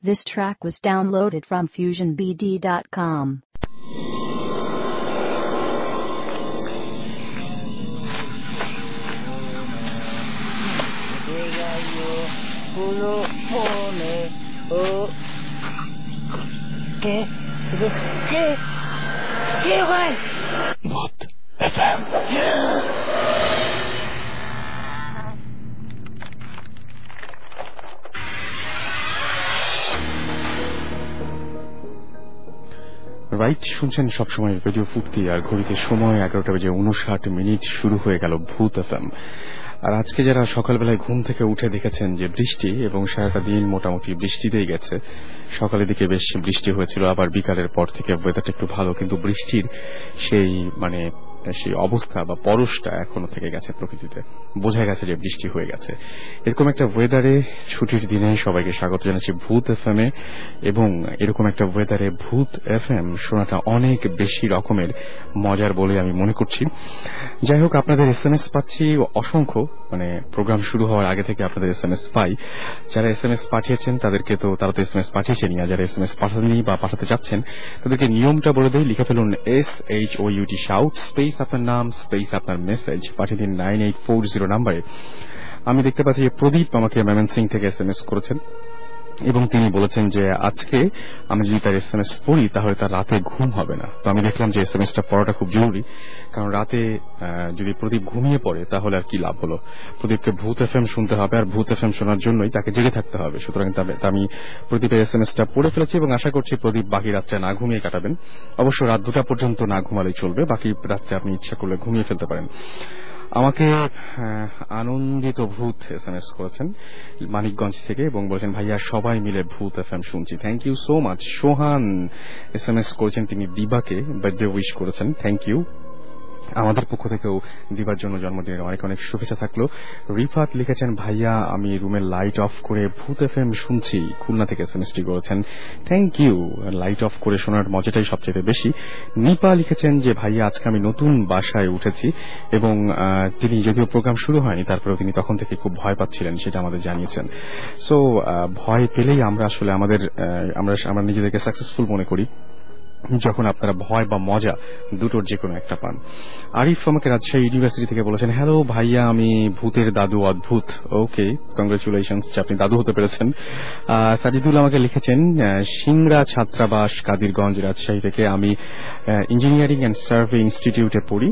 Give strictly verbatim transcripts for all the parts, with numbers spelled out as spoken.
This track was downloaded from fusion b d dot com. What F M? Right শুনছেন সবসময় radio Foorti, আর ঘড়িতে সময় এগারোটা বেজে উনষাট মিনিট। শুরু হয়ে গেল ভূত এফএম। আর আজকে যারা সকালবেলায় ঘুম থেকে উঠে দেখেছেন যে বৃষ্টি, এবং সারাটা দিন মোটামুটি বৃষ্টিতেই গেছে। সকালের দিকে বেশ বৃষ্টি হয়েছিল, আবার বিকালের পর থেকে ওয়েদারটা একটু ভালো, কিন্তু বৃষ্টির সেই মানে সেই অবস্থা বা পরশটা এখনো থেকে গেছে প্রকৃতিতে, বোঝা গেছে যে বৃষ্টি হয়ে গেছে। এরকম একটা ওয়েদারে ছুটির দিনে সবাইকে স্বাগত জানাচ্ছি ভূত এফএম এ, এবং এরকম একটা ওয়েদারে ভূত এফএম শোনাটা অনেক বেশি রকমের মজার বলে আমি মনে করছি। যাই হোক, আপনাদের এস এম এস পাচ্ছি অসংখ্য, মানে প্রোগ্রাম শুরু হওয়ার আগে থেকে আপনাদের এস এম এস পাই। যারা এস এম এস পাঠিয়েছেন তাদেরকে তো তারা তো এস এম এস পাঠিয়েছেনই, আর যারা এস এম এস পাঠাননি বা পাঠাতে যাচ্ছেন তাদেরকে নিয়মটা বলে দেই। লিখে ফেলুন S H O U T shout, space আপনার নাম, স্পেস আপনার মেসেজ, পাঠিয়ে দিন নাইন এইট ফোর জিরো নাম্বারে। আমি দেখতে পাচ্ছি যে প্রদীপ আমাকে ময়মনসিং থেকে এস এম এস করেছেন, এবং তিনি বলেছেন যে আজকে আমি যদি তার এস এম এস পড়ি তাহলে তার রাতে ঘুম হবে না। তো আমি দেখলাম যে এস এম এসটা পড়াটা খুব জরুরি, কারণ রাতে যদি প্রদীপ ঘুমিয়ে পড়ে তাহলে আর কি লাভ হলো। প্রদীপকে ভূত এফ এম শুনতে হবে, আর ভূত এফ এম শোনার জন্যই তাকে জেগে থাকতে হবে। সুতরাং আমি প্রদীপের এস এম এসটা পড়ে ফেলেছি, এবং আশা করছি প্রদীপ বাকি রাতটা না ঘুমিয়ে কাটাবেন। অবশ্য রাত দুটা পর্যন্ত না ঘুমালেই চলবে, বাকি রাতটা আপনি ইচ্ছা করলে ঘুমিয়ে ফেলতে পারেন। আমাকে আনন্দিত ভূত এস এম এস করেছেন মানিকগঞ্জ থেকে, এবং বলেছেন ভাইয়া সবাই মিলে ভূত এফ এম শুনছি। Thank you so much. Sohan S M S করেছেন, তিনি দিবাকে বার্থডে উইশ করেছেন, থ্যাংক ইউ। আমাদের পক্ষ থেকেও দিবার জন্য জন্মদিনের অনেক অনেক শুভেচ্ছা থাকলো। রিফাত লিখেছেন ভাইয়া আমি রুমের লাইট অফ করে ভূত এফ এম শুনছি, খুলনা থেকে এস এম এসটি করেছেন, থ্যাংক ইউ। লাইট অফ করে শোনার মজাটাই সবচেয়ে বেশি। নিপা লিখেছেন যে ভাইয়া আজকে আমি নতুন বাসায় উঠেছি, এবং তিনি যদিও প্রোগ্রাম শুরু হয়নি তারপরেও তিনি তখন থেকে খুব ভয় পাচ্ছিলেন, সেটা আমাদের জানিয়েছেন। সো ভয় পেলেই আমরা আসলে আমাদের আমরা আমরা নিজেদেরকে সাকসেসফুল মনে করি যখন আপনারা ভয় বা মজা দুটোর যে কোনো একটা পান। আরিফ আমাকে রাজশাহী ইউনিভার্সিটি থেকে বলেছেন হ্যালো ভাইয়া আমি ভূতের দাদু অদ্ভুত। ওকে, কংগ্রেচুলেশনস যে আপনি দাদু হতে পেরেছেন। সাজিদুল আমাকে লিখেছেন সিংড়া ছাত্রাবাস কাদিরগঞ্জ রাজশাহী থেকে, আমি ইঞ্জিনিয়ারিং অ্যান্ড সার্ভে ইনস্টিটিউটে পড়ি।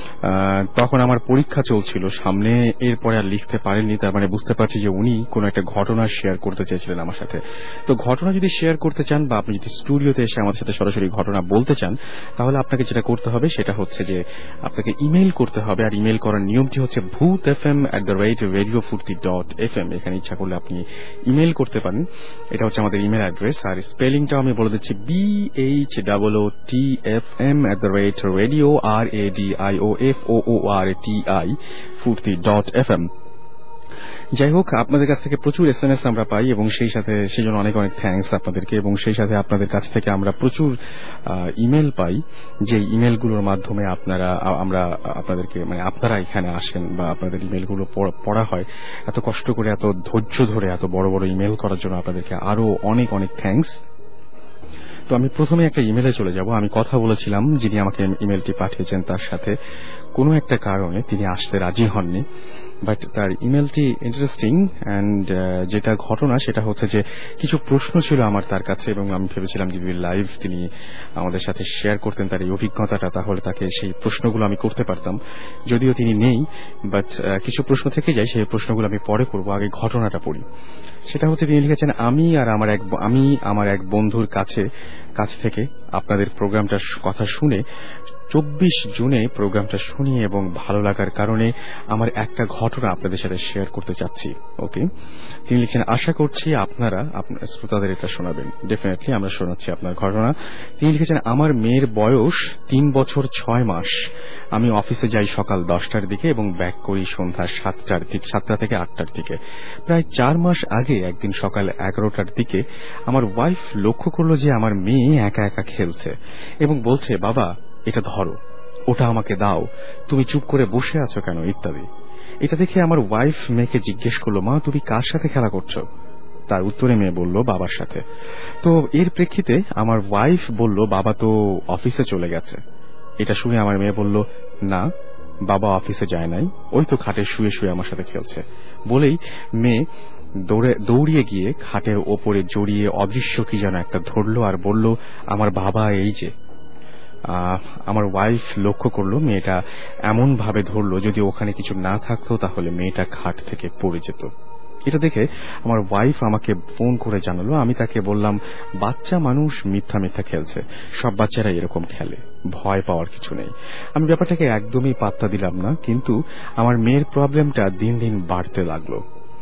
তখন আমার পরীক্ষা চলছিল সামনে, এরপরে আর লিখতে পারেননি। তার মানে বুঝতে পারছি যে উনি কোনো একটা ঘটনা শেয়ার করতে চেয়েছিলেন আমার সাথে। তো ঘটনা যদি শেয়ার করতে চান বা আপনি যদি স্টুডিওতে এসে আমাদের সাথে সরাসরি ঘটনা বলতে চান, তাহলে আপনাকে যেটা করতে হবে সেটা হচ্ছে যে আপনাকে ইমেইল করতে হবে। আর ইমেইল করার নিয়মটি হচ্ছে Bhoot F M at the rate radio Foorti dot F M. এখানে ইচ্ছা করলে আপনি ইমেইল করতে পারেন, এটা হচ্ছে আমাদের ইমেল অ্যাড্রেস। আর স্পেলিংটাও আমি বলে দিচ্ছি, B H double O T F M at the rate radio R A D I O F O O R T I Foorti dot F M. যাই হোক, আপনাদের কাছ থেকে প্রচুর এস এম এস আমরা পাই, এবং সেই সাথে সেই জন্য অনেক অনেক থ্যাঙ্কস আপনাদেরকে। এবং সেই সাথে আপনাদের কাছ থেকে আমরা প্রচুর ইমেল পাই, যে ইমেলগুলোর মাধ্যমে আপনারা আমরা আপনাদেরকে মানে আপনারা এখানে আসেন বা আপনাদের ইমেলগুলো পড়া হয়। এত কষ্ট করে এত ধৈর্য ধরে এত বড় বড় ইমেল করার জন্য আপনাদেরকে আরো অনেক অনেক থ্যাঙ্কস। তো আমি প্রথমে একটা ইমেলে চলে যাব। আমি কথা বলেছিলাম যিনি আমাকে ইমেলটি পাঠিয়েছেন তার সাথে, কোনো একটা কারণে তিনি আসতে রাজি হননি, বাট তার ইমেলটি ইন্টারেস্টিং। অ্যান্ড যেটা ঘটনা সেটা হচ্ছে যে কিছু প্রশ্ন ছিল আমার তার কাছে, এবং আমি ভেবেছিলাম যদি লাইভ তিনি আমাদের সাথে শেয়ার করতেন তার এই অভিজ্ঞতাটা, তাহলে তাকে সেই প্রশ্নগুলো আমি করতে পারতাম। যদিও তিনি নেই, বাট কিছু প্রশ্ন থেকে যায়, সেই প্রশ্নগুলো আমি পরে করব। আগে ঘটনাটা পড়ি। সেটা হচ্ছে তিনি লিখেছেন আমি আর আমার এক আমি আমার এক বন্ধুর কাছে কাছ থেকে আপনাদের প্রোগ্রামটার কথা শুনে চব্বিশ জুনে প্রোগ্রামটা শুনি, এবং ভালো লাগার কারণে আমার একটা ঘটনা আপনাদের সাথে শেয়ার করতে চাচ্ছি। ওকে, তিনি লিখছেন আশা করছি আপনারা আপনার শ্রোতাদের এটা শোনাবেন। ডেফিনেটলি আমরা শোনাচ্ছি আপনার ঘটনা। তিনি লিখেছেন আমার মেয়ের বয়স তিন বছর ছয় মাস। আমি অফিসে যাই সকাল দশটার দিকে এবং ব্যাক করি সন্ধ্যা সাতটার দিকে সাতটা থেকে আটটার দিকে। প্রায় চার মাস আগে একদিন সকাল এগারোটার দিকে আমার ওয়াইফ লক্ষ্য করলো যে আমার মেয়ে একা একা খেলছে এবং বলছে বাবা এটা ধরো, ওটা আমাকে দাও, তুমি চুপ করে বসে আছো কেন ইত্যাদি। এটা দেখে আমার ওয়াইফ মেয়েকে জিজ্ঞেস করলো মা তুমি কার সাথে খেলা করছো। তার উত্তরে মেয়ে বলল বাবার সাথে। তো এর প্রেক্ষিতে আমার ওয়াইফ বলল বাবা তো অফিসে চলে গেছে। এটা শুনে আমার মেয়ে বলল না, বাবা অফিসে যায় নাই, ওই তো খাটে শুয়ে শুয়ে আমার সাথে খেলছে। বলেই মেয়ে দৌড়ে দৌড়িয়ে গিয়ে খাটের ওপরে জড়িয়ে অদৃশ্য কি যেন একটা ধরল আর বলল আমার বাবা এই যে। আমার ওয়াইফ লক্ষ্য করলো মেয়েটা এমন ভাবে ধরলো যদি ওখানে কিছু না থাকতো তাহলে মেয়েটা খাট থেকে পড়ে যেত। এটা দেখে আমার ওয়াইফ আমাকে ফোন করে জানালো। আমি তাকে বললাম বাচ্চা মানুষ মিথ্যা মিথ্যা খেলছে, সব বাচ্চারা এরকম খেলে, ভয় পাওয়ার কিছু নেই। আমি ব্যাপারটাকে একদমই পাত্তা দিলাম না, কিন্তু আমার মেয়ের প্রবলেমটা দিন দিন বাড়তে লাগলো।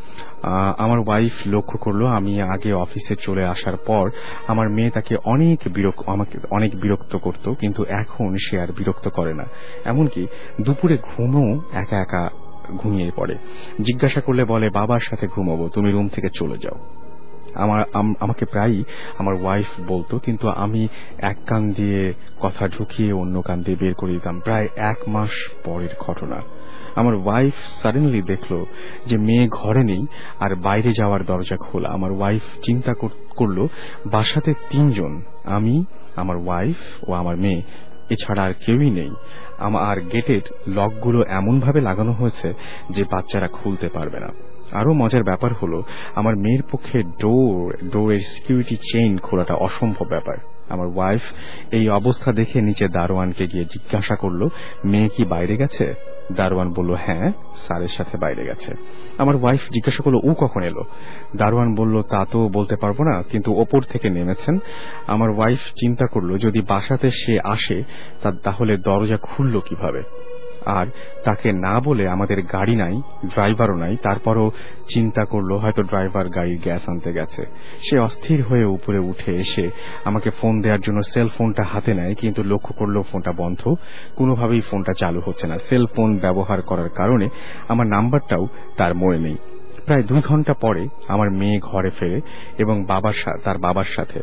আমার ওয়াইফ লক্ষ্য করলো আমি আগে অফিসে চলে আসার পর আমার মেয়ে তাকে অনেক বিরক্ত আমাকে অনেক বিরক্ত করত, কিন্তু এখন সে আর বিরক্ত করে না। এমনকি দুপুরে ঘুমও একা একা ঘুমিয়ে পড়ে। জিজ্ঞাসা করলে বলে বাবার সাথে ঘুমাবো, তুমি রুম থেকে চলে যাও। আমার আমাকে প্রায়ই আমার ওয়াইফ বলতো, কিন্তু আমি এক কান দিয়ে কথা ঢুকিয়ে অন্য কান দিয়ে বের করে দিতাম। প্রায় এক মাস পরের ঘটনা, আমার ওয়াইফ সাডেনলি দেখলো যে মেয়ে ঘরে নেই আর বাইরে যাওয়ার দরজা খোলা। আমার ওয়াইফ চিন্তা করলো বাসাতে তিনজন, আমি, আমার ওয়াইফ ও আমার মেয়ে, এছাড়া আর কেউই নেই। আর গেটের লকগুলো এমন ভাবে লাগানো হয়েছে যে বাচ্চারা খুলতে পারবে না। আরো মজার ব্যাপার হলো আমার মেয়ের পক্ষে ডোর ডোরের সিকিউরিটি চেইন খোলাটা অসম্ভব ব্যাপার। আমার ওয়াইফ এই অবস্থা দেখে নিচে দারোয়ানকে গিয়ে জিজ্ঞাসা করলো মেয়ে কি বাইরে গেছে? দারোয়ান বলল হ্যাঁ, স্যারের সাথে বাইরে গেছে। আমার ওয়াইফ জিজ্ঞাসা করলো ও কখন এলো? দারোয়ান বলল তা তো বলতে পারবো না, কিন্তু ওপর থেকে নেমেছেন। আমার ওয়াইফ চিন্তা করলো যদি বাসাতে সে আসে তাহলে দরজা খুললো কিভাবে, আর তাকে না বলে আমাদের গাড়ি নাই, ড্রাইভারও নাই। তারপরও চিন্তা করলো হয়তো ড্রাইভার গাড়ির গ্যাস আনতে গেছে। সে অস্থির হয়ে উপরে উঠে এসে আমাকে ফোন দেওয়ার জন্য সেল ফোনটা হাতে নেয়, কিন্তু লক্ষ্য করলো ফোনটা বন্ধ, কোনোভাবেই ফোনটা চালু হচ্ছে না। সেল ফোন ব্যবহার করার কারণে আমার নাম্বারটাও তার মনে নেই। প্রায় দুই ঘন্টা পরে আমার মেয়ে ঘরে ফেরে এবং বাবার তার বাবার সাথে।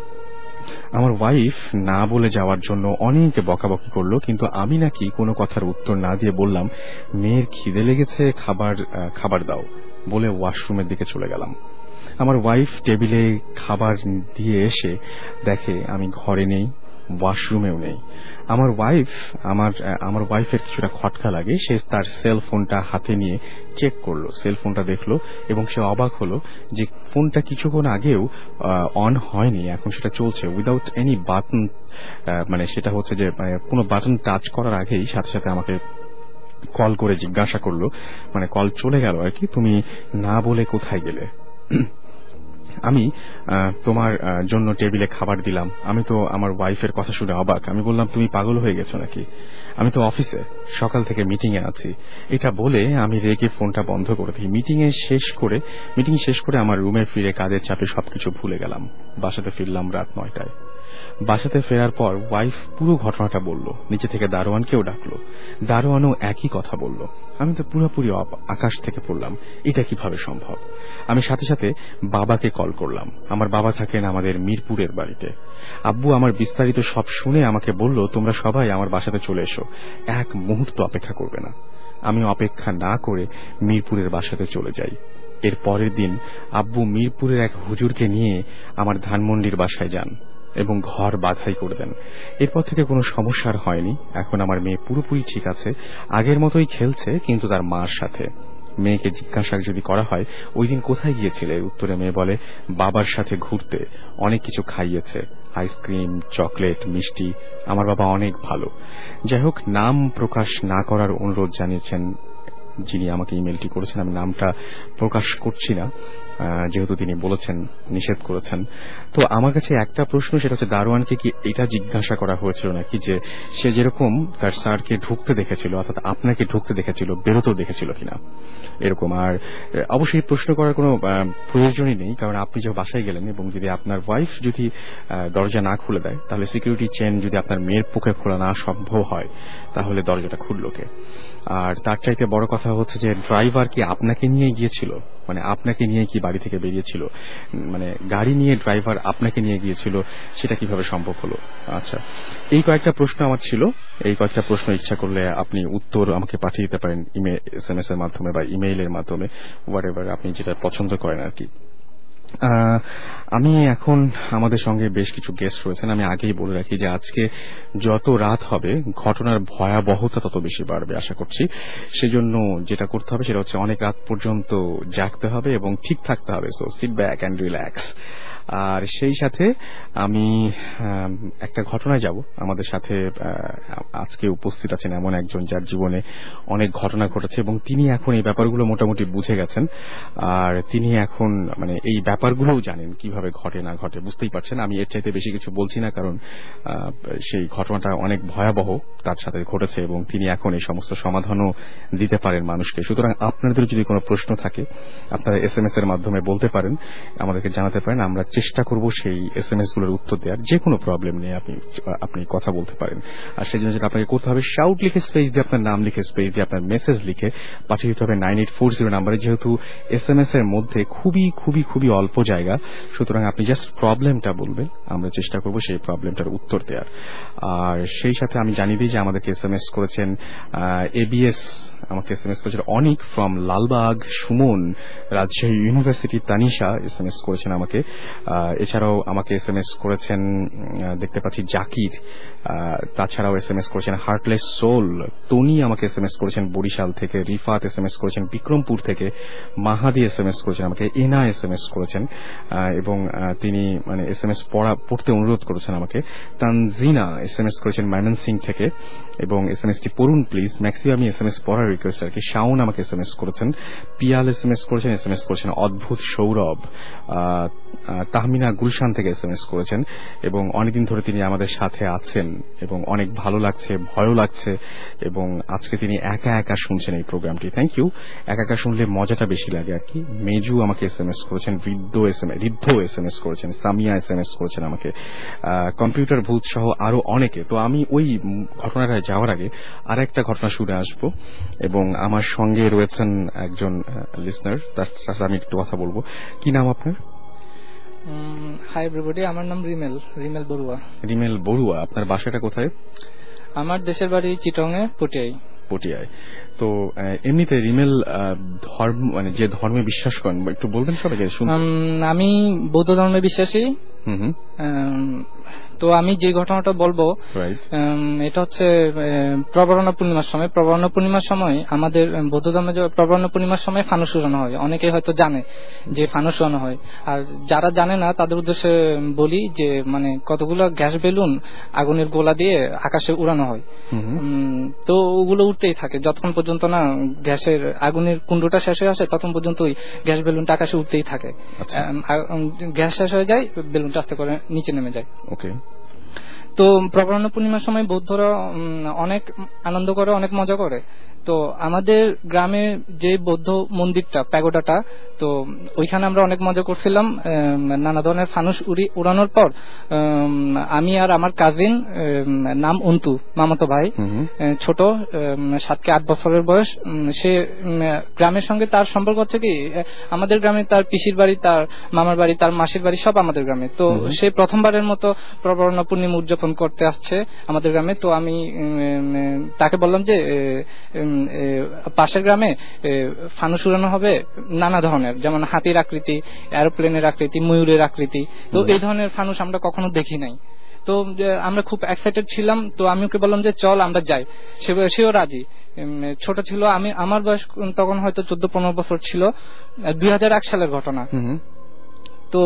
আমার ওয়াইফ না বলে যাওয়ার জন্য অনেক বকাবকি করলো, কিন্তু আমি নাকি কোনো কথার উত্তর না দিয়ে বললাম মেয়ের খিদে লেগেছে, খাবার খাবার দাও বলে ওয়াশরুমের দিকে চলে গেলাম। আমার ওয়াইফ টেবিলে খাবার দিয়ে এসে দেখে আমি ঘরে নেই, ওয়াশরুমেও নেই। আমার ওয়াইফ আমার আমার ওয়াইফের কিছুটা খটকা লাগে। সে তার সেল ফোনটা হাতে নিয়ে চেক করলো, সেল ফোনটা দেখলো এবং সে অবাক হলো যে ফোনটা কিছুক্ষণ আগেও অন হয়নি, এখন সেটা চলছে উইদাউট এনি বাটন। মানে সেটা হচ্ছে যে কোনো বাটন টাচ করার আগেই সাথে সাথে আমাকে কল করে জিজ্ঞাসা করলো, মানে কল চলে গেল আর কি, তুমি না বলে কোথায় গেলে? আমি তোমার জন্য টেবিলে খাবার দিলাম। আমি তো আমার ওয়াইফের কথা শুনে অবাক। আমি বললাম তুমি পাগল হয়ে গেছো নাকি? আমি তো অফিসে সকাল থেকে মিটিং এ আছি। এটা বলে আমি রেগে ফোনটা বন্ধ করে দিই। মিটিং এ শেষ করে মিটিং শেষ করে আমার রুমে ফিরে কাজের চাপে সবকিছু ভুলে গেলাম। বাসাতে ফিরলাম রাত নয়টায়। বাসাতে ফেরার পর ওয়াইফ পুরো ঘটনাটা বলল, নিচে থেকে দারোয়ানকেও ডাকলো, দারোয়ানও একই কথা বলল। আমি তো পুরোপুরি আকাশ থেকে পড়লাম, এটা কিভাবে সম্ভব? আমি সাথে সাথে বাবাকে কল করলাম। আমার বাবা থাকেন আমাদের মিরপুরের বাড়িতে। আব্বু আমার বিস্তারিত সব শুনে আমাকে বলল তোমরা সবাই আমার বাসাতে চলে এসো, এক মুহূর্ত অপেক্ষা করবে না। আমি অপেক্ষা না করে মিরপুরের বাসাতে চলে যাই। এর পরের দিন আব্বু মিরপুরের এক হুজুরকে নিয়ে আমার ধানমন্ডির বাসায় যান এবং ঘর বাঁধাই করে দেন। এরপর থেকে কোনো সমস্যা আর হয়নি। এখন আমার মেয়ে পুরোপুরি ঠিক আছে, আগের মতোই খেলছে, কিন্তু তার মার সাথে। মেয়েকে জিজ্ঞাসা যদি করা হয় ওই দিন কোথায় গিয়েছিলে, উত্তরে মেয়ে বলে বাবার সাথে ঘুরতে, অনেক কিছু খাইয়েছে, আইসক্রিম, চকলেট, মিষ্টি। আমার বাবা অনেক ভালো। যাই হোক, নাম প্রকাশ না করার অনুরোধ জানিয়েছেন যিনি আমাকে ইমেলটি করেছেন। আমি নামটা প্রকাশ করছি না, যেহেতু তিনি বলেছেন, নিষেধ করেছেন। তো আমার কাছে একটা প্রশ্ন, সেটা হচ্ছে দারোয়ানকে কি এটা জিজ্ঞাসা করা হয়েছিল নাকি যে সে যেরকম তার স্যারকে ঢুকতে দেখেছিল, অর্থাৎ আপনাকে ঢুকতে দেখেছিল, বেরোতেও দেখেছিল কিনা এরকম? আর অবশ্যই প্রশ্ন করার কোনো প্রয়োজনই নেই, কারণ আপনি যে বাসায় গেলেন এবং যদি আপনার ওয়াইফ যদি দরজা না খুলে দেয়, তাহলে সিকিউরিটি চেন যদি আপনার মেয়ের পক্ষে খোলা না সম্ভব হয়, তাহলে দরজাটা খুলল কে? আর তার চাইতে বড় কথা হচ্ছে যে ড্রাইভার কি আপনাকে নিয়ে গিয়েছিল, মানে আপনাকে নিয়ে কি বাড়ি থেকে বেরিয়েছিল, মানে গাড়ি নিয়ে ড্রাইভার আপনাকে নিয়ে গিয়েছিল, সেটা কিভাবে সম্ভব হলো? আচ্ছা, এই কয়েকটা প্রশ্ন আমার ছিল। এই কয়েকটা প্রশ্ন ইচ্ছা করলে আপনি উত্তর আমাকে পাঠিয়ে দিতে পারেন এস এম এস এর মাধ্যমে বা ইমেইলের মাধ্যমে, হোয়াট এভার আপনি যেটা পছন্দ করেন আর কি। আমি এখন আমাদের সঙ্গে বেশ কিছু গেস্ট রয়েছেন। আমি আগেই বলে রাখি যে আজকে যত রাত হবে ঘটনার ভয়াবহতা তত বেশি বাড়বে আশা করছি। সেজন্য যেটা করতে হবে সেটা হচ্ছে অনেক রাত পর্যন্ত জাগতে হবে এবং ঠিক থাকতে হবে। So sit back and relax. আর সেই সাথে আমি একটা ঘটনায় যাব। আমাদের সাথে আজকে উপস্থিত আছেন এমন একজন যার জীবনে অনেক ঘটনা ঘটেছে এবং তিনি এখন এই ব্যাপারগুলো মোটামুটি বুঝে গেছেন। আর তিনি এখন মানে এই ব্যাপারগুলোও জানেন কিভাবে ঘটে না ঘটে, বুঝতেই পারছেন। আমি এর চাইতে বেশি কিছু বলছি না, কারণ সেই ঘটনাটা অনেক ভয়াবহ তার সাথে ঘটেছে এবং তিনি এখন এই সমস্ত সমাধানও দিতে পারেন মানুষকে। সুতরাং আপনাদের যদি কোনো প্রশ্ন থাকে আপনারা এস এম এস এর মাধ্যমে বলতে পারেন, আমাদেরকে জানাতে পারেন। আমরা চেষ্টা করব সেই এস এম এস গুলোর উত্তর দেওয়ার। যে কোনো প্রবলেম নিয়ে আপনি আপনি কথা বলতে পারেন। আর সেই জন্য যেটা আপনাকে করতে হবে, শাউট লিখে স্পেস দিয়ে আপনার নাম লিখে স্পেস দিয়ে আপনার মেসেজ লিখে পাঠিয়ে দিতে হবে নাইন এইট ফোর জিরো নাম্বারে। যেহেতু এস এম এস এর মধ্যে খুবই খুবই খুবই অল্প জায়গা, সুতরাং আপনি জাস্ট প্রবলেমটা বলবেন, আমরা চেষ্টা করব সেই প্রবলেমটার উত্তর দেওয়ার। আর সেই সাথে আমি জানিয়ে দিই যে আমাদেরকে এস এম এস করেছেন এবিএস, আমাকে এস এম এস করেছেন Anik from Lalbagh, Sumon Rajshahi university, Tanisha S M S করেছেন আমাকে। এছাড়াও আমাকে এস এম এস করেছেন দেখতে পাচ্ছি জাকির, তাছাড়াও এস এম এস করেছেন হার্টলেস সোল, টনি আমাকে এস এম এস করেছেন বরিশাল থেকে, রিফাত এস এম এস করেছেন বিক্রমপুর থেকে, মাহাদি এস এম এস করেছেন আমাকে, এনা এস এম এস করেছেন এবং তিনি মানে এস এম এস পড়া পড়তে অনুরোধ করেছেন আমাকে। তানজিনা এস এম এস করেছেন ময়মনসিং থেকে এবং এস এম এসটি পড়ুন প্লিজ। ম্যাক্সিমামই এস এম এস পড়ার রিকোয়েস্ট আর কি। শাওন আমাকে এস এম এস করেছেন, পিয়াল এস এম এস করেছেন, এস এম এস করেছেন অদ্ভুত সৌরভ, তাহমিনা গুলশান থেকে এস এম এস করেছেন এবং অনেকদিন ধরে তিনি আমাদের সাথে আছেন এবং অনেক ভালো লাগছে, ভয়ও লাগছে এবং আজকে তিনি একা একা শুনছেন এই প্রোগ্রামটি। Thank you. একা একা শুনলে মজাটা বেশি লাগে আর কি। মেজু আমাকে এস এম এস করেছেন, Riddho S M Riddho S M S করেছেন, সামিয়া এস এম এস করেছেন আমাকে, কম্পিউটার ভূত সহ আরো অনেকে। তো আমি ওই ঘটনাটায় যাওয়ার আগে আর একটা ঘটনা শুনে আসবো এবং আমার সঙ্গে রয়েছেন একজন লিসনার, তার সাথে আমি একটু কথা বলবো। কি নাম আপনার? হাই এভরিবডি, আমার নাম রিমেল রিমেল বড়ুয়া। রিমেল বড়ুয়া, আপনার বাসাটা কোথায়? আমার দেশের বাড়ি চিটং এ, পটিয়ায়। পটিয়ায়। তো এমনিতে রিমেল ধর্ম মানে যে ধর্মে বিশ্বাস করেন একটু বলবেন সবাইকে? আমি বৌদ্ধ ধর্মে বিশ্বাসী। তো আমি যে ঘটনাটা বলবো এটা হচ্ছে প্রবরণা পূর্ণিমার সময়। প্রবরণা পূর্ণিমার সময় আমাদের বৌদ্ধ ধর্মে প্রবরণা পূর্ণিমার সময় ফানুস উড়ানো হয়। অনেকে হয়তো জানে যে ফানুস উড়ানো হয়, আর যারা জানে না তাদের উদ্দেশ্যে বলি যে মানে কতগুলো গ্যাস বেলুন আগুনের গোলা দিয়ে আকাশে উড়ানো হয়। তো ওগুলো উঠতেই থাকে যতক্ষণ পর্যন্ত না গ্যাসের আগুনের কুণ্ডটা শেষ হয়ে আসে, তখন পর্যন্ত ওই গ্যাস বেলুনটা আকাশে উঠতেই থাকে। গ্যাস শেষ হয়ে যায়, বেলুনটা আস্তে করে নিচে নেমে যায়। ওকে। তো প্রবরণা পূর্ণিমার সময় বৌদ্ধরা অনেক আনন্দ করে, অনেক মজা করে। তো আমাদের গ্রামে যে বৌদ্ধ মন্দিরটা, প্যাগোডাটা, তো ওইখানে আমরা অনেক মজা করছিলাম। নানা ধরনের ফানুস উড়ানোর পর আমি আর আমার কাজিন, নাম অন্তু, মামাতো ভাই, ছোট, সাত কি আট বছরের বয়স, সে গ্রামের সঙ্গে তার সম্পর্ক হচ্ছে কি আমাদের গ্রামে তার পিসির বাড়ি, তার মামার বাড়ি, তার মাসির বাড়ি সব আমাদের গ্রামে। তো সে প্রথমবার মতো প্রবরণা পূর্ণিমা উদযাপন করতে আসছে আমাদের গ্রামে। তো আমি তাকে বললাম যে পাশের গ্রামে ফানুস উড়ানো হবে নানা ধরনের, যেমন হাতির আকৃতি, এরোপ্লেনের আকৃতি, ময়ূরের আকৃতি। তো এই ধরনের ফানুস আমরা কখনো দেখি নাই। তো আমরা খুব এক্সাইটেড ছিলাম। তো আমি ওকে বললাম যে চল আমরা যাই, সেও রাজি। ছোট ছিল, আমি আমার বয়স তখন হয়তো চোদ্দ পনেরো বছর ছিল, দুই হাজার এক সালের ঘটনা। তো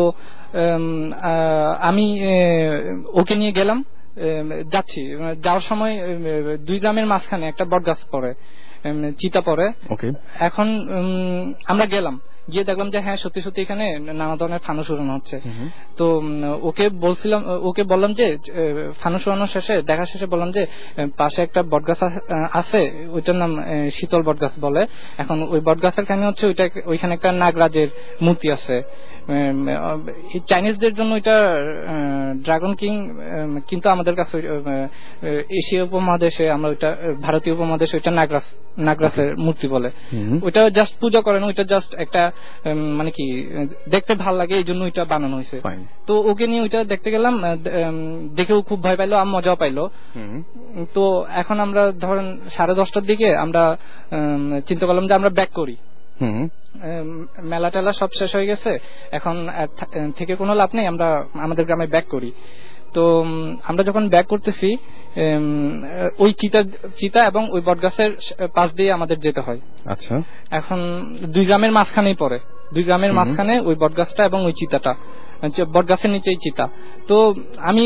আমি ওকে নিয়ে গেলাম, যাচ্ছি। যাওয়ার সময় দুই গ্রামের মাঝখানে একটা বটগাছ পড়ে, চিতা পড়ে। এখন আমরা গেলাম, গিয়ে দেখলাম যে হ্যাঁ সত্যি সত্যি এখানে নানা ধরনের ফানুস উড়ানো হচ্ছে। তো ওকে বলছিলাম, ওকে বললাম যে ফানুস উড়ানো শেষে, দেখা শেষে বললাম যে পাশে একটা বটগাছ আছে, ওইটার নাম শীতল বটগাছ বলে। এখন ওই বটগাছের কাহিনী হচ্ছে ওইটা, ওইখানে একটা নাগরাজের মূর্তি আছে। চাইনিজদের জন্য এটা ড্রাগন কিং, কিন্তু আমাদের কাছে এশিয়া উপমহাদেশে, আমরা ওইটা ভারতীয় উপমহাদেশে ওইটা নাগরাজ নাগরাজের মূর্তি বলে। ওইটা জাস্ট পূজা করেন, ওইটা জাস্ট একটা মানে কি দেখতে ভাল লাগে, এই জন্য ওইটা বানানো হয়েছে। তো ওকে নিয়ে ওইটা দেখতে গেলাম, দেখেও খুব ভয় পাইলো আর মজাও পাইলো। তো এখন আমরা ধরেন সাড়ে দশটার দিকে আমরা চিন্তা করলাম যে আমরা ব্যাক করি। মেলা টেলা সব শেষ হয়ে গেছে, এখন থেকে কোনো লাভ নেই, আমরা আমাদের গ্রামে ব্যাক করি। তো আমরা যখন ব্যাক করতেছি ওই চিতা চিতা এবং ওই বটগাছের পাশ দিয়ে আমাদের যেতে হয়। আচ্ছা, এখন দুই গ্রামের মাঝখানেই পড়ে, দুই গ্রামের মাঝখানে ওই বটগাছটা এবং ওই চিতাটা, বটগাছের নিচেই চিতা। তো আমি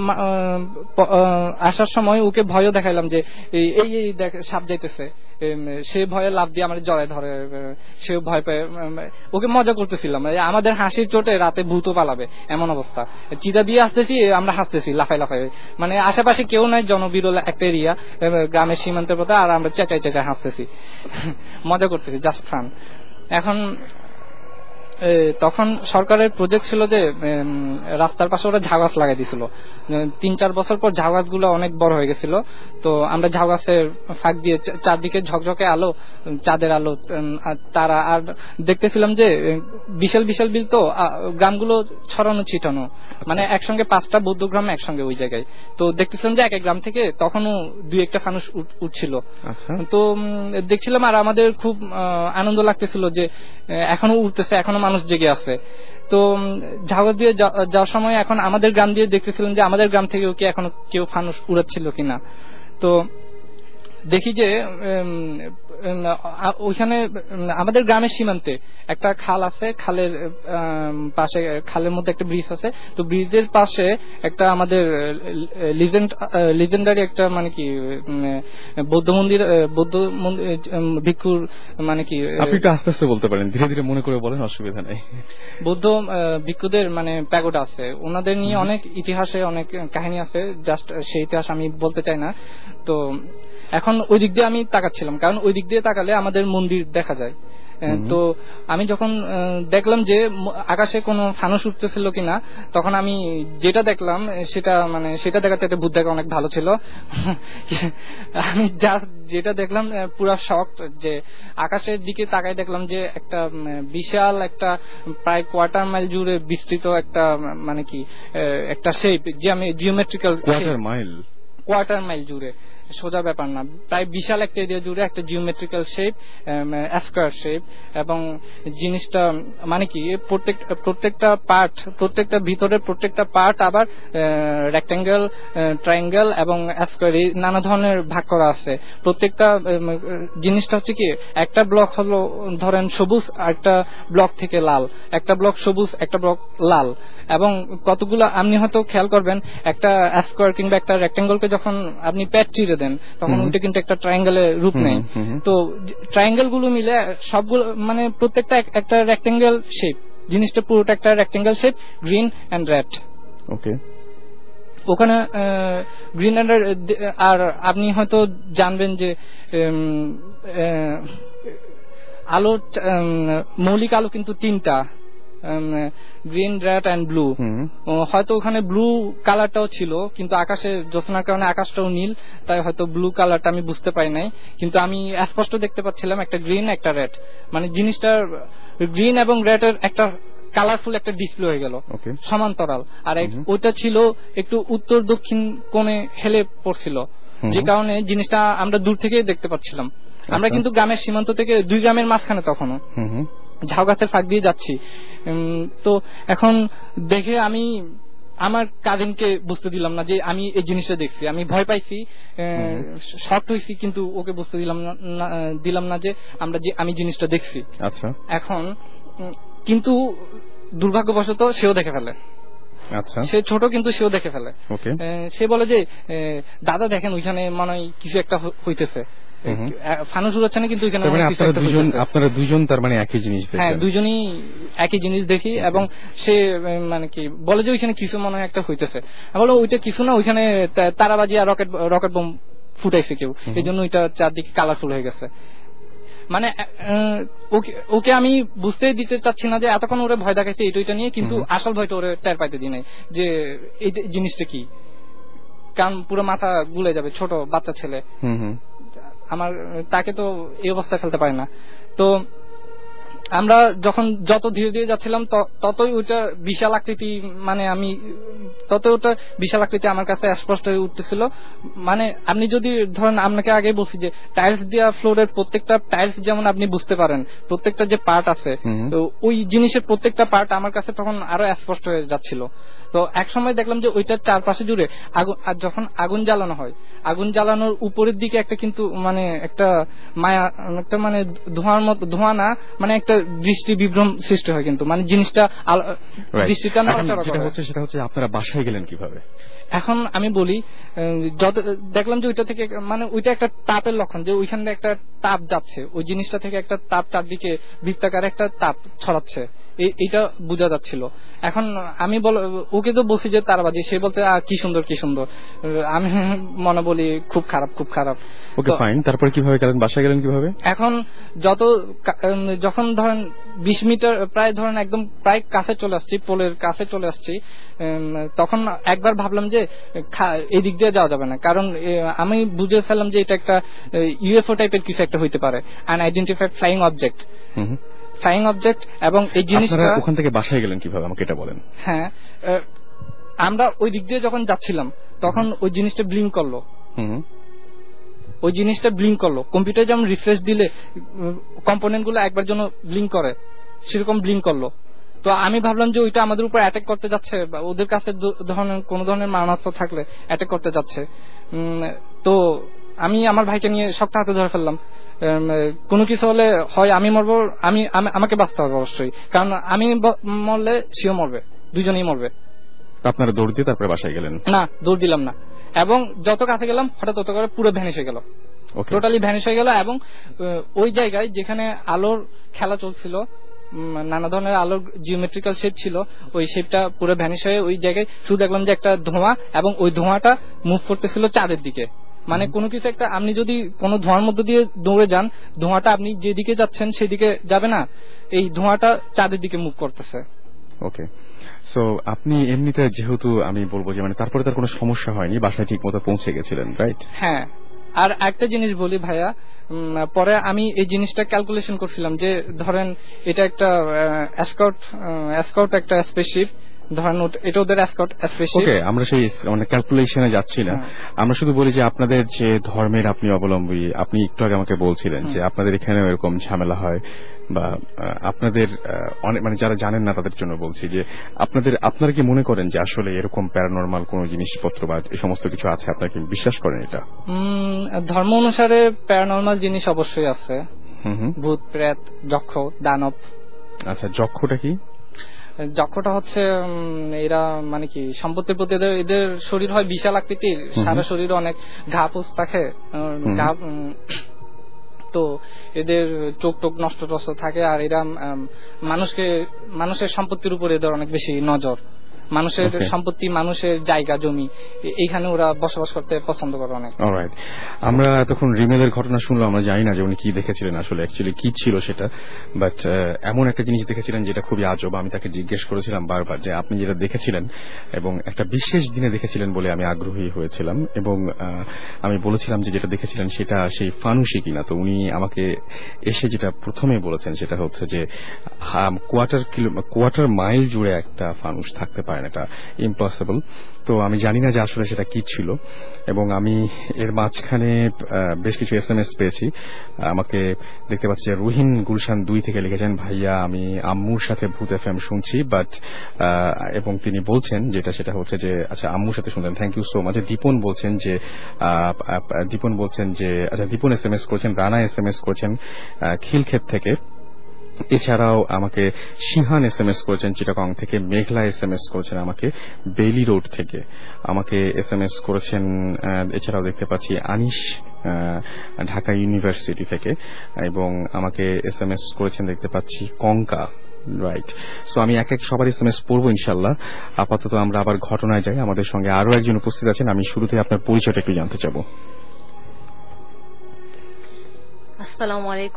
আসার সময় ওকে ভয়ও দেখাইলাম যে এই এই দেখ সাপ যাইতেছে, সে ভয়ে লাফ দিয়ে আমার জড়ায় ধরে, সে ভয় পেয়ে, ওকে মজা করতেছিলাম, আমাদের হাসির চোটে রাতে ভূতও পালাবে এমন অবস্থা। চিতা দিয়ে আসতেছি, আমরা হাসতেছি লাফাই লাফাই, মানে আশেপাশে কেউ নাই, জনবিরল একটা এরিয়া গ্রামের সীমান্তের পথে, আর আমরা চেঁচাই চেঁচাই হাসতেছি, মজা করতেছি, জাস্ট ফান। এখন তখন সরকারের প্রজেক্ট ছিল যে রাস্তার পাশে ওরা ঝাউ গাছ লাগাই দিয়েছিল, তিন চার বছর পর ঝাউ গাছগুলো অনেক বড় হয়ে গেছিল। তো আমরা ঝাউ গাছের ফাঁক দিয়ে চারদিকে ঝকঝকে আলো, চাঁদের আলো, তারা, আর দেখতেছিলাম যে বিশাল বিশাল বিল, তো গ্রামগুলো ছড়ানো ছিটানো, মানে একসঙ্গে পাঁচটা বৌদ্ধ গ্রাম একসঙ্গে ওই জায়গায়। তো দেখতেছিলাম যে এক এক গ্রাম থেকে তখনও দুই একটা ফানুস উঠছিল। তো দেখছিলাম আর আমাদের খুব আনন্দ লাগতেছিল যে এখনো উঠতেছে, এখনো মানুষ জেগে আছে। তো ঝাউ দিয়ে যাওয়ার সময় এখন আমাদের গ্রাম দিয়ে দেখতেছিলাম যে আমাদের গ্রাম থেকেও কি এখনো কেউ ফানুস উড়াচ্ছিল কিনা। তো দেখি যে ওইখানে আমাদের গ্রামের সীমান্তে একটা খাল আছে, খালের পাশে, খালের মধ্যে একটা ব্রিজ আছে। তো ব্রিজের পাশে একটা আমাদের লিজেন্ডারি একটা মানে কি বৌদ্ধ মন্দির, বৌদ্ধ ভিক্ষুর মানে কি, আপনি একটু আস্তে আস্তে বলতে পারেন, ধীরে ধীরে মনে করে বলেন, অসুবিধা নেই। বৌদ্ধ ভিক্ষুদের মানে প্যাগোডা আছে, ওনাদের নিয়ে অনেক ইতিহাসে অনেক কাহিনী আছে, জাস্ট সেই ইতিহাস আমি বলতে চাই না। তো এখন ওই দিক দিয়ে আমি তাকাচ্ছিলাম, কারণ ওই দিক দিয়ে তাকালে আমাদের মন্দির দেখা যায়। তো আমি যখন দেখলাম যে আকাশে কোনো ফানুস উঠতেছিল কিনা, তখন আমি যেটা দেখলাম সেটা মানে সেটা দেখার চাইতে ভূত দেখা অনেক ভালো ছিল। আমি জাস্ট যেটা দেখলাম পুরা শক, যে আকাশের দিকে তাকাই দেখলাম যে একটা বিশাল একটা প্রায় কোয়ার্টার মাইল জুড়ে বিস্তৃত একটা মানে কি একটা শেপ, যে আমি geometrical quarter mile quarter mile জুড়ে, সোজা ব্যাপার না, প্রায় বিশাল একটা এরিয়া জুড়ে একটা জিওমেট্রিক্যাল শেপ, স্কয়ার শেপ, এবং জিনিসটা মানে কি প্রত্যেক প্রত্যেকটা পার্ট, প্রত্যেকটা ভিতরের প্রত্যেকটা পার্ট আবার রেক্ট্যাঙ্গেল, ট্রায়াঙ্গেল এবং স্কয়ার, নানা ধরনের ভাগ করা আছে। প্রত্যেকটা জিনিসটা হচ্ছে কি, একটা ব্লক হলো ধরেন সবুজ, একটা ব্লক থেকে লাল, একটা ব্লক সবুজ, একটা ব্লক লাল, এবং কতগুলো আপনি হয়তো খেয়াল করবেন, একটা স্কয়ার কিংবা একটা রেক্ট্যাঙ্গেলকে যখন আপনি প্যাট চিরে দেন তখন ওইটা কিন্তু একটা ট্রায়াঙ্গেলের রূপ নেয়। তো ট্রায়াঙ্গেল গুলো মিলে সবগুলো মানে প্রত্যেকটা একটা রেক্ট্যাঙ্গেল শেপ, জিনিসটা পুরোটা একটা rectangle shape, green and red. Okay, ওখানে গ্রিন এন্ড রেড, আর আপনি হয়তো জানবেন যে আলো, মৌলিক আলো কিন্তু তিনটা, গ্রিন, রেড এন্ড ব্লু। হয়তো ওখানে ব্লু কালারটাও ছিল, কিন্তু আকাশের জ্যোৎস্নার কারণে আকাশটাও নীল, তাই হয়তো ব্লু কালারটা আমি বুঝতে পারি নাই, কিন্তু আমি স্পষ্ট দেখতে পাচ্ছিলাম একটা গ্রিন একটা রেড, মানে জিনিসটা গ্রিন এবং রেড এর একটা কালারফুল একটা ডিসপ্লে হয়ে গেল সমান্তরাল। আর ওইটা ছিল একটু উত্তর দক্ষিণ কোণে হেলে পড়ছিল, যে কারণে জিনিসটা আমরা দূর থেকেই দেখতে পাচ্ছিলাম। আমরা কিন্তু গ্রামের সীমান্ত থেকে দুই গ্রামের মাঝখানে তখনও ঝাউ গাছের ফাঁক দিয়ে যাচ্ছি। তো এখন দেখে আমি আমার কাজিনকে বুঝতে দিলাম না যে আমি এই জিনিসটা দেখছি, আমি ভয় পাইছি, শকড হয়েছি, কিন্তু ওকে বুঝতে দিলাম না দিলাম না যে আমরা যে আমি জিনিসটা দেখছি। আচ্ছা, এখন কিন্তু দুর্ভাগ্যবশত সেও দেখে ফেলে। আচ্ছা, সে ছোট কিন্তু সেও দেখে ফেলে। সে বলে যে দাদা দেখেন ওইখানে মনে হয় কিছু একটা হইতেছে, ফানুস উড়াচ্ছে না, কিন্তু আপনারা দুইজন তার মানে একই জিনিস দেখেন। হ্যাঁ, দুইজনই একই জিনিস দেখি, এবং সে মানে কি বলে যে ওইখানে কিছু মনে হয় একটা হইতেছে। বলো ওইটা কিছু না, ওইখানে তারাবাজি আর রকেট রকেট বোম ফুটাইছে কেউ, এই জন্য ওইটা চারদিকে কালারফুল হয়ে গেছে। মানে ওকে আমি বুঝতে দিতে চাচ্ছি না যে এতক্ষণ ওরে ভয় দেখাইছে এইটা নিয়ে, কিন্তু আসল ভয়টা ওরে টের পাইতে দিই নাই যে এই জিনিসটা কি, কারণ পুরো মাথা গুলে যাবে, ছোট বাচ্চা ছেলে আমার, তাকে তো এই অবস্থায় ফেলতে পারে না। তো আমরা যখন যত ধীরে ধীরে যাচ্ছিলাম ততই ওইটা বিশাল আকৃতি, মানে আমি তত ওটা বিশাল আকৃতি আমার কাছে স্পষ্ট হয়ে উঠতেছিল। মানে আপনি যদি ধরেন, আপনাকে আগে বলছি যে টাইলস দেওয়া ফ্লোরের প্রত্যেকটা টাইলস যেমন আপনি বুঝতে পারেন প্রত্যেকটা যে পার্ট আছে, তো ওই জিনিসের প্রত্যেকটা পার্ট আমার কাছে তখন আরো স্পষ্ট হয়ে যাচ্ছিল। তো এক সময় দেখলাম যে ওইটার চারপাশে জুড়ে আগুন, আর যখন আগুন জ্বালানো হয়, আগুন জ্বালানোর উপরের দিকে একটা কিন্তু মানে একটা মায়া, একটা মানে ধোঁয়ার মতো, ধোঁয়া না মানে একটা দৃষ্টি বিভ্রম সৃষ্টি হয়, কিন্তু মানে জিনিসটা দৃষ্টিটা নড়াচড়া করে। সেটা হচ্ছে আপনারা বাসায় গেলেন কিভাবে? এখন আমি বলি, যত দেখলাম যে ওইটা থেকে মানে ওইটা একটা তাপের লক্ষণ, যে ওইখানে একটা তাপ যাচ্ছে, ওই জিনিসটা থেকে একটা তাপ চারদিকে বৃত্তাকার একটা তাপ ছড়াচ্ছে, এইটা বোঝা যাচ্ছিল। এখন আমি বল ওকে তো বলছি যে তারবাজি, সে বলতে কি সুন্দর কি সুন্দর, আমি মনে বলি খুব খারাপ খুব খারাপ। ওকে ফাইন, তারপরে কিভাবে গেলেন, বাসায় গেলেন কিভাবে? এখন যত যখন ধরেন বিশ মিটার প্রায় ধরেন একদম প্রায় কাছে চলে আসছি, পোলের কাছে চলে আসছি, তখন একবার ভাবলাম যে এদিক দিয়ে যাওয়া যাবে না, কারণ আমি বুঝে ফেললাম যে এটা একটা ইউএফও টাইপের কিছু একটা হইতে পারে, unidentified flying object flying object এবং এই জিনিসটা। ওখান থেকে বাসায় গেলেন কিভাবে আমাকে এটা বলেন। হ্যাঁ, আমরা ওই দিক দিয়ে যখন যাচ্ছিলাম তখন ওই জিনিসটা ব্লিঙ্ক করলো, ওই জিনিসটা ব্লিঙ্ক করলো কম্পিউটার যেমন রিফ্রেশ দিলে কম্পোনেন্ট গুলো একবার জন্য ব্লিঙ্ক করে, সেরকম ব্লিঙ্ক করলো। তো আমি ভাবলাম যে ওইটা আমাদের উপর অ্যাটাক করতে যাচ্ছে, বা ওদের কাছে ধরনের কোন ধরনের মারণাস্ত্র থাকলে অ্যাটাক করতে যাচ্ছে। তো আমি আমার ভাইকে নিয়ে শক্ত হাতে ধরে ফেললাম, কোনো কিছু হলে হয় আমি মরবো, আমি আমাকে বাঁচতে হবে অবশ্যই, কারণ আমি মরলে সেও মরবে, দুজনেই মরবে। আপনারা দৌড় দিয়ে তারপরে বাসায় গেলেন? না, দৌড় দিলাম না, এবং যত কাছে গেলাম হঠাৎ তত করে পুরো ভ্যানিশ হয়ে গেল, টোটালি ভ্যানিশ হয়ে গেল। এবং ওই জায়গায় যেখানে আলোর খেলা চলছিল, নানা ধরনের আলোর জিওমেট্রিক্যাল শেপ ছিল, ওই শেপটা পুরো ভ্যানিশ হয়ে ওই জায়গায় শুধু দেখলাম যে একটা ধোঁয়া, এবং ওই ধোঁয়াটা মুভ করতেছিল চাঁদের দিকে। মানে কোনো কিছু একটা, আপনি যদি কোনো ধোঁয়ার মধ্যে দিয়ে দৌড়ে যান, ধোঁয়াটা আপনি যেদিকে যাচ্ছেন সেদিকে যাবে না, এই ধোঁয়াটা চাঁদের দিকে মুভ করতেছে। ওকে, সো আপনি এমনিতে যেহেতু আমি বলবো যে মানে তারপরে তার কোনো সমস্যা হয়নি, বাসায় ঠিক মতো পৌঁছে গেছিলেন, রাইট? হ্যাঁ, আর একটা জিনিস বলি ভাইয়া, পরে আমি এই জিনিসটা ক্যালকুলেশন করছিলাম যে ধরেন এটা একটা এসকর্ট এসকর্ট একটা স্পেসশিপ, ধরেন এটা ওদের এসকর্ট স্পেসশিপ। ওকে, আমরা সেই মানে ক্যালকুলেশনে যাচ্ছি না, আমরা শুধু বলি যে আপনাদের যে ধর্মের আপনি অবলম্বী, আপনি একটু আগে আমাকে বলছিলেন যে আপনাদের এখানেও এরকম ঝামেলা হয়, বা আপনাদের অনেক মানে যারা জানেন না তাদের জন্য বলছি যে আপনাদের আপনারা কি মনে করেন যে আসলে এরকম প্যারানরমাল কোন জিনিসপত্র বা এই সমস্ত কিছু আছে, আপনারা কি বিশ্বাস করেন এটা? ধর্ম অনুসারে প্যারানরমাল জিনিস অবশ্যই আছে, ভূত প্রেত যক্ষ দানব। আচ্ছা, যক্ষটা কি? যক্ষটা হচ্ছে এরা মানে কি সম্পত্তির প্রতি এদের শরীর হয় বিশাল আকৃতির, সারা শরীরে অনেক ঘা পুষ থাকে, ঘা, তো এদের চোখ টোক নষ্ট টষ্ট থাকে, আর এরা মানুষকে মানুষের সম্পত্তির উপর এদের অনেক বেশি নজর, মানুষের সম্পত্তি মানুষের জায়গা জমি এইখানে ওরা বসবাস করতে পছন্দ করে অনেক। অলরাইট, আমরা এতক্ষণ রিমেলের ঘটনা শুনলাম, আমরা জানি না যে উনি কি দেখেছিলেন আসলে অ্যাকচুয়ালি কি ছিল সেটা, বাট এমন একটা জিনিস দেখেছিলেন যেটা খুবই আজব। আমি তাকে জিজ্ঞেস করেছিলাম বারবার যে আপনি যেটা দেখেছিলেন এবং একটা বিশেষ দিনে দেখেছিলেন বলে আমি আগ্রহী হয়েছিলাম, এবং আমি বলেছিলাম যে যেটা দেখেছিলেন সেটা সেই ফানুসি কিনা। তো উনি আমাকে এসে যেটা প্রথমে বলেছেন সেটা হচ্ছে যে কোয়ার্টার কিলো কোয়ার্টার মাইল জুড়ে একটা ফানুস থাকতে পারে, এটা ইম্পসিবল। তো আমি জানি না যে আসলে সেটা কি ছিল, এবং আমি এর মাঝখানে বেশ কিছু এস এম এস পেয়েছি। আমাকে দেখতে পাচ্ছি যে রুহিন গুলশান দুই থেকে লিখেছেন, ভাইয়া আমি আম্মুর সাথে ভূত এফ এম শুনছি, বাট এবং তিনি বলছেন যেটা সেটা হচ্ছে যে আচ্ছা আম্মুর সাথে শুনলেন, thank you so much. Dipon বলছেন যে দীপন বলছেন যে আচ্ছা দীপন এস এম এস করেছেন, রানা এস এম এস করেছেন খিলক্ষেত থেকে, এছাড়াও আমাকে সিহান এস এম এস করেছেন চিটাগং থেকে, মেঘলা এস এম এস করেছেন আমাকে বেইলি রোড থেকে, আমাকে এস এম এস করেছেন এছাড়াও দেখতে পাচ্ছি আনিশ ঢাকা ইউনিভার্সিটি থেকে, এবং আমাকে এস এম এস করেছেন দেখতে পাচ্ছি কঙ্কা, রাইট। সো আমি এক এক সবার এস এম এস পড়বো ইনশাল্লাহ। আপাতত আমরা আবার ঘটনায় যাই, আমাদের সঙ্গে আরো একজন উপস্থিত আছেন, আমি শুরুতে আপনার পরিচয়টা একটু জানতে চাবো। আসসালামু আলাইকুম,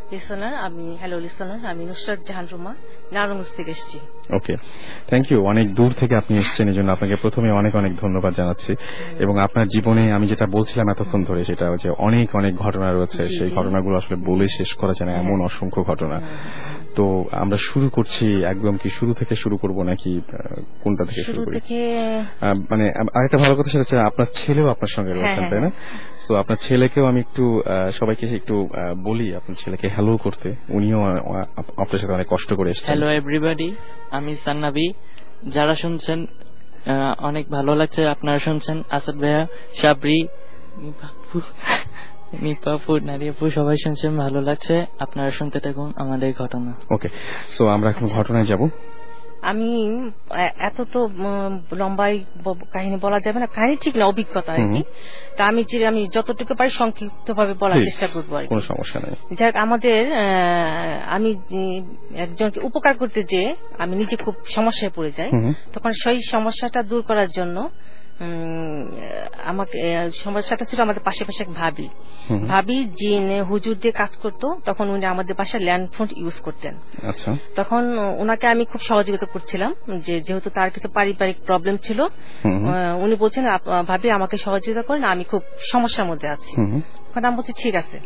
লিসনার, আমি হ্যালো লিসনার, আমি নুসরাত জাহান রুমা, নারায়ণগঞ্জ থেকে এসেছি। Okay, thank you. অনেক দূর থেকে আপনি এসেছেন, এই জন্য আপনাকে প্রথমে অনেক অনেক ধন্যবাদ জানাচ্ছি। এবং আপনার জীবনে আমি যেটা বলছিলাম এতক্ষণ ধরে, সেটা হচ্ছে অনেক অনেক ঘটনা রয়েছে, সেই ঘটনাগুলো আসলে বলে শেষ করা যায় না, এমন অসংখ্য ঘটনা। তো আমরা শুরু করছি একদম, কি শুরু থেকে শুরু করব নাকি কোনটা থেকে শুরু করি? মানে আরেকটা ভালো কথা, সেটা হচ্ছে আপনার ছেলেও আপনার সঙ্গে রয়েছেন, তাই না? তো আপনার ছেলেকেও আমি একটু সবাইকে একটু বলি আপনার ছেলেকে হ্যালো করতে। উনিও আপনার সাথে অনেক কষ্ট করে এসেছেন। হ্যালো এভরিবডি, আমি সান্নাবি। যারা শুনছেন অনেক ভালো লাগছে, আপনারা শুনছেন। আসাদ ভাইয়া, সাবরি, নিপাপুর, নারিয়াপুর সবাই শুনছেন, ভালো লাগছে। আপনারা শুনতে থাকুন আমাদের ঘটনা। ওকে, সো আমরা এখন ঘটনায় যাব। আমি এত তো লম্বাই কাহিনী বলা যাবে না, কাহিনী ঠিক না, অভিজ্ঞতা আর কি। তা আমি আমি যতটুকু পারি সংক্ষিপ্ত ভাবে বলার চেষ্টা করবো আর কোনো সমস্যা নেই। যাক, আমাদের আমি একজনকে উপকার করতে যে আমি নিজে খুব সমস্যায় পড়ে যাই, তখন সেই সমস্যাটা দূর করার জন্য আমাকে সমস্যাটা ছিল আমাদের পাশে পাশে ভাবি ভাবি যিনি হুজুর দিয়ে কাজ করতো, তখন উনি আমাদের বাসায় ল্যান্ড ফোন ইউজ করতেন। তখন ওনাকে আমি খুব সহযোগিতা করছিলাম, যে যেহেতু তার কিছু পারিবারিক প্রবলেম ছিল, উনি বলছেন ভাবি আমাকে সহযোগিতা করেন, আমি খুব সমস্যার মধ্যে আছি। তখন আমি বলছি ঠিক আছে।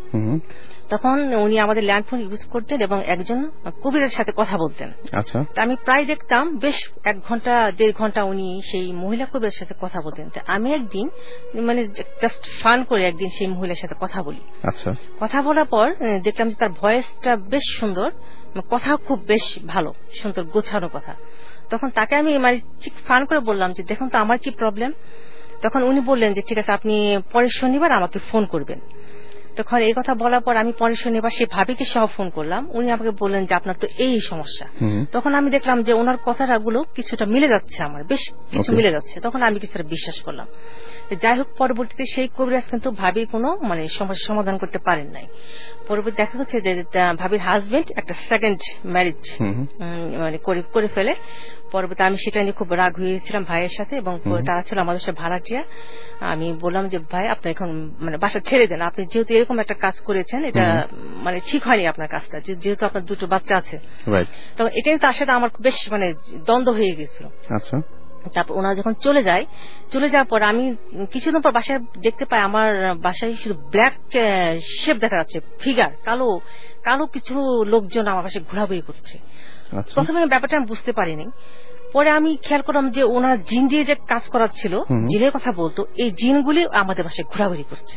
তখন উনি আমাদের ল্যান্ডফোন ইউজ করতেন এবং একজন কবিরের সাথে কথা বলতেন। আচ্ছা, আমি প্রায় দেখতাম বেশ এক ঘন্টা দেড় ঘন্টা উনি সেই মহিলা কবিরের সাথে কথা বলতেন। আমি একদিন মানে জাস্ট ফান করে একদিন সেই মহিলার সাথে কথা বলি। আচ্ছা, কথা বলার পর দেখলাম যে তার ভয়েসটা বেশ সুন্দর, কথা খুব বেশ ভালো, সুন্দর গোছানো কথা। তখন তাকে আমি মানে ঠিক ফান করে বললাম যে দেখুন তো আমার কি প্রবলেম। তখন উনি বললেন যে ঠিক আছে, আপনি পরের শনিবার আমাকে ফোন করবেন। তখন এই কথা বলার পর আমি পরের শনিবার সে ভাবিকে সহ ফোন করলাম। উনি আমাকে বললেন যে আপনার তো এই সমস্যা। তখন আমি দেখলাম যে ওনার কথাগুলো কিছুটা মিলে যাচ্ছে, আমার বেশ কিছু মিলে যাচ্ছে। তখন আমি কিছুটা বিশ্বাস করলাম। যাই হোক, পরবর্তীতে সেই কবিরাজ কিন্তু ভাবির কোনো মানে সমস্যা সমাধান করতে পারেন নাই। পরবর্তী দেখা যাচ্ছে যে ভাবির হাজবেন্ড একটা সেকেন্ড ম্যারেজ মানে করে ফেলে। পরবর্তী আমি সেটা নিয়ে খুব রাগ হয়েছিলাম ভাইয়ের সাথে, এবং তারা ছিল আমাদের সাথে ভাড়াটিয়া। আমি বললাম যে ভাই আপনি এখন মানে বাসা ছেড়ে দেন, আপনি যেহেতু এরকম একটা কাজ করেছেন, এটা মানে ঠিক হয়নি আপনার কাজটা, যেহেতু আপনার দুটো বাচ্চা আছে। তখন এটাই তার সাথে আমার বেশ মানে দ্বন্দ্ব হয়ে গেছিল। আচ্ছা, তারপর ওনারা যখন চলে যায়, চলে যাওয়ার পর আমি কিছুদিন পর বাসায় দেখতে পাই আমার বাসায় শুধু ব্ল্যাক শেপ দেখা যাচ্ছে, ফিগার, কালো কালো কিছু লোকজন আমার বাসায় ঘোরাঘুরি করছে। প্রথমে ব্যাপারটা আমি বুঝতে পারিনি। পরে আমি খেয়াল করলাম যে ওনারা জিন দিয়ে যে কাজ করাচ্ছিল, জিনের কথা বলতো, এই জিনগুলি আমাদের বাসায় ঘোরাঘুরি করছে।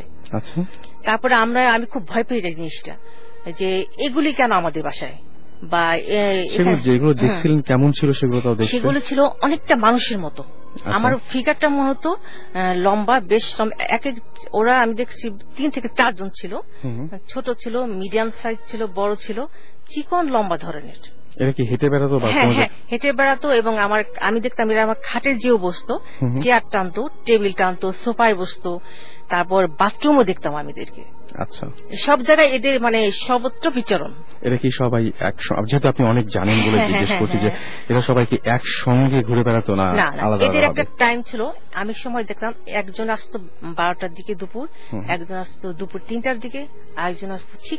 তারপরে আমরা আমি খুব ভয় পেয়ে যাই জিনিসটা, যে এগুলি কেন আমাদের বাসায়, বা যেগুলো দেখছিলেন কেমন ছিল সেগুলো? সেগুলো ছিল অনেকটা মানুষের মতো। আমার ফিগারটা মনে হতো লম্বা, বেশ এক এক ওরা আমি দেখছি তিন থেকে চারজন ছিল, ছোট ছিল, মিডিয়াম সাইজ ছিল, বড় ছিল, চিকন লম্বা ধরনের। এরা কি হেঁটে বেড়াতো? হ্যাঁ হ্যাঁ, হেঁটে বেড়াতো। এবং আমার আমি দেখতাম এরা আমার খাটের যেও বসতো, চেয়ার টানতো, টেবিল টানতো, সোফায় বসতো। তারপর বাথরুমও দেখতাম আমি এদেরকে। আচ্ছা, সব জায়গায় এদের মানে সর্বত্র বিচরণ। এরা কি সবাই এক, যেহেতু আপনি অনেক জানেন বলে জিজ্ঞেস করছি, যে এরা সবাই কি একসঙ্গে ঘুরে বেড়াতো না আলাদা? এদের একটা টাইম ছিল, আমি সময় দেখলাম একজন আসতো বারোটার দিকে দুপুর, একজন আসতো দুপুর তিনটার দিকে, আরেকজন আসতো ঠিক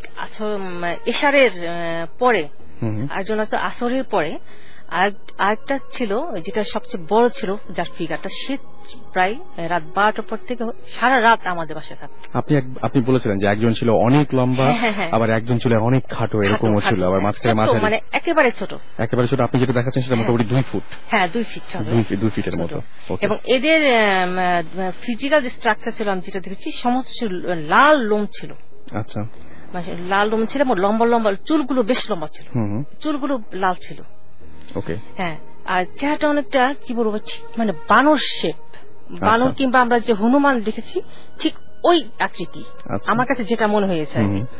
এশারের পরে, আরেকজন আসতো আসরের পরে, আরেকটা ছিল যেটা সবচেয়ে বড় ছিল, যার ফিগারটা সে প্রায় রাত বারোটার পর থেকে সারা রাত আমাদের বাসায় থাকতো। আপনি আপনি বলেছিলেন যে একজন ছিল অনেক লম্বা, আবার একজন ছিল অনেক খাটো, এরকমও ছিল, আবার মাঝখানে মাথা মানে একেবারে ছোট। একেবারে ছোট। আপনি যেটা দেখাচ্ছেন সেটা মোটামুটি দুই ফুট। হ্যাঁ, দুই ফিট দুই ফিটের মতো। এবং এদের ফিজিক্যাল যে স্ট্রাকচার ছিল আমি যেটা দেখেছি, সমস্ত লাল লোম ছিল। আচ্ছা, লাল লোম ছিল, লম্বা লম্বা চুলগুলো বেশ লম্বা ছিল, চুলগুলো লাল ছিল। ওকে, হ্যাঁ। আর চেহারাটা অনেকটা কি বলবো, মানে বানর শেপ, বানর কিংবা আমরা যে হনুমান দেখেছি ঠিক ওই আকৃতি আমার কাছে যেটা মনে হয়েছে।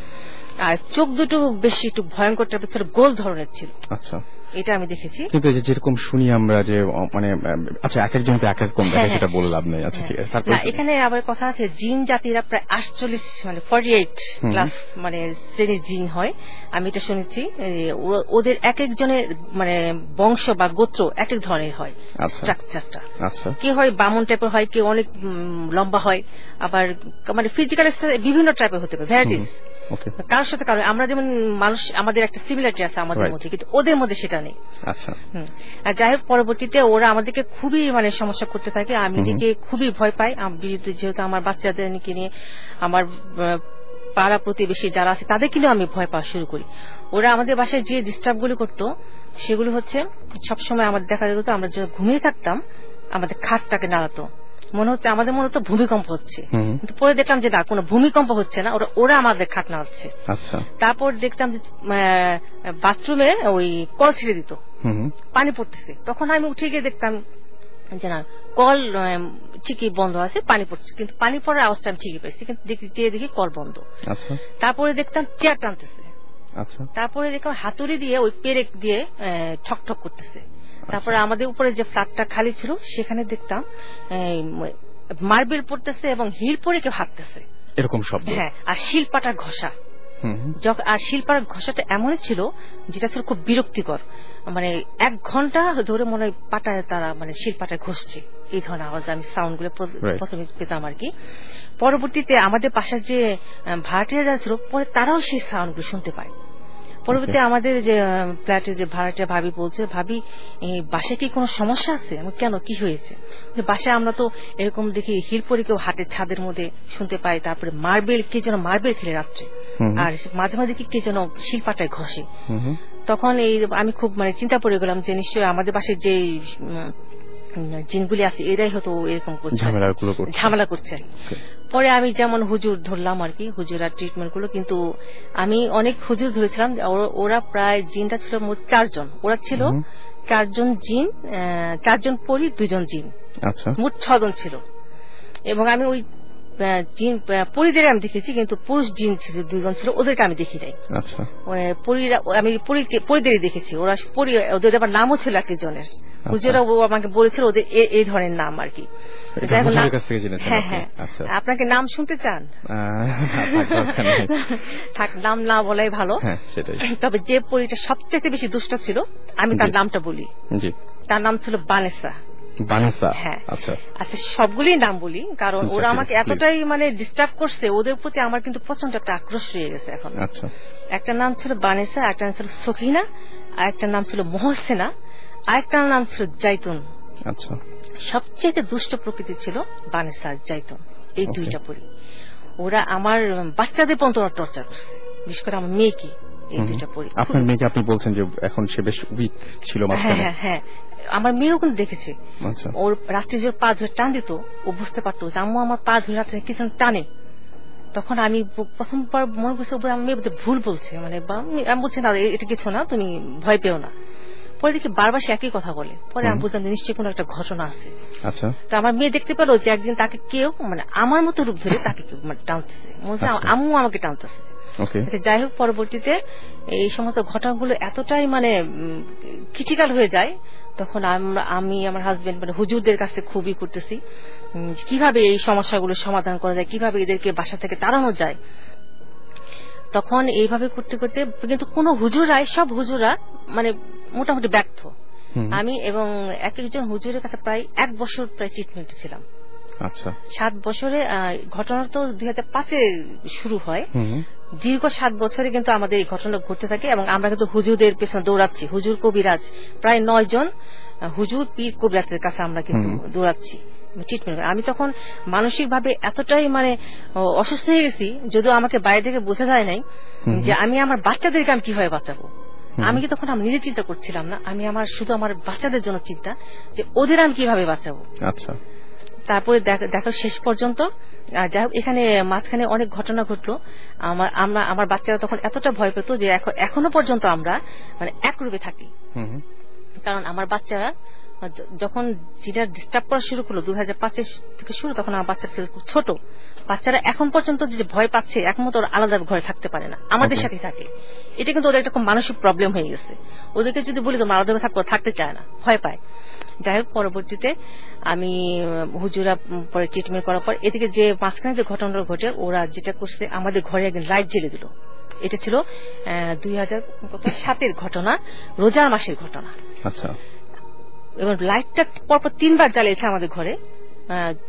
আর চোখ দুটো বেশি একটু ভয়ঙ্কর টাইপের ছিল, গোল ধরনের ছিল। আচ্ছা, এটা আমি দেখেছি। কিন্তু যেরকম শুনি আমরা যে মানে আচ্ছা এক একজন এক এক রকম দেখে, সেটা বলে লাভ নেই। আচ্ছা, ঠিক আছে। না, এখানে আবার কথা আছে, জিন জাতিরা প্রায় আটচল্লিশ মানে ফর্টি এইট ক্লাস মানে শ্রেণীর জিন হয়, আমি এটা শুনেছি। ওদের এক একজনের মানে বংশ বা গোত্র এক এক ধরনের হয় স্ট্রাকচারটা। আচ্ছা, কি হয় বামন টাইপের হয়, কেউ অনেক লম্বা হয়, আবার মানে ফিজিক্যাল বিভিন্ন টাইপের হতে পারে, ভ্যারাইটিস। কারোর সাথে কারো আমরা যেমন মানুষ আমাদের একটা সিমিলারিটি আছে আমাদের মধ্যে, কিন্তু ওদের মধ্যে সেটা নেই। আচ্ছা। আর যাই হোক পরবর্তীতে ওরা আমাদেরকে খুবই মানে সমস্যা করতে থাকে, আমি এদিকে খুবই ভয় পাই, যেহেতু আমার বাচ্চাদেরকে নিয়ে আমার পাড়া প্রতিবেশী যারা আছে তাদেরকে নিয়ে আমি ভয় পাওয়া শুরু করি। ওরা আমাদের বাসায় যে ডিস্টার্ব গুলো করতো সেগুলো হচ্ছে সবসময় আমাদের দেখা যেত আমরা যখন ঘুমিয়ে থাকতাম আমাদের খাটটাকে নাড়াতো, মনে হচ্ছে আমাদের মনে হতো ভূমিকম্প হচ্ছে, কিন্তু পরে দেখলাম যে না কোনো ভূমিকম্প হচ্ছে না, ওরা ওরা আমাদের খাট নাড়াচ্ছে। তারপর দেখতাম যে বাথরুমে ওই কল ছেড়ে দিত, পানি পড়তেছে, তখন আমি উঠে গিয়ে দেখতাম যে না কল ঠিকই বন্ধ আছে, পানি পড়ছে, কিন্তু পানি পড়ার আওয়াজটা আমি ঠিকই পাইছি, কিন্তু যেয়ে দেখি কল বন্ধ। তারপরে দেখতাম চেয়ার টানতেছে, তারপরে দেখলাম হাতুড়ি দিয়ে ওই পেরেক দিয়ে ঠক ঠক করতেছে। তারপরে আমাদের উপরে যে ফ্ল্যাটটা খালি ছিল সেখানে দেখতাম মার্বেল পড়তেছে এবং হিল পরে কেউ হাঁটতেছে, এরকম শব্দ। হ্যাঁ, আর শিলপাটার ঘষা, আর শিলপাটার ঘষাটা এমনই ছিল যেটা ছিল খুব বিরক্তিকর, মানে এক ঘন্টা ধরে মনে হয় পাটায় তারা মানে শিলপাটায় ঘষছে, এই ধরনের আওয়াজ আমি সাউন্ড গুলো প্রথমে পেতাম আর কি। পরবর্তীতে আমাদের পাশের যে ভাড়াটিয়া যারা ছিল পরে তারাও সেই সাউন্ড গুলো শুনতে পায়। পরবর্তী আমাদের যে ফ্ল্যাটের যে ভাড়াটিয়া ভাবি বলছে, ভাবি এই বাসায় কি কোনো সমস্যা আছে? আমি কেন, কি হয়েছে? যে বাসায় আমরা তো এরকম দেখি হিল পরে কেউ হাতের ছাদের মধ্যে শুনতে পাই, তারপরে মার্বেল কে যেন মার্বেল খেলে রাত্রে, আর মাঝে মাঝে কি কে যেন শিলপাটায় ঘষে। তখন এই আমি খুব মানে চিন্তা পড়ে গেলাম যে নিশ্চয়ই আমাদের বাসায় যে জিনগুলি আছে এরাই হয়তো এরকম ঝামেলা করছে। পরে আমি যেমন হুজুর ধরলাম আর কি, হুজুরার ট্রিটমেন্ট গুলো, কিন্তু আমি অনেক হুজুর ধরেছিলাম, ওরা প্রায় জিনটা ছিল মোট চারজন, ওরা ছিল চারজন জিন, চারজন পরি, দুইজন জিন, মোট ছজন ছিল। এবং আমি ওই জিন পরিদের আমি দেখেছি, কিন্তু পুরুষ জিন ছিল দুইজন ছিল, ওদেরকে আমি দেখি নাই। আমি পরিদেরই দেখেছি, ওরা ওদের আবার নামও ছিল এক একজনের, হুজুরা আমাকে বলেছিল ওদের এই ধরনের নাম আর কি। হ্যাঁ হ্যাঁ, আপনাকে নাম শুনতে চান? থাক, নাম না বলাই ভালো। তবে যে পরিটা সবচেয়ে বেশি দুষ্ট ছিল আমি তার নামটা বলি, তার নাম ছিল বানেসা। হ্যাঁ, আচ্ছা, সবগুলি নাম বলি কারণ ওরা আমাকে এতটাই মানে ডিস্টার্ব করছে, ওদের প্রতি আমার কিন্তু প্রচন্ড একটা আক্রোশ রয়ে গেছে এখন। একটা নাম ছিল বানেসা, একটা নাম ছিল সখিনা, আর একটা নাম ছিল মহসেনা, আর একটা নাম ছিল জাইতুন। আচ্ছা, সবচেয়ে দুষ্ট প্রকৃতি ছিল বানেসা আর জাইতুন, এই দুইটা পরি। ওরা আমার বাচ্চাদের পর্যন্ত টর্চার করছে, বিশেষ করে আমার মেয়েকে। এই দুইটা পরি। আপনার মেয়েকে আপনি বলছেন যে এখন সে বেশ উইক ছিল? হ্যাঁ হ্যাঁ হ্যাঁ, আমার মেয়েও কিন্তু দেখেছে, ওর রাত্রে যে পাঁচ ধরে টান দিত, ও বুঝতে পারতো যে আম্মু আমার পা ধরে রাত্রে কিছু টানে। তখন আমি প্রথমবার মনে করছি আমার মেয়ে ভুল বলছে, মানে আমি বলছি না এটা কিছু না, তুমি ভয় পেও না। পরে দেখি বারবার সে একই কথা বলে, পরে আমি বুঝলাম নিশ্চয়ই কোনো একটা ঘটনা আছে। আচ্ছা, তো আমার মেয়ে দেখতে পেলো যে একদিন তাকে কেউ মানে আমার মতো রূপ ধরে তাকে কেউ মানে টানতেছে, আম্মু আমাকে টানতেছে। যাই হোক, পরবর্তীতে এই সমস্ত ঘটনাগুলো এতটাই মানে ক্রিটিক্যাল হয়ে যায়, তখন আমি আমার হাজবেন্ড মানে হুজুরদের কাছে খুবই করতেছি কিভাবে এই সমস্যাগুলো সমাধান করা যায়, কিভাবে এদেরকে বাসা থেকে তাড়ানো যায়। তখন এইভাবে করতে করতে কিন্তু কোন হুজুরাই, সব হুজুরা মানে মোটামুটি ব্যর্থ। আমি এবং এক একজন হুজুরের কাছে প্রায় এক বছর প্রায় ট্রিটমেন্টে ছিলাম। আচ্ছা, সাত বছরে ঘটনা তো দুই হাজার পাঁচে শুরু হয়, দীর্ঘ সাত বছরে কিন্তু আমাদের এই ঘটনা ঘটতে থাকে এবং আমরা কিন্তু হুজুরদের পেছনে দৌড়াচ্ছি, হুজুর কবিরাজ প্রায় নয় জন হুজুর পীর কবিরাজের কাছে আমরা কিন্তু দৌড়াচ্ছি ট্রিটমেন্ট। আমি তখন মানসিক ভাবে এতটাই মানে অসুস্থ হয়ে গেছি, যদিও আমাকে বাইরে থেকে বোঝা যায় নাই যে আমি আমার বাচ্চাদেরকে আমি কিভাবে বাঁচাবো। আমি কি তখন আমি নিজে চিন্তা করছিলাম না, আমি আমার শুধু আমার বাচ্চাদের জন্য চিন্তা যে ওদের আমি কিভাবে বাঁচাবো। আচ্ছা, তারপরে দেখা শেষ পর্যন্ত যাই হোক, এখানে মাঝখানে অনেক ঘটনা ঘটলো। আমার আমরা আমার বাচ্চারা তখন এতটা ভয় পেত যে এখনো পর্যন্ত আমরা মানে এক রূপে থাকি, কারণ আমার বাচ্চারা যখন যেটা ডিস্টার্ব করা শুরু করলো দুই হাজার পাঁচের থেকে শুরু, তখন আমার বাচ্চা ছিল খুব ছোট। বাচ্চারা এখন পর্যন্ত যে ভয় পাচ্ছে একমত ওরা আলাদা ঘরে থাকতে পারে না, আমাদের সাথে থাকে। এটা কিন্তু ওদের একটা খুব মানসিক প্রবলেম হয়ে গেছে। ওদেরকে যদি বলি তো আলাদা থাকবো, থাকতে চায় না, ভয় পায়। যাই হোক, পরবর্তীতে আমি হুজুরা পরে ট্রিটমেন্ট করার পর এদিকে যে মাঝখানে যে ঘটনাটা ঘটে, ওরা যেটা করছে আমাদের ঘরে একদিন লাইট জ্বেলে দিল। এটা ছিল দুই হাজার সাতের ঘটনা, রোজার মাসের ঘটনা। আচ্ছা, এবার লাইটটা পরপর তিনবার জ্বালিয়েছে আমাদের ঘরে।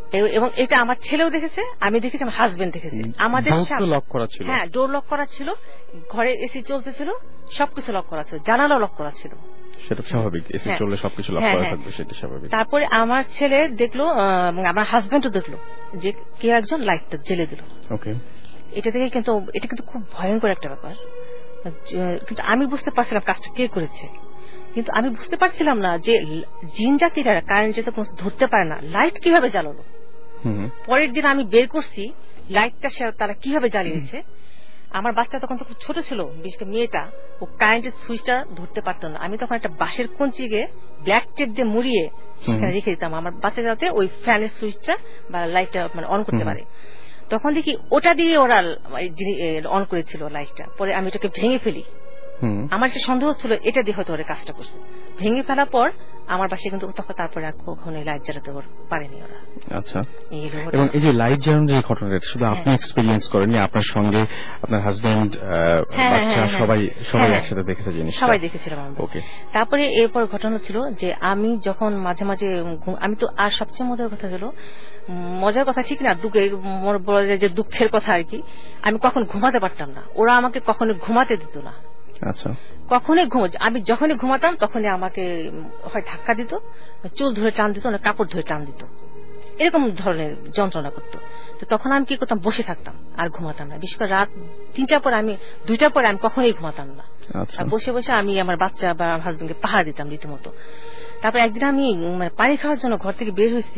এবং এটা আমার ছেলেও দেখেছে, আমি দেখেছি, আমার হাজবেন্ড দেখেছে। আমাদের লক করা ছিল, হ্যাঁ ডোর লক করা ছিল, ঘরে এসি চলতেছিল, সবকিছু লক করা ছিল, জানালা লক করা ছিল। সেটা স্বাভাবিক, এসি চললে সবকিছু লক করা থাকবে, সেটা স্বাভাবিক। তারপরে আমার ছেলে দেখলো, আমার হাজবেন্ডও দেখলো যে কেউ একজন লাইটটা জ্বেলে দিল। ওকে, এটা দেখে কিন্তু এটা কিন্তু খুব ভয়ঙ্কর একটা ব্যাপার। কিন্তু আমি বুঝতে পারছিলাম কাজটা কে করেছে, কিন্তু আমি বুঝতে পারছিলাম না যে জিন জাতিরা কারেন্ট যেতে কোনো ধরতে পারে না, লাইট কিভাবে জ্বালালো। পরের দিন আমি বের করছি লাইটটা তারা কিভাবে জ্বালিয়েছে। আমার বাচ্চা তখন তো খুব ছোট ছিল, বিশেষ করে মেয়েটা, ও কারেন্টের সুইচটা ধরতে পারতো না। আমি তখন একটা বাঁশের কঞ্চিকে ব্ল্যাক টেপ দিয়ে মুড়িয়ে সেখানে রেখে দিতাম আমার বাচ্চা যাতে ওই ফ্যানের সুইচটা বা লাইটটা মানে অন করতে পারে। তখন দেখি ওটা দিয়ে ওরা অন করেছিল লাইটটা। পরে আমি ওটাকে ভেঙে ফেলি, আমার যে সন্দেহ ছিল এটা দিয়ে হয়তো ওরা কাজটা করছে। ভেঙে ফেলার পর আমার বাসায় কিন্তু তখন তারপরে কখনো লাইট জ্বালাতে পারেনি ওরা। আচ্ছা, এবং এই যে লাইট জ্বালানোর যে ঘটনাটা শুধু আপনি এক্সপেরিয়েন্স করেননি, আপনার সঙ্গে আপনার হাজবেন্ড, বাচ্চা, সবাই সবাই একসাথে দেখেছে জিনিস, সবাই দেখেছিলাম। ওকে, তারপরে এরপর ঘটনা ছিল যে আমি যখন মাঝে মাঝে আমি তো, আর সবচেয়ে মজার কথা হলো, মজার কথা ঠিক না, বলা যায় যে দুঃখের কথা আর কি, আমি কখন ঘুমাতে পারতাম না, ওরা আমাকে কখনো ঘুমাতে দিত না। আচ্ছা, কখনই ঘুম, আমি যখনই ঘুমাতাম তখনই আমাকে হয় ধাক্কা দিত, চুল ধরে টান দিত, না কাপড় ধরে টান দিত, এরকম ধরনের যন্ত্রণা করতো। তো তখন আমি কি করতাম, বসে থাকতাম আর ঘুমাতাম না। বিশেষ করে রাত তিনটার পরে আমি দুইটার পরে আমি কখনোই ঘুমাতাম না, আর বসে বসে আমি আমার বাচ্চা বা হাজবেন্ডকে পাহারা দিতাম রীতিমতো। তারপর একদিন আমি মানে পানি খাওয়ার জন্য ঘর থেকে বের হয়েছি,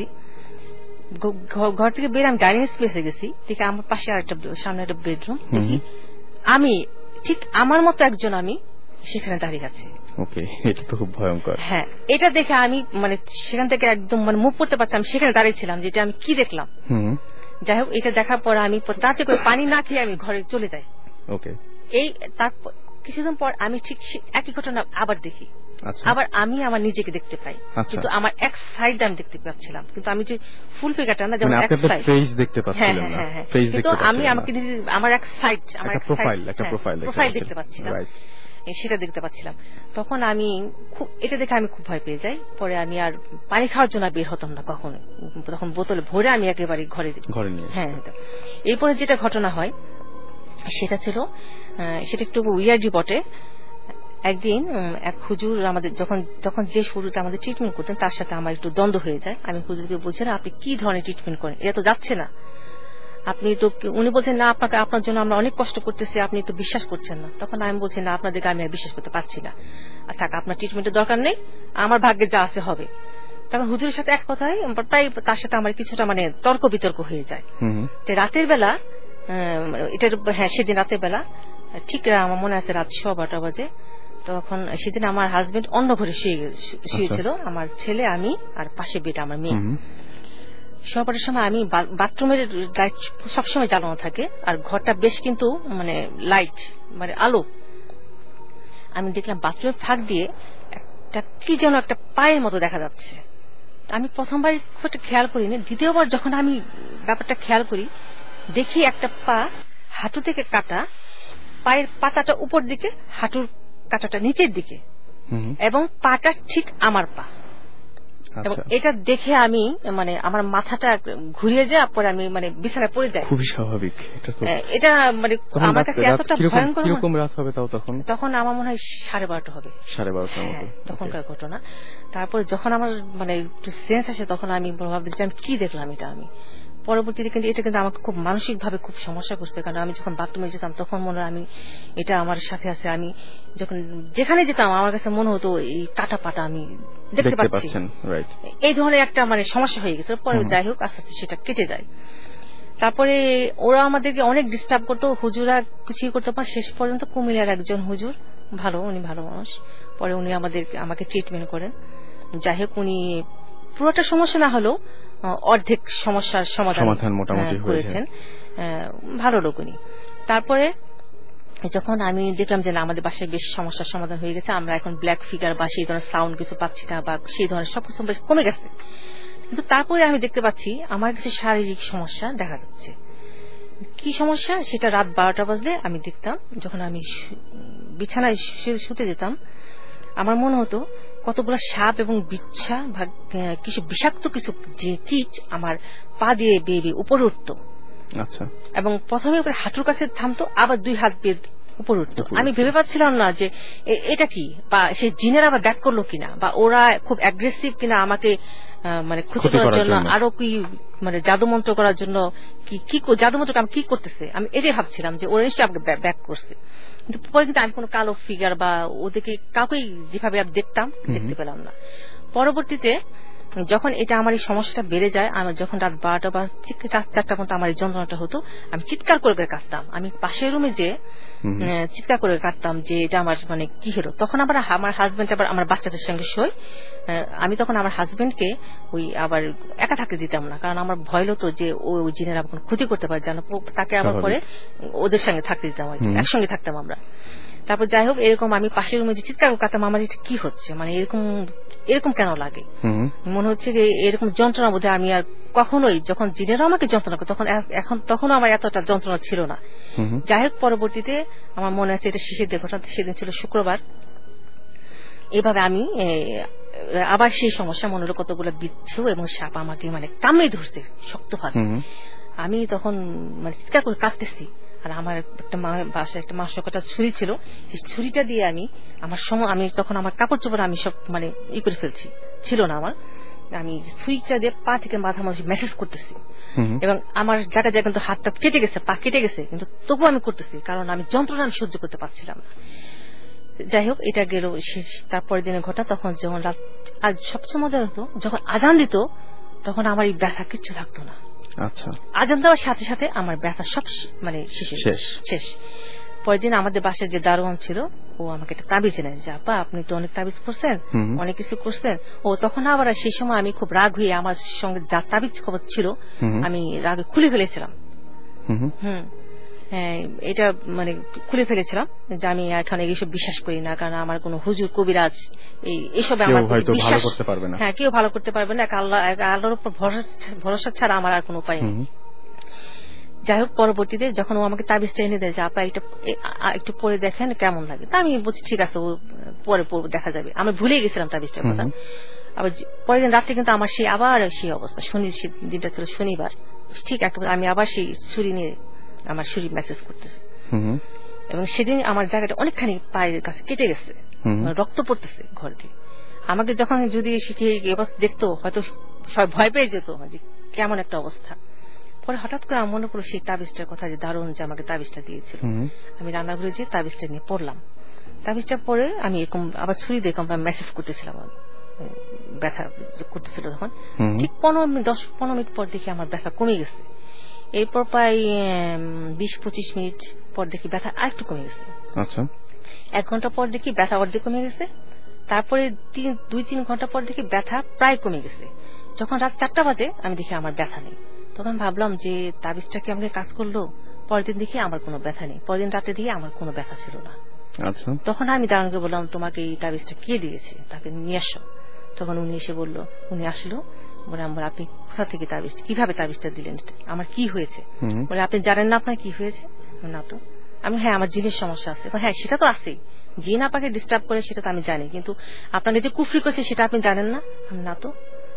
ঘর থেকে বের আমি ডাইনিং স্পেসে গেছি, দেখি আমার পাশে আর একটা সামনে একটা বেডরুম, দেখি আমি ঠিক আমার মতো একজন আমি সেখানে দাঁড়িয়ে আছে। ওকে, এটা তো খুব ভয়ঙ্কর। হ্যাঁ, এটা দেখে আমি মানে সেখান থেকে একদম মানে মুভ করতে পারছি, আমি সেখানে দাঁড়িয়েছিলাম যেটা আমি কি দেখলাম। যাই হোক, এটা দেখার পর আমি তাতে করে পানি না খেয়ে আমি ঘরে চলে যাই। ওকে, এই তারপর কিছুদিন পর আমি ঠিক একই ঘটনা আবার দেখি, আবার আমি আমার নিজেকে দেখতে পাই, কিন্তু আমার এক সাইড আমি দেখতে পাচ্ছিলাম, কিন্তু আমি যে ফুল ফিগারটা না, যেমন এক সাইড ফেস দেখতে পাচ্ছিলাম না, কিন্তু আমি আমাকে আমার এক সাইড, আমার এক প্রোফাইল, একটা প্রোফাইল প্রোফাইল দেখতে পাচ্ছিলাম, সেটা দেখতে পাচ্ছিলাম। তখন আমি খুব এটা দেখে আমি খুব ভয় পেয়ে যাই। পরে আমি আর পানি খাওয়ার জন্য বের হতাম না কখনো, তখন বোতলে ভরে আমি একেবারে ঘরে ঘরে নিয়ে। হ্যাঁ, এরপরে যেটা ঘটনা হয় সেটা ছিল, সেটা একটু উইয়ার্ডই বটে। একদিন এক হুজুর আমাদের যখন তখন যে শুরুতে আমাদের ট্রিটমেন্ট করতেন তার সাথে আমার একটু দ্বন্দ্ব হয়ে যায়। আমি হুজুরকে বলছি, না আপনি কি ধরনের ট্রিটমেন্ট করেন, এটা তো যাচ্ছে না, আপনি তো, উনি বলছেন না আপনাকে, আপনার জন্য আমরা অনেক কষ্ট করতেছি, আপনি তো বিশ্বাস করছেন না। তখন আমি বলছি, না আপনাদেরকে আমি বিশ্বাস করতে পারছি না, আর থাক, আপনার ট্রিটমেন্টের দরকার নেই, আমার ভাগ্যে যা আছে হবে। তখন হুজুরের সাথে এক কথায় প্রায় তার সাথে আমার কিছুটা মানে তর্ক বিতর্ক হয়ে যায়। রাতের বেলা, এটা হ্যাঁ সেদিন রাতের বেলা ঠিক আমার মনে আছে রাত সোয়া বারোটা বাজে, তখন সেদিন আমার হাজবেন্ড অন্য ঘরে শুয়ে শুয়েছিল, আমার ছেলে, আমি, আর পাশে বেটা আমার মেয়ে। সবার সময় আমি বাথরুমের লাইট সবসময় জ্বালানো থাকে, আর ঘরটা বেশ কিন্তু মানে লাইট মানে আলো। আমি দেখলাম বাথরুমের ফাঁক দিয়ে একটা কি যেন একটা পায়ের মতো দেখা যাচ্ছে। আমি প্রথমবার খুব একটা খেয়াল করিনি, দ্বিতীয়বার যখন আমি ব্যাপারটা খেয়াল করি, দেখি একটা পা হাঁটু থেকে কাটা, পায়ের পাতাটা উপর দিকে, হাঁটুর কাটাটা নিচের দিকে, এবং পাটা ঠিক আমার পা। এবং এটা দেখে আমি মানে আমার মাথাটা ঘুরিয়ে যায়, পরে আমি মানে বিছানায় পড়ে যাই। খুবই স্বাভাবিক এটা, মানে আমার কাছে এতটা ভয়ঙ্কর। কিরকম রাত হবে তাও তখন? তখন আমার মনে হয় সাড়ে বারোটা হবে, সাড়ে বারোটার মতো তখনকার ঘটনা। তারপর যখন আমার মানে একটু সেন্স আসে, তখন আমি ভাবছি আমি কি দেখলাম এটা। আমি পরবর্তীতে কিন্তু এটা কিন্তু আমাকে খুব মানসিক ভাবে খুব সমস্যা করছে, কারণ আমি যখন বাথরুমে যেতাম তখন মনে হয় আমি এটা আমার সাথে আছে, আমি যখন যেখানে যেতাম আমার কাছে মনে হতো এই কাটা পাটা আমি দেখতে পাচ্ছি, এই ধরনের একটা মানে সমস্যা হয়ে গেছে। পরে যাই হোক আস্তে আস্তে সেটা কেটে যায়। তারপরে ওরা আমাদেরকে অনেক ডিস্টার্ব করতো, হুজুরা কিছুই করতে পারে। শেষ পর্যন্ত কুমিল্লার একজন হুজুর, ভালো, উনি ভালো মানুষ, পরে উনি আমাদের আমাকে ট্রিটমেন্ট করেন। যাই হোক, উনি পুরোটা সমস্যা না হলেও অর্ধেক সমস্যার সমাধান মোটামুটি করেছেন, ভালো লোক উনি। তারপরে যখন আমি দেখলাম যে না আমাদের বাসায় বেশ সমস্যার সমাধান হয়ে গেছে, আমরা এখন ব্ল্যাক ফিগার বা সেই ধরনের সাউন্ড কিছু পাচ্ছি না, বা সেই ধরনের সবকিছু বেশ কমে গেছে। কিন্তু তারপরে আমি দেখতে পাচ্ছি আমার কিছু শারীরিক সমস্যা দেখা যাচ্ছে। কি সমস্যা সেটা রাত বারোটা বাজলে আমি দেখতাম, যখন আমি বিছানায় শুতে যেতাম আমার মনে হতো কতগুলো সাপ এবং বিচ্ছা বা কিছু বিষাক্ত কিছু যে কীট আমার পা দিয়ে বেয়ে বেয়ে উপরে উঠতো। আচ্ছা। এবং প্রথমে হাঁটুর কাছে থামতো, আবার দুই হাত বেয়ে উপরে উঠতো। আমি ভেবে পাচ্ছিলাম না যে এটা কি, বা সেই জিনের আবার ব্যাক করলো কিনা, বা ওরা খুব অ্যাগ্রেসিভ কিনা আমাকে মানে ক্ষতি করার জন্য, আরো কি মানে জাদুমন্ত্র করার জন্য, কি কি জাদুমন্ত্র আমি কি করতেছে, আমি এটাই ভাবছিলাম যে ওরা নিশ্চয়ই আমাকে ব্যাক করছে। কিন্তু পরে কিন্তু আমি কোনো কালো ফিগার বা ওদেরকে কাউকেই যেভাবে আমি দেখতাম দেখতে পেলাম না। পরবর্তীতে যখন এটা আমার এই সমস্যাটা বেড়ে যায়, আমার যখন রাত বারোটা বা রাত চারটা পর্যন্ত আমার এই যন্ত্রণাটা হতো, আমি চিৎকার করে করে কাঁদতাম। আমি পাশের রুমে যে চিৎকার করে কাঁদতাম যে এটা আমার মানে কি হলো। তখন আবার আমার হাজবেন্ড আবার আমার বাচ্চাদের সঙ্গে শোয়। আমি তখন আমার হাজবেন্ডকে ওই আবার একা থাকতে দিতাম না, কারণ আমার ভয় হতো যে ওই জিনের আবার ক্ষতি করতে পারে, যেন তাকে আবার পরে ওদের সঙ্গে থাকতে দিতাম আর কি, একসঙ্গে থাকতাম আমরা। তারপর যাই হোক, এরকম আমি পাশের রুমে যে চিৎকার কাঁদতাম, আমার এটা কি হচ্ছে, মানে এরকম এরকম কেন লাগে, মনে হচ্ছে যে এরকম যন্ত্রণা বোধহয় আমি আর কখনোই, যখন জিনেরাও আমাকে যন্ত্রণা করে তখন এখন তখনও আমার এতটা যন্ত্রণা ছিল না। যাই হোক, পরবর্তীতে আমার মনে আছে এটা শেষের দিন ঘটনা, সেদিন ছিল শুক্রবার। এভাবে আমি আবার সেই সমস্যা, মনে হলো কতগুলো বিচ্ছু এবং সাপ আমাকে মানে কামড়ে ধরছে শক্তভাবে। আমি তখন মানে চিৎকার করে কাঁদতেছি, আর আমার একটা বাসায় একটা মাংস কাটা ছুরি ছিল, সেই ছুরিটা দিয়ে আমি আমার সময় আমি তখন আমার কাপড় চোপড় আমি সব মানে ই করে ফেলছি, ছিল না আমার, আমি ছুরিটা দিয়ে পা থেকে মাথা মাঝে মেসেজ করতেছি, এবং আমার জায়গা জায়গা কিন্তু হাতটা কেটে গেছে, পা কেটে গেছে, কিন্তু তবুও আমি করতেছি, কারণ আমি যন্ত্রণা আমি সহ্য করতে পারছিলাম না। যাই হোক, এটা গেল তারপরের দিনের ঘটনা। তখন যখন রাত, আর সবচেয়ে মজা হতো যখন আজান দিত, তখন আমার এই ব্যথা কিচ্ছু থাকতো না। আচ্ছা। আজান দেওয়ার সাথে সাথে আমার ব্যথা সব মানে শেষ শেষ। পরের দিন আমাদের বাসায় যে দারোয়ান ছিল, ও আমাকে একটা তাবিজ এনে, যে আপা আপনি তো অনেক তাবিজ করছেন, অনেক কিছু করছেন। ও তখন আবার সেই সময় আমি খুব রাগ হয়ে আমার সঙ্গে যা তাবিজ খবর ছিল আমি রাগে খুলে ফেলেছিলাম। হুম হ্যাঁ, এটা মানে খুলে ফেলেছিলাম যে আমি এখন এইসব বিশ্বাস করি না, কারণ আমার কোন হুজুর কবিরাজ এইসব আমার বিশ্বাস করতে পারবে না। হ্যাঁ, কেউ ভালো করতে পারবে না, আল্লাহ আল্লাহর উপর ভরসা ছাড়া আমার আর কোনো উপায় নেই। যাই হোক, পরবর্তীতে যখন ও আমাকে তাবিজটা এনে দেয় যে আপা এটা একটু পরে দেখেন কেমন লাগে, তা আমি বলছি ঠিক আছে, ও পরে পরে দেখা যাবে। আমি ভুলে গেছিলাম তাবিজটার কথা। আবার পরের দিন রাত্রে কিন্তু আমার সেই আবার সেই অবস্থা, শনি দিনটা ছিল শনিবার, ঠিক একেবারে আমি আবার সেই ছুরি নিয়ে আমার শরীর মেসেজ করতেছে, এবং সেদিন আমার জায়গাটা অনেকখানি পায়ের কাছে কেটে গেছে, রক্ত পড়তেছে ঘর দিয়ে। আমাকে যখন যদি দেখতো হয়তো সবাই ভয় পেয়ে যেত যে কেমন একটা অবস্থা। পরে হঠাৎ করে আমার মনে পড়লো সেই তাবিজটার কথা, যে দারুণ যে আমাকে তাবিজটা দিয়েছিল। আমি রান্নাঘরে যেয়ে তাবিজটা নিয়ে পড়লাম। তাবিজটা পরে আমি এরকম আবার ছুরি দিয়ে মেসেজ করতেছিলাম, ব্যথা করতেছিল তখন। ঠিক পনেরো মিনিট দশ পনেরো মিনিট পর দেখি আমার ব্যথা কমে গেছে। এরপর প্রায় বিশ পঁচিশ মিনিট পর দেখি ব্যথা আরেকটু কমে গেছে। আচ্ছা। এক ঘন্টা পর দেখি ব্যথা অর্ধেক কমে গেছে। তারপরে দুই তিন ঘন্টা পর দেখি ব্যথা প্রায় কমে গেছে। যখন রাত চারটা বাজে আমি দেখি আমার ব্যথা নেই। তখন ভাবলাম যে তাবিজটা কি আমাকে কাজ করলো। পরের দিন দেখি আমার কোনো ব্যথা নেই। পরের দিন রাতে দিয়ে আমার কোনো ব্যথা ছিল না। আচ্ছা। তখন আমি দারোয়ানকে বললাম তোমাকে এই তাবিজটা কে দিয়েছে, তাকে নিয়ে আসো। তখন উনি এসে বললো, উনি আসলো, বলে আমার আপনি কোথা থেকে তাবিজটা, কিভাবে তাবিজটা দিলেন, আমার কি হয়েছে, বলে আপনি জানেন না আপনার কি হয়েছে। না তো। আমি হ্যাঁ আমার জিনের সমস্যা আছে। হ্যাঁ সেটা তো আছেই, জিন আপনাকে ডিস্টার্ব করে সেটা তো আমি জানি, কিন্তু আপনাকে যে কুফরি করছে সেটা আপনি জানেন না। না তো।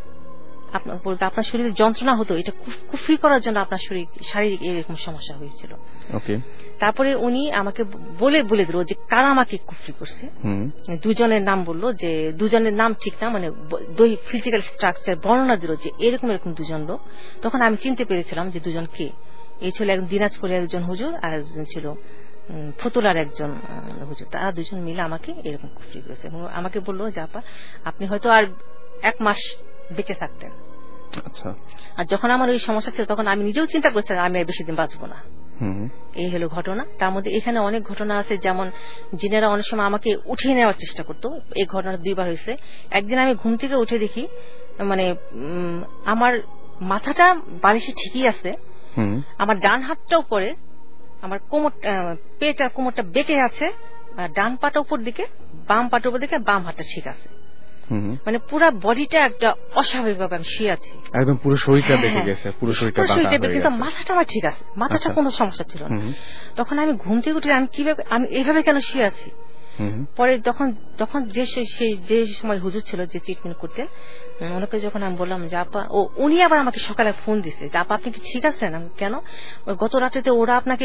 আপনার বলতে আপনার শরীরে যন্ত্রণা হতো, এটা কুফরি করার জন্য আপনার শরীর শারীরিক এরকম সমস্যা হয়েছিল। তারপরে উনি আমাকে বলে বলে দিল যে কারা আমাকে কুফরি করছে। দুজনের নাম বললো, যে দুজনের নাম ঠিক না, মানে দুই ফিজিক্যাল স্ট্রাকচার বর্ণনা দিল যে এরকম এরকম দুজন লোক। তখন আমি চিনতে পেরেছিলাম যে দুজন কে। এই ছিল একজন দিনাজপুরের একজন হুজুর, আর একজন ছিল ফতুলার একজন হুজুর। তারা দুজন মিলে আমাকে এরকম কুফরি করেছে এবং আমাকে বললো যে আপা আপনি হয়তো আর এক মাস বেঁচে থাকতেন। আচ্ছা। আর যখন আমার ওই সমস্যা ছিল তখন আমি নিজেও চিন্তা করছিলাম আমি আর বেশি দিন বাঁচবো না। এই হলো ঘটনা। তার মধ্যে এখানে অনেক ঘটনা আছে, যেমন জিনেরা অনেক সময় আমাকে উঠিয়ে নেওয়ার চেষ্টা করতো। এই ঘটনা দুইবার হয়েছে। একদিন আমি ঘুম থেকে উঠে দেখি মানে আমার মাথাটা বালিশে ঠিকই আছে, আমার ডান হাতটাও পরে, আমার কোমর পেট আর কোমরটা বেঁকে আছে, ডান পাটা উপর দিকে, বাম পাটার উপর দিকে, বাম হাতটা ঠিক আছে। মানে পুরো বডিটা একটা অস্বাভাবিক ভাবে আমি শুয়ে আছি, একদম পুরো শরীরটা বেঁকে গেছে, পুরো শরীরটা বাঁকা হয়ে গেছে, কিন্তু মাথাটা আমার ঠিক আছে, মাথাটা কোনো সমস্যা ছিল না। তখন আমি ঘুম থেকে উঠে আমি কিভাবে আমি এইভাবে কেন শুয়ে আছি, পরে তখন তখন যে সেই যে সময় হুজুর ছিল যে ট্রিটমেন্ট করতেন, ওনাকে যখন আমি বললাম যে আপা, ও উনি আবার আমাকে সকালে ফোন দিছে যে আপা আপনি কি ঠিক আছেন? আমি কেন? গত রাত্রিতে ওরা আপনাকে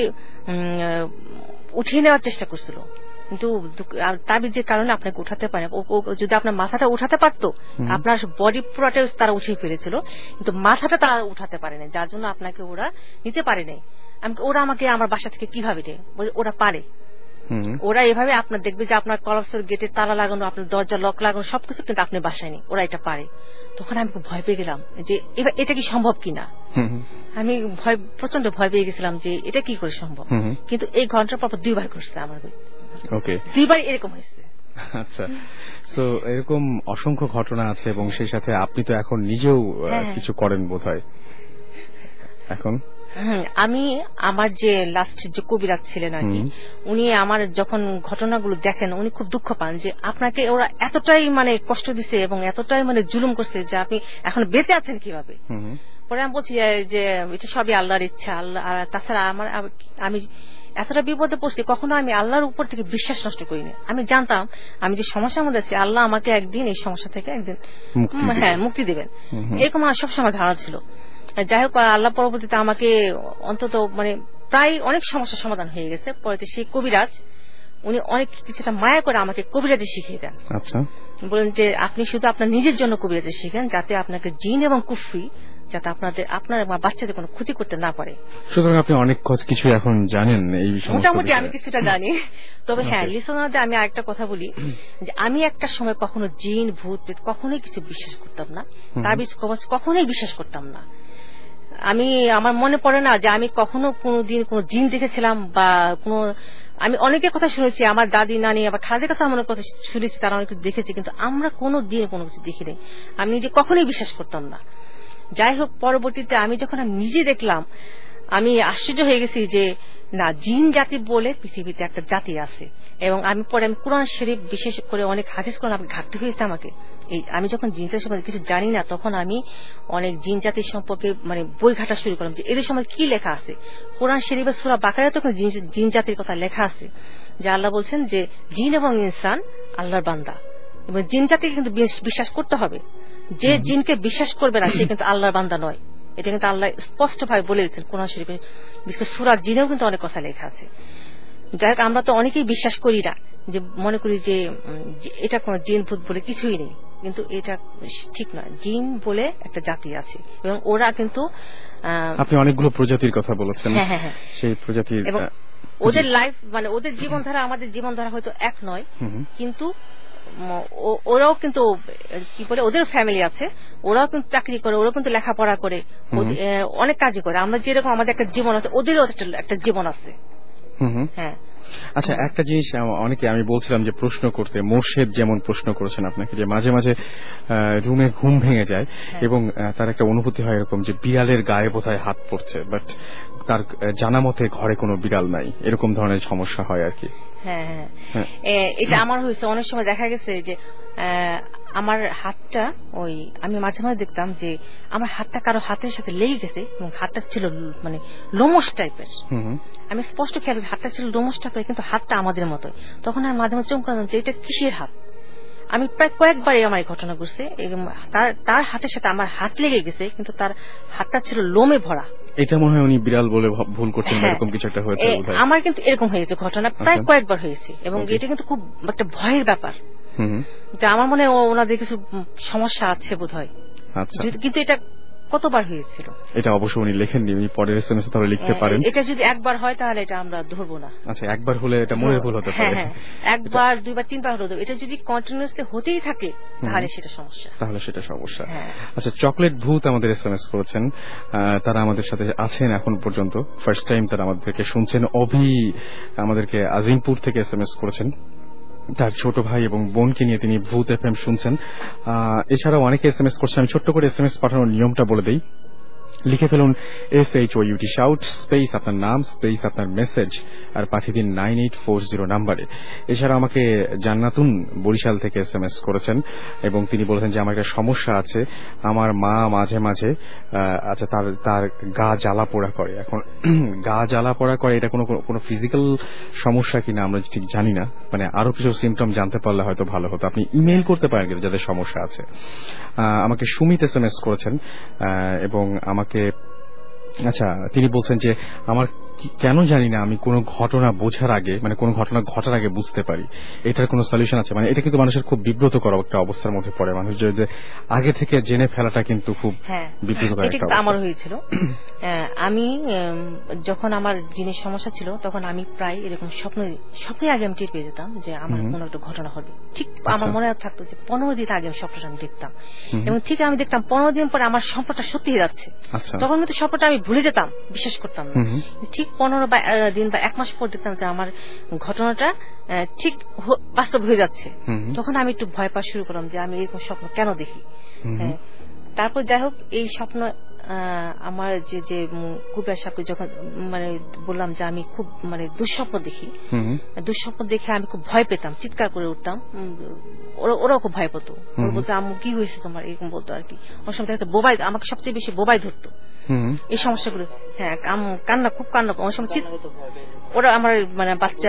উঠিয়ে নেওয়ার চেষ্টা করছিল, কিন্তু তাবিজের কারণে আপনাকে উঠাতে পারে। যদি আপনার মাথাটা উঠাতে পারতো, আপনার বডি পুরোটা তারা উঠিয়ে ফেলেছিল, কিন্তু মাথাটা তারা উঠাতে পারে না, যার জন্য আপনাকে ওরা নিতে পারে নাই। ওরা আমাকে আমার বাসা থেকে কিভাবে দেয়? ওরা পারে, ওরা এভাবে আপনার দেখবে যে আপনার কলাপসের গেটের তালা লাগানো, আপনার দরজা লক লাগানো সবকিছু, কিন্তু আপনি বাসায় নেই, ওরা এটা পারে। তখন আমি খুব ভয় পেয়ে গেলাম যে এবার এটা কি সম্ভব কিনা। আমি ভয় প্রচন্ড ভয় পেয়ে গেছিলাম যে এটা কি করে সম্ভব। কিন্তু এই ঘন্টার পর দুইবার করছে আমার, দুইবার এরকম হয়েছে। আচ্ছা, তো এরকম অসংখ্য ঘটনা আছে এবং সেই সাথে আপনি তো এখন নিজেও কিছু করেন বোধহয় এখন। আমি আমার যে লাস্ট যে কবিরাজ ছিলেন আর কি, উনি আমার যখন ঘটনাগুলো দেখেন উনি খুব দুঃখ পান যে আপনাকে ওরা এতটাই মানে কষ্ট দিছে এবং এতটাই মানে জুলুম করছে যে আপনি এখন বেঁচে আছেন কিভাবে। পরে আমি বলছি যে এটা সবই আল্লাহর ইচ্ছা, আল্লাহ। তাছাড়া আমার আমি এতটা বিপদে পড়ছি, কখনো আমি আল্লাহর উপর থেকে বিশ্বাস নষ্ট করিনি। আমি জানতাম আমি যে সমস্যার মধ্যে আছি, আল্লাহ আমাকে একদিন এই সমস্যা থেকে একদিন হ্যাঁ মুক্তি দেবেন, এরকম আমার সবসময় ধারণা ছিল। যাই হোক, আল্লাহ পরবর্তীতে আমাকে অন্তত মানে প্রায় অনেক সমস্যার সমাধান হয়ে গেছে। পরে সেই কবিরাজ উনি অনেক কিছুটা মায়া করে আমাকে কবিরাজি শিখিয়ে দেন। আচ্ছা, বলেন যে আপনি শুধু আপনার নিজের জন্য কবিরাজি শিখেন, যাতে আপনাকে জিন এবং কুফরি যাতে আপনাদের আপনার বাচ্চাদের কোনো ক্ষতি করতে না পারে। সুতরাং আপনি অনেক কিছু এখন জানেন এই সমস্ত। মোটামুটি আমি কিছুটা জানি। তবে হ্যাঁ, লিসনারদের আমি আরেকটা কথা বলি যে আমি একটা সময় কখনো জিন ভূত প্রেত কখনোই কিছু বিশ্বাস করতাম না, তাবিজ কবজ কখনোই বিশ্বাস করতাম না। আমি আমার মনে পড়ে না যে আমি কখনো কোনোদিন কোনো জিন দেখেছিলাম বা কোনো, আমি অনেকের কথা শুনেছি, আমার দাদি নানি আবার খাদের কথা আমার কথা শুনেছি, তারা অনেক কিছু দেখেছে, কিন্তু আমরা কোনো দিন কোনো কিছু দেখিনি। আমি নিজে কখনোই বিশ্বাস করতাম না। যাই হোক, পরবর্তীতে আমি যখন আমি নিজে দেখলাম, আমি আশ্চর্য হয়ে গেছি যে না, জিন জাতি বলে পৃথিবীতে একটা জাতি আছে। এবং আমি পরে আমি কোরআন শরীফ বিশেষ করে অনেক হাদিস কোরআন ঘাটতে হয়েছে আমাকে। এই আমি যখন জিন জাতির সম্পর্কে কিছু জানি না, তখন আমি অনেক জিন জাতির সম্পর্কে মানে বই ঘাটা শুরু করলাম যে এদের সময় কি লেখা আছে। কোরআন শরীফের সূরা বাকারায় তখন জিন জাতির কথা লেখা আছে, যে আল্লাহ বলছেন যে জিন এবং ইনসান আল্লাহর বান্দা, এবং জিন জাতিকে কিন্তু বিশ্বাস করতে হবে। যে জিনকে বিশ্বাস করবে না সে কিন্তু আল্লাহর বান্দা নয়। এটা কিন্তু আল্লাহ স্পষ্ট ভাবে বলে দিচ্ছেন কোরআন শরীফে, বিশেষ করে সূরা জিনেও কিন্তু অনেক কথা লেখা আছে। যাই হোক, আমরা তো অনেকেই বিশ্বাস করি না, যে মনে করি যে এটা কোন জিন ভূত বলে কিছুই নেই, কিন্তু এটা ঠিক নয়। জিন বলে একটা জাতি আছে এবং ওরা কিন্তু আপনি অনেকগুলো প্রজাতির কথা বলেছেন। হ্যাঁ হ্যাঁ হ্যাঁ, সেই প্রজাতির এবং ওদের লাইফ মানে ওদের জীবনধারা আমাদের জীবনধারা হয়তো এক নয়, কিন্তু ওরাও কিন্তু কি বলে ওদের ফ্যামিলি আছে, ওরাও কিন্তু চাকরি করে, ওরাও কিন্তু লেখাপড়া করে, অনেক কাজই করে। আমরা যেরকম আমাদের একটা জীবন আছে, ওদেরও একটা জীবন আছে। হ্যাঁ, আচ্ছা, একটা জিনিস অনেকে আমি বলছিলাম যে প্রশ্ন করতে, মোর্শেদ যেমন প্রশ্ন করেছেন আপনাকে যে মাঝে মাঝে রুমে ঘুম ভেঙে যায় এবং তার একটা অনুভূতি হয় এরকম যে বিড়ালের গায়ে বোধহয় হাত পড়ছে, বাট তার জানা মতে ঘরে কোনো বিড়াল নাই, এরকম ধরনের সমস্যা হয় আর কি। হ্যাঁ হ্যাঁ, এটা আমার হয়েছে। অনেক সময় দেখা গেছে যে আমার হাতটা ওই আমি মাঝে মাঝে দেখতাম যে আমার হাতটা কারো হাতের সাথে লেগে গেছে এবং হাতটা ছিল মানে লোমস টাইপের। আমি স্পষ্ট খেয়াল করি হাতটা ছিল লোমস টাইপের, কিন্তু হাতটা আমাদের মতোই। তখন আমি মাঝে মাঝে চমকালাম যে এটা কিসের হাত। আমি প্রায় কয়েকবারই আমার এই ঘটনা ঘটছে, তার হাতের সাথে আমার হাত লেগে গেছে, কিন্তু তার হাতটা ছিল লোমে ভরা। এটা মনে হয় উনি বিড়াল বলে ভুল করছেন, এরকম কিছু একটা হয়েছে। আমার কিন্তু এরকম হয়েছে ঘটনা, প্রায় কয়েকবার হয়েছে, এবং এটা কিন্তু খুব একটা ভয়ের ব্যাপার। আমার মনে হয় ওনাদের কিছু সমস্যা আছে বোধ হয়, কিন্তু এটা কতবার হয়েছিল এটা অবশ্য উনি লেখেননি, উনি পরের এসএমএস তাহলে লিখতে পারেন। এটা যদি একবার হয় তাহলে এটা আমরা ধরবো না। আচ্ছা, একবার হলে এটা মনের ভুল হতে পারে। হ্যাঁ, একবার দুইবার তিনবার হলো, এটা যদি কন্টিনিউয়াসলি হতেই থাকে তাহলে সেটা সমস্যা, তাহলে সেটা সমস্যা। আচ্ছা, চকলেট ভূত আমাদের এসএমএস করেছেন, তারা আমাদের সাথে আছেন এখন পর্যন্ত, ফার্স্ট টাইম তারা আমাদেরকে শুনছেন। অভি আমাদেরকে আজিমপুর থেকে এসএমএস করেছেন, তার ছোট ভাই এবং বোনকে নিয়ে তিনি ভূত এফএম শুনছেন। এছাড়াও অনেকে এসএমএস করছেন। আমি ছোট্ট করে এসএমএস পাঠানোর নিয়মটা বলে দেই। লিখে ফেলুন S H O U T shout space আপনার নাম স্পেস আপনার মেসেজ আর পাঠিয়ে দিন নাইন এইট ফোর জিরো নাম্বারে। এছাড়া আমাকে জান্নাতুন বরিশাল থেকে এস এম এস করেছেন এবং তিনি বলেছেন যে আমার একটা সমস্যা আছে, আমার মা মাঝে মাঝে আচ্ছা তার তার গা জ্বালা পোড়া করে। এখন গা জ্বালা পোড়া করে এটা কোনো কোনো ফিজিক্যাল সমস্যা কিনা আমরা ঠিক জানি না, মানে আরো কিছু সিমটম জানতে পারলে হয়তো ভালো হতো। আপনি ইমেইল করতে পারেন কিন্তু যাদের সমস্যা আছে। আমাকে সুমিত এস এম এস করেছেন এবং আমাকে আচ্ছা তিনি বলছেন যে আমার কেন জানি না আমি কোনো ঘটনা বোঝার আগে মানে কোনো ঘটনা ঘটার আগে বুঝতে পারি, এটার কোনো সলিউশন আছে? মানে এটা কিন্তু মানুষের খুব বিব্রতকর একটা অবস্থার মধ্যে পড়ে, মানুষ যে আগে থেকে জেনে ফেলাটা কিন্তু খুব বিব্রতকর একটা অবস্থা। আমার হয়েছিল, আমি যখন আমার জিনিস সমস্যা ছিল তখন আমি প্রায় এরকম স্বপ্ন স্বপ্নের আগে আমি টের পেয়ে যেতাম যে আমার কোনো একটা ঘটনা হবে। ঠিক আমার মনে থাকতো যে পনেরো দিন আগে আমি স্বপ্নটা আমি দেখতাম এবং ঠিক আমি দেখতাম পনেরো দিন পরে আমার স্বপ্নটা সত্যি হয়ে যাচ্ছে। তখন কিন্তু স্বপ্নটা আমি ভুলে যেতাম, বিশ্বাস করতাম না। ঠিক পনেরো দিন বা এক মাস পর দেখতাম যে আমার ঘটনাটা ঠিক বাস্তব হয়ে যাচ্ছে। তখন আমি একটু ভয় পাওয়া শুরু করলাম যে আমি এরকম স্বপ্ন কেন দেখি। তারপর যাই হোক এই স্বপ্ন আমার যে যে কুবের সাপকে যখন মানে বললাম যে আমি খুব মানে দুঃস্বপ্ন দেখি, দুঃস্বপ্ন দেখে আমি খুব ভয় পেতাম, চিৎকার করে উঠতাম, ওরাও খুব ভয় পেত। ওরা বলতো আম্মু কি হয়েছে তোমার, এরকম বলতো আর কি। আমার সময় দেখতো বোবাই, আমাকে সবচেয়ে বেশি বোবাই ধরতো এই সমস্যাগুলো। হ্যাঁ কান্না, খুব কান্না, আমার সময় ওরা আমার মানে বাচ্চা,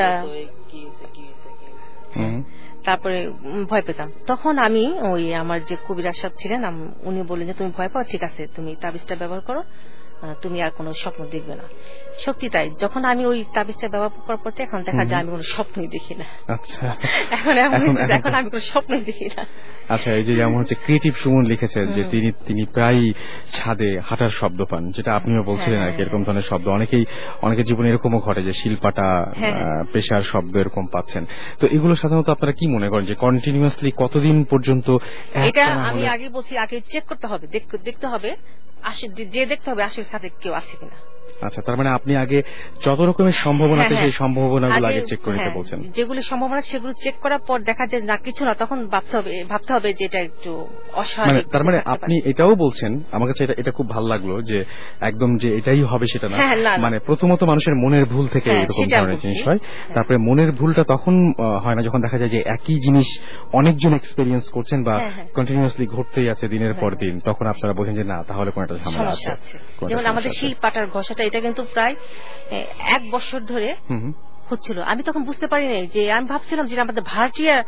তারপরে ভয় পেতাম। তখন আমি ওই আমার যে কবিরাজ সাহেব ছিলেন উনি বললেন যে তুমি ভয় পাও, ঠিক আছে তুমি তাবিজটা ব্যবহার করো, তুমি আর কোনো স্বপ্ন দেখবে না। সত্যি তাই, যখন আমি ওই তাবিজটা ব্যবহার করার পর এখন দেখা যায় আমি কোনো স্বপ্নই দেখি না। আচ্ছা এখন এখন আমি কোনো স্বপ্নই দেখি না। আচ্ছা এই যে যেমন হচ্ছে ক্রিয়েটিভ সুমন লিখেছেন যে তিনি তিনি প্রায় ছাদে হাঁটার শব্দ পান, যেটা আপনিও বলছিলেন আর কি, এরকম ধরনের শব্দ অনেকেই অনেকের জীবনে এরকমও ঘটে যে শিলপাটা পেশার শব্দ এরকম পাচ্ছেন। তো এগুলো সাধারণত আপনারা কি মনে করেন যে কন্টিনিউয়াসলি কতদিন পর্যন্ত? এটা আমি আগে বলছি, আগে চেক করতে হবে, দেখতে হবে যে দেখতে হবে আসলে সাথে কেউ আছে কিনা। আচ্ছা তার মানে আপনি আগে যত রকমের সম্ভাবনা আছে সেই সম্ভাবনাগুলো আগে চেক করে নিতে বলছেন। যেগুলো সম্ভাবনা সেগুলো চেক করার পর দেখা যায় না কিছু না, তখন ভাবতে হবে ভাবতে হবে যে এটা একটু অস্বাভাবিক। তার মানে আপনি এটাও বলছেন, আমার কাছে এটা এটা খুব ভালো লাগলো যে একদম যে এটাই হবে সেটা না, মানে প্রথমত মানুষের মনের ভুল থেকে এরকম ধরনের জিনিস হয়। তারপরে মনের ভুলটা তখন হয় না যখন দেখা যায় যে একই জিনিস অনেকজন এক্সপেরিয়েন্স করছেন বা কন্টিনিউয়াসলি ঘটতেই আছে দিনের পর দিন, তখন আপনারা বোঝেন যে না তাহলে কোনো একটা ঝামেলা আছে। যেমন আমাদের শিল পাটার ঘষাটা এটা কিন্তু প্রায় এক বছর ধরে হচ্ছিল। আমি তখন বুঝতে পারি নাই যে, আমি ভাবছিলাম যে আমাদের ভাড়াটিয়া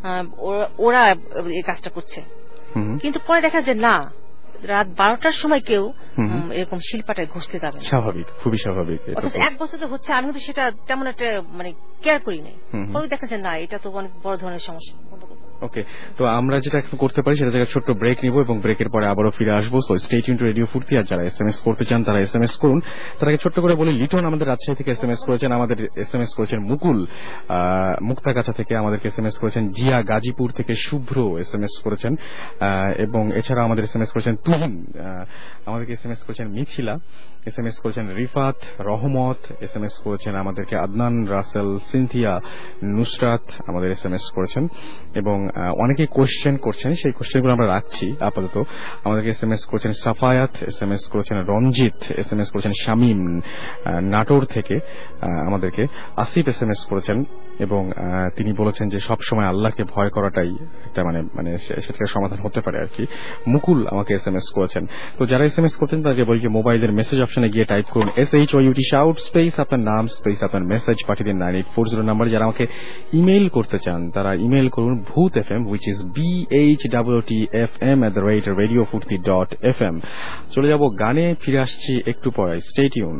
ওরা এই কাজটা করছে, কিন্তু পরে দেখা যায় না, রাত বারোটার সময় কেউ এরকম শিল্পাটায় ঘষতে যাবে। স্বাভাবিক, খুবই স্বাভাবিক। অথচ এক বছর তো হচ্ছে, আমি কিন্তু সেটা তেমন একটা মানে কেয়ার করি নাই। পরে দেখা যায় না, এটা তো অনেক বড় ধরনের সমস্যা। ওকে, তো আমরা যেটা এখন করতে পারি সেটা জায়গায় ছোট্ট ব্রেক নিব এবং ব্রেকের পরে আবারও ফিরে আসবো। So stay tune to radio Foorti. আর যারা এসএমএস করতে চান তারা এসএমএস করুন। তার আগে ছোট্ট করে বলি, লিটন আমাদের রাজশাহী থেকে এসএমএস করেছেন, আমাদের এসএমএস করেছেন মুকুল মুক্তাগাছা থেকে, আমাদেরকে এসএমএস করেছেন জিয়া, গাজীপুর থেকে শুভ্র এসএমএস করেছেন, এবং এছাড়া আমাদের এসএমএস করেছেন তুহিন, আমাদেরকে এসএমএস করেছেন মিথিলা, এসএমএস করেছেন রিফাত, রহমত এসএমএস করেছেন আমাদেরকে, আদনান, রাসেল, সিনথিয়া, নুসরাত আমাদের এসএমএস করেছেন এবং অনেকেই কোশ্চেন করছেন, সেই কোশ্চেনগুলো আমরা রাখছি আপাতত। আমাদেরকে এসএমএস করেছেন সাফায়াত, এসএমএস করেছেন রঞ্জিত, এসএমএস করেছেন শামীম নাটোর থেকে, আমাদেরকে আসিফ এসএমএস করেছেন এবং তিনি বলেছেন যে সব সময় আল্লাহকে ভয় করাটাই একটা মানে মানে সেটার সমাধান হতে পারে আর কি। মুকুল আমাকে এসএমএস করেছেন। তো যারা এসএমএস করছেন তাদেরকে বলি যে মোবাইলের মেসেজ অপশনে গিয়ে টাইপ করুন S H O U T shout space আপনার নাম স্পেস আপনার মেসেজ পাঠিয়ে দিন নাইন এইট ফোর জিরো নাম্বারে। যারা আমাকে ইমেইল করতে চান তারা ইমেইল করুন Bhoot F M, which is B H W T F M at the rate radio Foorti dot F M. চলে যাব গানে, ফিরে আসছি একটু পরে। Stay tune.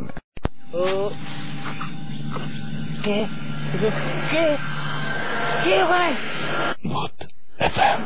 Bhoot F M.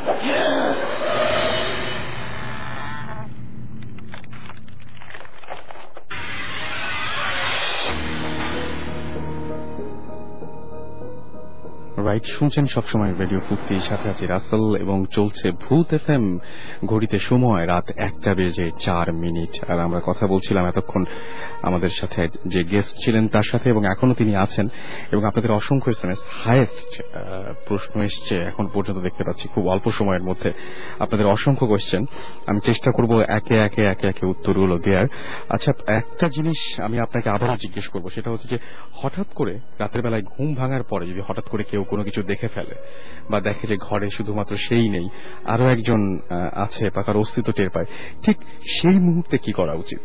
Right, শুনছেন সবসময় রেডিও ফুক্তি, সাথে আছে রাসেল এবং চলছে ভূত এফএম। ঘড়িতে সময় রাত একটা বেজে চার মিনিট। আর আমরা কথা বলছিলাম এতক্ষণ আমাদের সাথে যে গেস্ট ছিলেন তার সাথে, এবং এখনো তিনি আছেন। এবং আপনাদের অসংখ্য এসএমএস, হাইয়েস্ট প্রশ্ন এসছে এখন পর্যন্ত দেখতে পাচ্ছি খুব অল্প সময়ের মধ্যে। আপনাদের অসংখ্য কোয়েশ্চেন, আমি চেষ্টা করব একে একে একে একে উত্তরগুলো দেওয়ার। আচ্ছা, একটা জিনিস আমি আপনাকে আবারও জিজ্ঞেস করবো, সেটা হচ্ছে যে হঠাৎ করে রাতের বেলায় ঘুম ভাঙার পরে যদি হঠাৎ করে কেউ কোনো কিছু দেখে ফেলে বা দেখে যে ঘরে শুধুমাত্র সেই নেই, আরো একজন আছে বা তার অস্তিত্ব টের পায়, ঠিক সেই মুহূর্তে কি করা উচিত?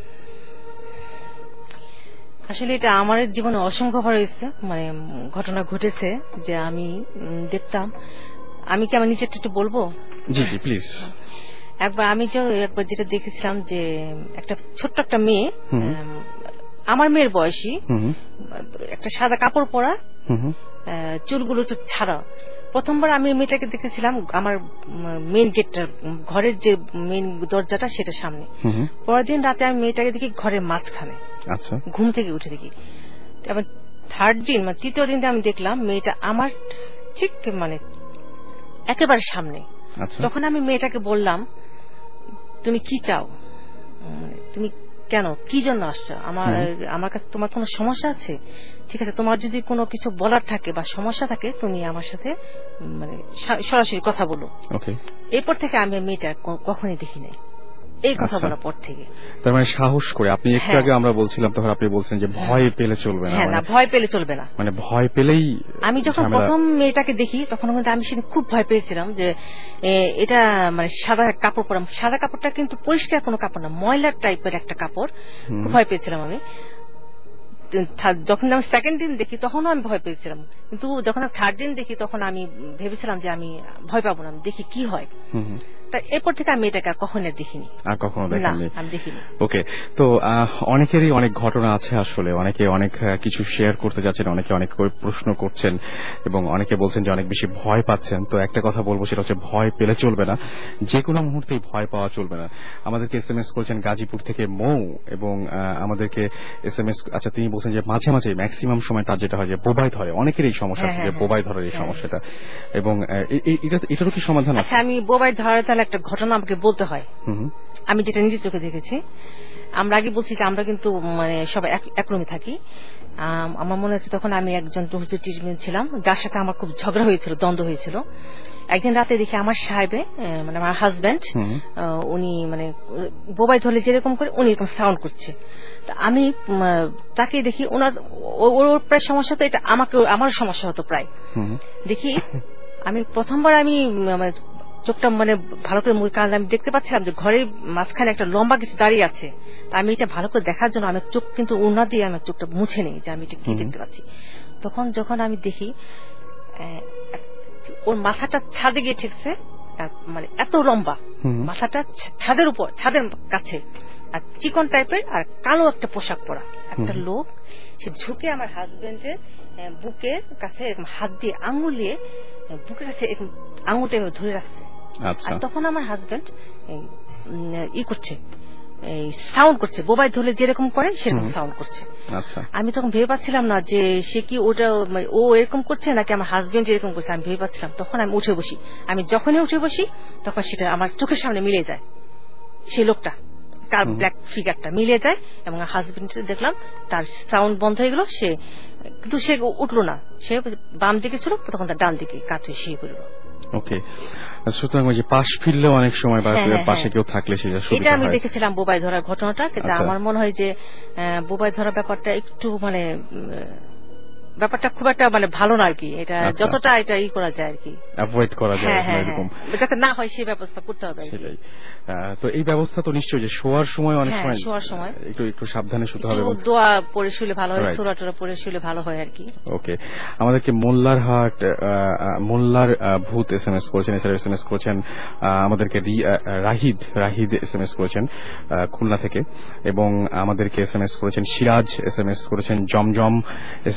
আসলে এটা আমার জীবনে অসংখ্যবার হয়েছে, মানে ঘটনা ঘটেছে যে আমি দেখতাম। আমি কি আমার নিজেরটা একটু বলবো? জি জি প্লিজ। একবার আমি যে একবার যেটা দেখেছিলাম যে একটা ছোট্ট একটা মেয়ে, আমার মেয়ের বয়সী, একটা সাদা কাপড় পরা, চুলগুলো তো ছাড়া। প্রথমবার আমি মেয়েটাকে দেখেছিলাম আমার মেইন গেটটা, ঘরের যে মেইন দরজাটা সেটা সামনে। পরের দিন রাতে আমি মেয়েটাকে দেখি ঘরের মাঝখানে, ঘুম থেকে উঠে দেখি। এবার থার্ড দিন মানে তৃতীয় দিনটা আমি দেখলাম মেয়েটা আমার ঠিক মানে একেবারে সামনে। তখন আমি মেয়েটাকে বললাম, তুমি কি চাও, তুমি কেন, কি জন্য আসছো আমার আমার কাছে, তোমার কোনো সমস্যা আছে? ঠিক আছে, তোমার যদি কোনো কিছু বলার থাকে বা সমস্যা থাকে তুমি আমার সাথে মানে সরাসরি কথা বলো। এরপর থেকে আমি মেয়েটা কখনই দেখি নাই, এই কথা বলার পর থেকে। তার মানে সাহস করে, আপনি একটু আগে আমরা বলছিলাম তখন আপনি বলছেন যে ভয় পেলে চলবে না। হ্যাঁ, না ভয় পেলে চলবে না, মানে ভয় পেলেই। আমি যখন প্রথম মেয়েটাকে দেখি তখন আমি সেদিন খুব ভয় পেয়েছিলাম যে এটা মানে সাদা কাপড় পরা, সাদা কাপড়টা কিন্তু পরিষ্কার কোনো কাপড় না, ময়লার টাইপের একটা কাপড়। খুব ভয় পেয়েছিলাম আমি। যখন আমি সেকেন্ড দিন দেখি তখনও আমি ভয় পেয়েছিলাম, কিন্তু যখন আমি থার্ড দিন দেখি তখন আমি ভেবেছিলাম যে আমি ভয় পাবো না, আমি দেখি কি হয়। তা এরপর থেকে আমি এটাকে কখনো দেখিনি, আর কখনো দেখিনি। আমি দেখিনি। ওকে, তো অনেকেরই অনেক ঘটনা আছে, আসলে অনেকে অনেক কিছু শেয়ার করতে যাচ্ছেন, অনেকে অনেক প্রশ্ন করছেন এবং অনেকে বলছেন যে অনেক বেশি ভয় পাচ্ছেন। তো একটা কথা বলবো, সেটা হচ্ছে ভয় পেলে চলবে না, যে কোনো মুহূর্তেই ভয় পাওয়া চলবে না। আমাদেরকে এস এম এস করেছেন গাজীপুর থেকে মৌ, এবং আমাদেরকে এস এম এস, আচ্ছা তিনি বলছেন যে মাঝে মাঝে ম্যাক্সিমাম সময় তার যেটা হয় যে বোবাই ধরে, অনেকের এই সমস্যা আছে যে বোবাই ধরার এই সমস্যাটা, এবং এটারও কি সমাধান আছে? আমি বোবাই ধরার তাহলে একটা ঘটনা আমাকে বলতে হয়, আমি যেটা নিজের চোখে দেখেছি। আমরা আগে বলছি যে আমরা কিন্তু মানে সবাই এক রুমে থাকি। আমার মনে হচ্ছে তখন আমি একজন ট্রিটমেন্ট ছিলাম, যার সাথে আমার খুব ঝগড়া হয়েছিল, দ্বন্দ্ব হয়েছিল। একদিন রাতে দেখি আমার সাহেবে মানে আমার হাজব্যান্ড, উনি মানে বোবাই ধরলে যেরকম করে উনি এরকম সাউন্ড করছে। আমি তাকে দেখি, ওনার ওর প্রায় সমস্যা, তো এটা আমাকে আমার সমস্যা হতো প্রায়। দেখি আমি প্রথমবার আমি চোখটা মানে ভালো করে মুখ, কারণ আমি দেখতে পাচ্ছিলাম যে ঘরের মাঝখানে একটা লম্বা কিছু দাঁড়িয়ে আছে। তা আমি এটা ভালো করে দেখার জন্য আমি চোখ কিন্তু ওড়না দিয়ে আমি চোখটা মুছে নেই যে আমি এটা কি দেখতে পাচ্ছি। তখন যখন আমি দেখি ওর মাথাটা ছাদে গিয়ে ঠেকছে, মানে এত লম্বা মাথাটা ছাদের উপর, ছাদের কাছে, আর চিকন টাইপের, আর কালো একটা পোশাক পরা একটা লোক, সে ঝুঁকে আমার হাজবেন্ডের বুকের কাছে হাত দিয়ে আঙুল দিয়ে বুকের কাছে আঙুলটা ধরে রাখছে। আর তখন আমার হাজবেন্ড ই করছে, এই সাউন্ড করছে, বোবাই ধরলে যেরকম করে সেরকম সাউন্ড করছে। আমি তখন ভেবে পাচ্ছিলাম না যে সে কি ওটা ও এরকম করছে নাকি আমার হাজবেন্ড এরকম করছে, আমি ভেবে পাচ্ছিলাম। তখন আমি উঠে বসি, আমি যখনই উঠে বসি তখন সেটা আমার চোখের সামনে মিলে যায়, সেই লোকটা, তার ব্ল্যাক ফিগারটা মিলে যায়, এবং হাজবেন্ড দেখলাম তার সাউন্ড বন্ধ হয়ে গেল, সে কিন্তু সে উঠলো না, সে বাম দিকে ছিল, তখন তার ডান দিকে কাছে শুয়ে পড়ল। ওকে, সুতরাং ওই যে পাশ ফিরলেও অনেক সময় বা পাশে কেউ থাকলে সেটা সুবিধা হয়। এটা আমি দেখেছিলাম বোবাই ধরার ঘটনাটা, কিন্তু আমার মনে হয় যে বোবাই ধরার ব্যাপারটা একটু মানে ব্যাপারটা খুব একটা মানে ভালো না আর কি, এটা যতটা এটা ই করা যায় আর কি, অ্যাভয়েড করা যায় এরকম যাতে না হয় সেই ব্যবস্থা করতে হবে। সেটাই। তো এই ব্যবস্থা তো নিশ্চয়ই যে শোয়ার সময় অনেক সময় শোয়ার সময় একটু একটু সাবধানে শুতে হবে, দোয়া পড়ে শুলে ভালো হয়, সূরা টুরা পড়ে শুলে ভালো হয় আর কি। ওকে, আমাদেরকে মোল্লার হাট মোল্লার ভূত এস এম এস করেছেন, এছাড়া এস এম এস করেছেন আমাদেরকে Rahid Rahid S M S করেছেন খুলনা থেকে, এবং আমাদেরকে এস এম এস করেছেন সিরাজ, এস এম এস করেছেন জমজম, এস এম এস করেছেন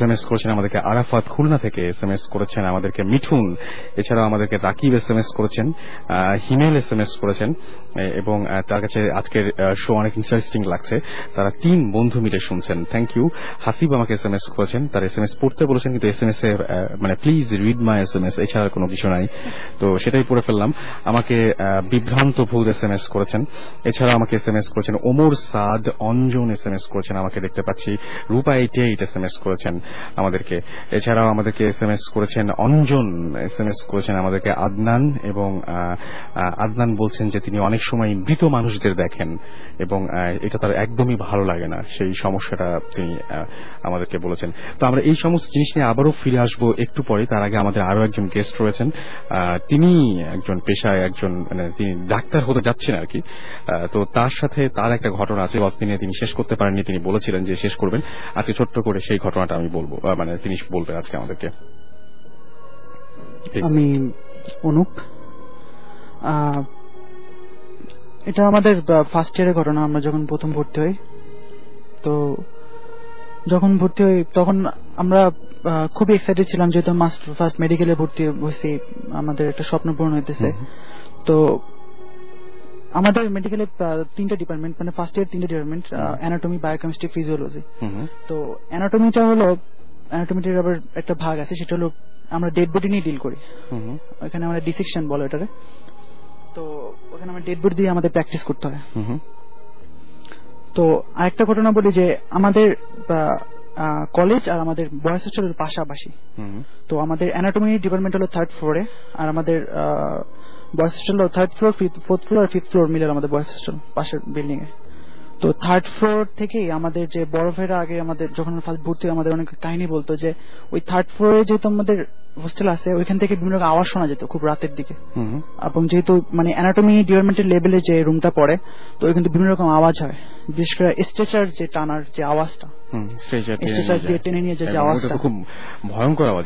করেছেন আমাদেরকে আরাফাত খুলনা থেকে এসএমএস করেছেন আমাদেরকে মিঠুন, এছাড়াও আমাদেরকে রাকিব এসএমএস করেছেন, হিমেল এসএমএস করেছেন এবং তার কাছে আজকের শো অনেক ইন্টারেস্টিং লাগছে, তারা তিন বন্ধু মিলে শুনছেন। Thank you. হাসিব আমাকে এসএমএস করেছেন, তার এসএমএস পড়তে বলেছেন কিন্তু এসএমএস এ মানে প্লিজ রিড মাই এসএমএস এছাড়া কোনো কিছু নাই, তো সেটাই পড়ে ফেললাম। আমাকে বিভ্রান্ত ভূত এসএমএস করেছেন, এছাড়া আমাকে এসএমএস করেছেন ওমর সাদ, অঞ্জন এসএমএস করেছেন আমাকে দেখতে পাচ্ছি, রূপা এইটি এইট এসএমএস করেছেন আমাদেরকে, এছাড়াও আমাদেরকে এসএমএস করেছেন অঞ্জন এসএমএস করেছেন আমাদেরকে আদনান, এবং আদনান বলছেন যে তিনি অনেক সময় মৃত মানুষদের দেখেন এবং এটা তার একদমই ভালো লাগে না, সেই সমস্যাটা তিনি আমাদেরকে বলেছেন। তো আমরা এই সমস্ত জিনিস নিয়ে আবারও ফিরে আসবো একটু পরে। তার আগে আমাদের আরো একজন গেস্ট রয়েছেন, তিনি একজন পেশায় একজন মানে তিনি ডাক্তার হতে যাচ্ছেন আর কি, তো তার সাথে তার একটা ঘটনা আছে, তিনি তিনি শেষ করতে পারেননি, তিনি বলেছিলেন যে শেষ করবেন, আজকে ছোট্ট করে সেই ঘটনাটা আমি বলবো, মানে তিনি বলবেন আজকে আমাদেরকে। আমি অনুপ, এটা আমাদের ফার্স্ট ইয়ারের ঘটনা। আমরা যখন প্রথম ভর্তি হই, তো যখন ভর্তি হই তখন আমরা খুবই এক্সাইটেড ছিলাম, যেহেতু মাস্ট ফার্স্ট মেডিকেলে ভর্তি হয়েছি, আমাদের একটা স্বপ্ন পূরণ হইতেছে। তো আমাদের মেডিকেলে তিনটা ডিপার্টমেন্ট, মানে ফার্স্ট ইয়ার তিনটা ডিপার্টমেন্ট, অ্যানাটমি, বায়োকেমিস্ট্রি, ফিজিওলজি। তো অ্যানাটমিটা হলো, অ্যানাটমিটার আবার একটা ভাগ আছে, সেটা হলো আমরা ডেড বডি নিয়ে ডিল করি, ওখানে আমরা ডিসেকশন বলো এটারে। তো ওখানে আমরা ডেড বডি দিয়ে আমাদের প্র্যাকটিস করতে হয়। তো আরেকটা ঘটনা বলি যে আমাদের কলেজ আর আমাদের বয়েজ হোস্টেলের পাশাপাশি, তো আমাদের অ্যানাটমি ডিপার্টমেন্ট হলো থার্ড ফ্লোরে, আর আমাদের বয়েজ হোস্টেল হলো থার্ড ফ্লোর, ফোর্থ ফ্লোর আর ফিফথ ফ্লোর মিলে আমাদের বয়েজ হোস্টেল পাশের বিল্ডিং এ। তো থার্ড ফ্লোর থেকেই আমাদের যে বড় ভাইরা আগে আমাদের যখন ফার্স্ট ভর্তি আমাদের অনেক কাহিনী বলতো যে ওই থার্ড ফ্লোরে যেহেতু আমাদের হোস্টেল আছে, ওইখান থেকে বিভিন্ন রকম আওয়াজ শোনা যেত খুব রাতের দিকে, এবং যেহেতু মানে অ্যানাটমি ডিপার্টমেন্টের লেভেলে যে রুমটা পড়ে, তো ওই কিন্তু বিভিন্ন রকম আওয়াজ হয়, বিশেষ করে স্ট্রেচার যে টানার যে আওয়াজটা, স্ট্রেচার দিয়ে টেনে নিয়ে যে আওয়াজটা খুব ভয়ঙ্কর আওয়াজ,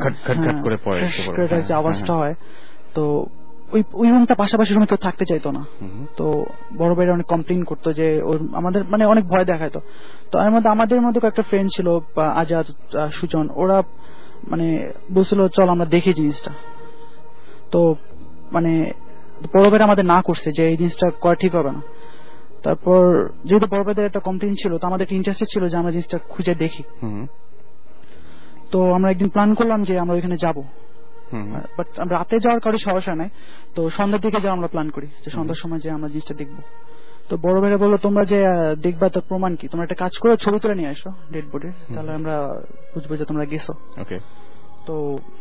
যে আওয়াজটা হয়। তো ওই ওই রুমটা পাশাপাশি রুমে কেউ থাকতে চাইতো না। তো বড় ভাইরা অনেক কমপ্লেন করতো যে আমাদের মানে অনেক ভয় দেখাইতো। তো এর মধ্যে আমাদের মধ্যে একটা ফ্রেন্ড ছিল আজাদ, সুজন, ওরা মানে বলছিল চল আমরা দেখি জিনিসটা। তো মানে বড় ভাইরা আমাদের না করছে যে এই জিনিসটা করা ঠিক হবে না। তারপর যেহেতু বড় ভাইদের একটা কমপ্লেন ছিল, তো আমাদের ইন্টারেস্টেড ছিল যে আমরা জিনিসটা খুঁজে দেখি। তো আমরা একদিন প্ল্যান করলাম যে আমরা ওইখানে যাবো, বাট আমরা রাতে যাওয়ার কারো সমস্যা নাই, তো সন্ধ্যার দিকে যাওয়া আমরা প্ল্যান করি যে সন্ধ্যার সময় যে আমরা জিনিসটা দেখবো। তো বড় ভাইরা বললো তোমরা যে দেখবা তার প্রমাণ কি, তোমরা একটা কাজ করে ছবি তুলে নিয়ে আসো ডেড বডির, তাহলে আমরা বুঝবো যে তোমরা গেছো। তো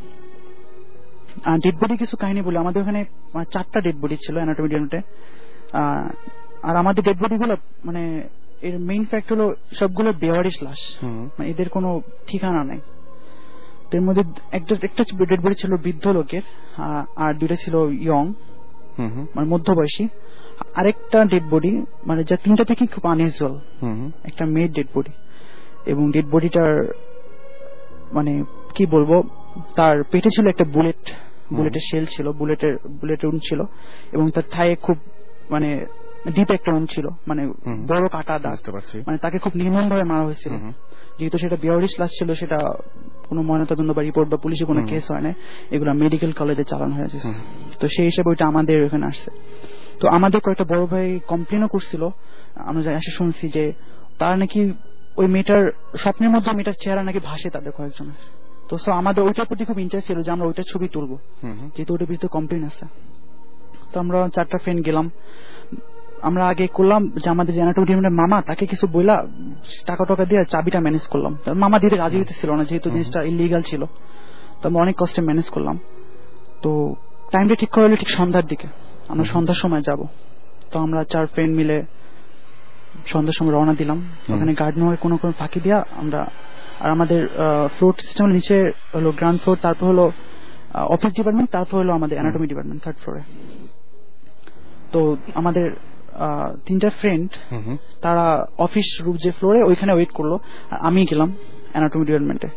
ডেড বডি কিছু কাহিনী বলি, আমাদের ওখানে চারটা ডেড বডি ছিল অ্যানাটমি ডিপার্টমেন্টে, আর আমাদের ডেড বডি গুলো মানে এর মেইন ফ্যাক্ট হলো সবগুলো বেওয়ারিশ লাশ, মানে এদের কোনো ঠিকানা নাই। এর মধ্যে একটা একটা ডেড বডি ছিল বৃদ্ধ লোকের, আর দুইটা ছিল ইয়ং মানে মধ্যবয়সী, আরেকটা ডেড বডি মানে যা তিনটা থেকে খুব আনইউজুয়াল, একটা মেয়ের ডেড বডি, এবং ডেড বডিটার মানে কি বলবো, তার পেটে ছিল একটা বুলেট, বুলেটের শেল ছিল, বুলেটের বুলেটের উন ছিল, এবং তার থায়ে খুব মানে ডিপ একটা উন ছিল, মানে বড় কাটা দাগ, মানে তাকে খুব নির্মম ভাবে মারা হয়েছিল। যেহেতু সেটা বেওয়ারিশ লাশ ছিল, সেটা কোনো ময়নাতদন্ত বা রিপোর্ট বা পুলিশে কোনো কেস হয় না, এগুলো মেডিকেল কলেজে চালানো হয়েছে। তো সেই হিসেবে ওইটা আমাদের ওখানে আসছে। তো আমাদের কয়েকটা বড় ভাই কমপ্লেনও করছিল, আমরা এসে শুনছি যে তারা নাকি ওই মেয়েটার স্বপ্নের মধ্যে মেয়েটার চেহারা নাকি ভাসে তাদের কয়েকজনের। তো আমাদের ওইটার প্রতি খুব ইন্টারেস্ট ছিল যে আমরা ওইটার ছবি তুলবো, যেহেতু ওইটার বিরুদ্ধে কমপ্লেন আছে। তো আমরা চারটা ফ্রেন্ড গেলাম, আমরা আগে করলাম যে আমাদের যে অ্যানাটমি ডিপার্টমেন্টের মামা, তাকে কিছু বইলা টাকা টাকা দিয়ে চাবিটা ম্যানেজ করলাম। মামা দিতে রাজি হইতেছিল না, যেহেতু জিনিসটা ইলিগাল ছিল। তো আমরা অনেক কষ্টে ম্যানেজ করলাম। তো টাইমটা ঠিক করা হলো ঠিক সন্ধ্যার দিকে, আমরা সন্ধ্যার সময় যাব। তো আমরা চার ফ্রেন্ড মিলে সন্ধ্যার সময় রওনা দিলাম। ওখানে গার্ডেন ওয়াল কোনো কোনো ফাঁকি দিয়া আমরা, আর আমাদের ফ্লোর সিস্টেম নিচে হলো গ্রাউন্ড ফ্লোর, তারপর হলো অফিস ডিপার্টমেন্ট, তারপর হলো আমাদের অ্যানাটমি ডিপার্টমেন্ট থার্ড ফ্লোরে। তো আমাদের তিনটা ফ্রেন্ড তারা অফিস রুম যে ফ্লোরে ওইখানে ওয়েট করলো, আর আমি গেলাম অ্যানাটমি ডিপার্টমেন্টে।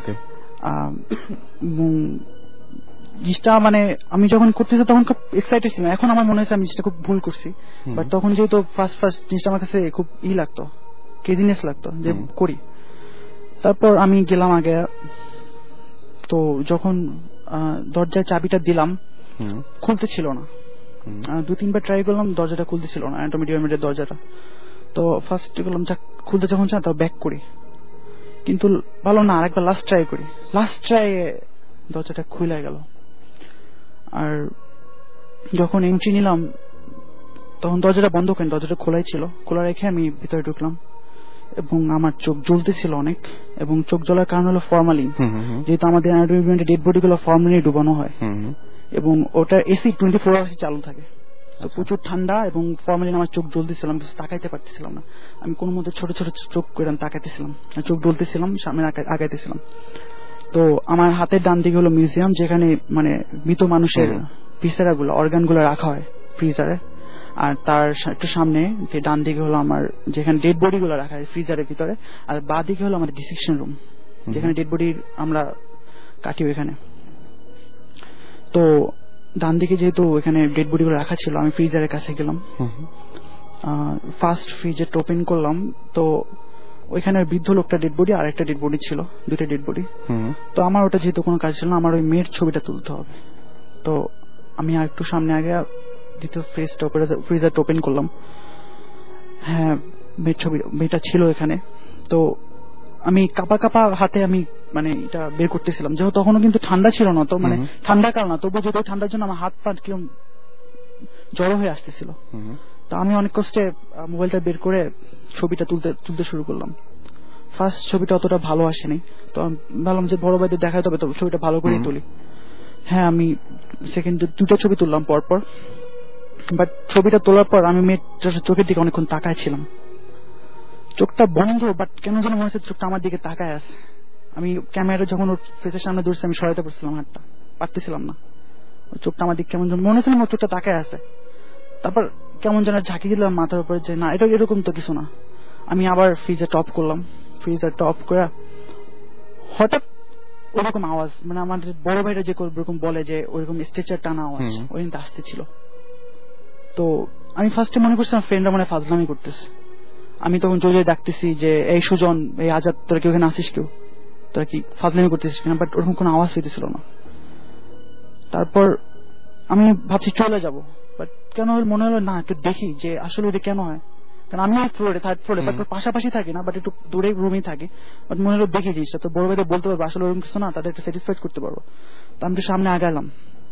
জিনিসটা মানে আমি যখন করতেছি তখন খুব এক্সাইটেড ছিলাম, এখন আমার মনে হচ্ছে আমি জিনিসটা খুব ভুল করছি, বাট তখন যেহেতু ফার্স্ট ফার্স্ট জিনিসটা আমার কাছে খুব ই লাগতো, ক্রেজিনেস লাগতো যে করি। তারপর আমি গেলাম আগে, তো যখন দরজায় চাবিটা দিলাম খুলতে ছিল না, দু তিনবার ট্রাই করলাম দরজাটা খুলতে ছিল না, অ্যানাটমি ডিপার্টমেন্টের দরজাটা। তো ফার্স্ট করলাম যা খুলতে যখন চান তো ব্যাক করি, কিন্তু ভালো না, আরেকবার লাস্ট ট্রাই করি, লাস্ট ট্রাই দরজাটা খুলে গেল। আর যখন এন্ট্রি নিলাম তখন দরজাটা বন্ধ করেন, দরজাটা খোলাই ছিল, খোলা রেখে আমি ভিতরে ঢুকলাম এবং আমার চোখ জ্বলতেছিল অনেক, এবং চোখ জ্বলার কারণ হলো ফরমালিন, যেহেতু আমাদের অ্যানাটমি ডেড বডি গুলো ফরমালিনে ডুবানো হয় এবং ওটা এসি টোয়েন্টি ফোর আওয়ার্স চালু থাকে, তো প্রচুর ঠান্ডা এবং ফরমালিন আমার চোখ জ্বলতেছিলাম, কিছু তাকাইতে পারতেছিলাম না, আমি কোনো মধ্যে ছোট ছোট চোখ করে তাকাইতেছিলাম, চোখ জ্বলতেছিলাম, সামনে আগাইতেছিলাম। তো আমার হাতের ডান দিকে হলো মিউজিয়াম, যেখানে মানে মৃত মানুষের ভিসেরা গুলো অর্গান গুলো রাখা হয় ফ্রিজারে, আর তার একটু সামনে ডান দিকে হলো আমার যেখানে ডেড বডি গুলো রাখা হয় ফ্রিজারের ভিতরে, আর বাঁ দিকে হলো আমাদের ডিসেকশন রুম, যেখানে ডেড বডি আমরা কাটি ওইখানে। তো ডান দিকে যেহেতু এখানে ডেড বডি গুলো রাখা ছিল, আমি ফ্রিজারের কাছে গেলাম, ফার্স্ট ফ্রিজে ওপেন করলাম, তো ওইখানে বৃদ্ধ লোকটা ডেড বডি আর একটা ডেড বডি ছিল, দুইটা ডেড বডি। তো আমার ওটা যেহেতু কোনো কাজ ছিল না, আমার ওই মেয়ের ছবিটা তুলতে হবে, তো আমি আর একটু সামনে আগে দ্বিতীয় ফ্রিজটা ফ্রিজার ওপেন করলাম, হ্যাঁ মেয়ের ছবি মেয়েটা ছিল এখানে। তো আমি কাপা কাপা হাতে আমি মানে এটা বের করতেছিলাম, যেহেতু তখনও কিন্তু ঠান্ডা ছিল না, তো মানে ঠান্ডা কাল না, তবু যেহেতু ঠান্ডার জন্য আমার হাত পা কিরকম জড়ো হয়ে আসতেছিল। তো আমি অনেক কষ্টে মোবাইলটা বের করে ছবিটা তুলতে তুলতে শুরু করলাম। ফার্স্ট ছবিটা অতটা ভালো আসেনি, তো আমি ভাবলাম যে বড় ভাইদের দেখাতে হবে, তো ছবিটা ভালো করেই তুলি। হ্যাঁ আমি সেকেন্ড দুটো ছবি তুললাম পরপর, বাট ছবিটা তোলার পর আমি মেয়ের চোখের দিকে অনেকক্ষণ তাকায় ছিলাম, চোখটা বন্ধ, বাট কেন যেন মনে হচ্ছে চোখটা আমার দিকে তাকায় আছে। আমি ক্যামেরা যখন ওর ফেসের সামনে দৌড়ছে আমি সরাইতে পারছিলাম হাতটা, পারতেছিলাম না, ওই চোখটা আমার দিকে কেমন যেন মনে হচ্ছিল ওর চোখটা তাকায় আছে। তারপর কেমন যেন ঝাঁকি দিলাম মাথার উপরে যে না এটা এরকম তো কিছু না। আমি আবার ফ্রিজে টপ করলাম, ফ্রিজার টপ করে হঠাৎ ওরকম আওয়াজ, মানে আমাদের বড় ভাইরা যে ওরকম বলে যে ওইরকম স্ট্রেচার টানা আওয়াজ ওই কিন্তু আসতেছিল। তো আমি ফার্স্টে মনে করছিলাম ফ্রেন্ডরা মানে ফাজলামি করতেছে, আমি তখন জোরে ডাকতেছি যে এই সুজন, এই আজাদ, তোরা কি ওখানে আসিস, কেউ তোরা কি ফাজলামি করতেছিস কিনা, বাট ওরকম কোনো আওয়াজ হইতেছিল না। তারপর আমি ভাবছি চলে যাব, বাট কেন মনে হলো না একটু দেখি যে আসলে ওটা কেন হয়, কারণ আমি এক ফ্লোরে থার্ড ফ্লোরে বাট পাশাপাশি থাকি না, বাট একটু দূরে রুমেই থাকি, বাট মনে হলো দেখি জিনিসটা, তো বড় ভাইদের বলতে পারবো আসলে ওরকম কিছু না, তাদের একটু স্যাটিসফাইড করতে পারবো। তো আমি একটু সামনে আগালাম,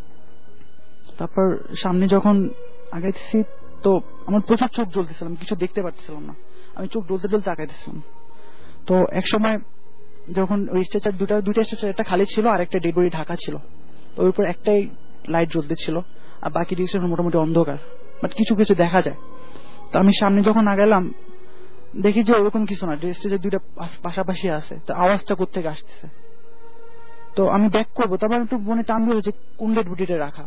তারপর সামনে যখন আগাইতেছি তো আমার প্রচুর চোখ জ্বলতেছিলাম, কিছু দেখতে পারতেছিলাম না, আমি চোখ জ্বলতে জ্বলতে আগাইতেছিলাম। তো এক সময় যখন ওই স্ট্রেচার দুটা দুইটা স্ট্রেচার একটা খালি ছিল আর একটা ডেড বডি ঢাকা ছিল, ওর উপর একটাই লাইট জ্বলতে ছিল আর বাকি ডিরেকশন মোটামুটি অন্ধকার, বাট কিছু কিছু দেখা যায়। তো আমি সামনে যখন আগালাম দেখি যে ওরকম কিছু না, স্টেজের দুইটা পাশাপাশি আছে, তো আওয়াজটা কোত্থেকে আসতেছে। তো আমি ব্যাক করবো, তারপর একটু মনে টান ধরে যে কোন ডেড বডিটা রাখা।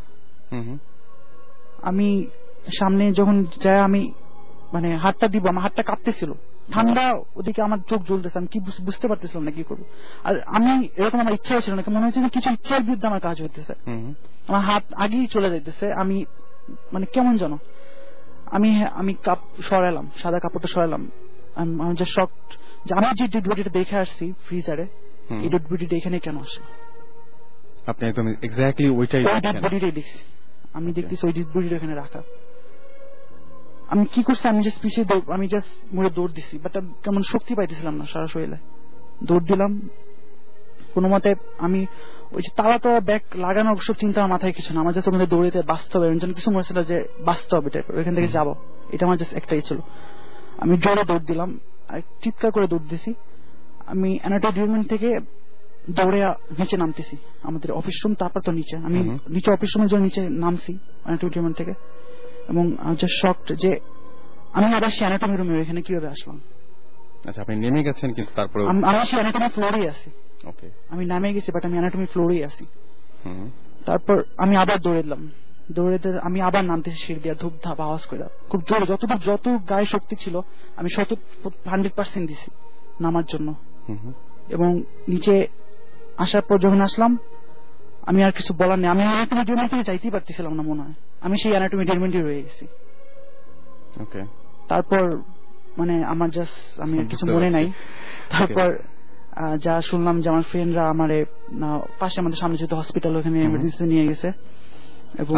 আমি সামনে যখন যাই আমি মানে হাতটা দিব, আমার হাতটা কাঁপতেছিল, ঠান্ডা, ওদিকে আমার চোখ জ্বলতেছে, আমি কি বুঝতে পারতেছিলাম না কি করবো। আর আমি এরকম আমার ইচ্ছা ছিল না, মনে হচ্ছে কিছু ইচ্ছার বিরুদ্ধে আমার কাজ হইতেছে, আমার হাত আগেই চলে যাইতেছে, আমি মানে কেমন যেন আমি আমি কাপ সরালাম, সাদা কাপড়টা সরালাম, আমি যে শক যে আমি যে ডেড বডিটা দেখে আসছি ফ্রিজারে, এই ডেড বডিটা এখানে কেন আসলো। আপনি একদম এক্স্যাক্টলি ওইটাই ডেড বডিটাই দেখছি, আমি দেখতেছি ওই ডেড বডিটা এখানে রাখা। আমি কি করছি, আমি জাস্ট পিছিয়ে আমি জাস্ট মোড়ে দৌড় দিছি, বাট কেমন শক্তি পাইতেছিলাম না সারা শরীরে, দৌড় দিলাম কোনো মতে। আমি ওই যে তালা তো ব্যাগ লাগানোর সব চিন্তা আমার মাথায় কিছু না, আমার জাস্ট ওখানে দৌড়িতে বাঁচতে হবে, এমন কিছু মনে ছিল যে বাঁচতে হবে টাইপের, ওইখান থেকে যাবো, এটা আমার জাস্ট একটাই ছিল। আমি জোরে দৌড় দিলাম, আর চিৎকার করে দৌড় দিছি। আমি অ্যানাটমি ডিপার্টমেন্ট থেকে দৌড়ে নিচে নামতেছি, আমাদের অফিস রুম, তারপর তো নিচে, আমি নিচে অফিস রুমের জন্য নিচে নামছি অ্যানাটমি ডিপার্টমেন্ট থেকে, এবং জাস্ট শকড যে আমি আবার সেই অ্যানাটমি রুমে এখানে কিভাবে আসলাম। আচ্ছা, আপনি নেমে গেছেন কিন্তু তারপরে আমি সেই অ্যানাটমি ফ্লোরেই আছি। ওকে, আমি নামে গেছি বাট আমি অ্যানাটমি ফ্লোরেই আছি। তারপর আমি আবার দৌড়ে দিলাম, দৌড়ে আমি আবার নামতেছি সিঁড়ি দিয়ে ধূপ ধাপ আওয়াজ করে, খুব জোরে, যতটুকু যত গায়ে শক্তি ছিল আমি শত হান্ড্রেড পার্সেন্ট দিছি নামার জন্য। এবং নিচে আসার পর যখন আসলাম আমি আর কিছু বলার নেই, আমি অ্যানাটমি ডিপার্টমেন্ট থেকে যাইতেই পারতেছিলাম না মনে হয়, আমি সেই অ্যানাটমি ডিপার্টমেন্টে রয়ে গেছি। ওকে, তারপর মানে আমার জাস্ট আমি কিছু মনে নাই। তারপর যা শুনলাম যে আমার ফ্রেন্ডরা আমার পাশে আমাদের সামনে যেহেতু হসপিটাল ওখানে এমার্জেন্সি নিয়ে গেছে এবং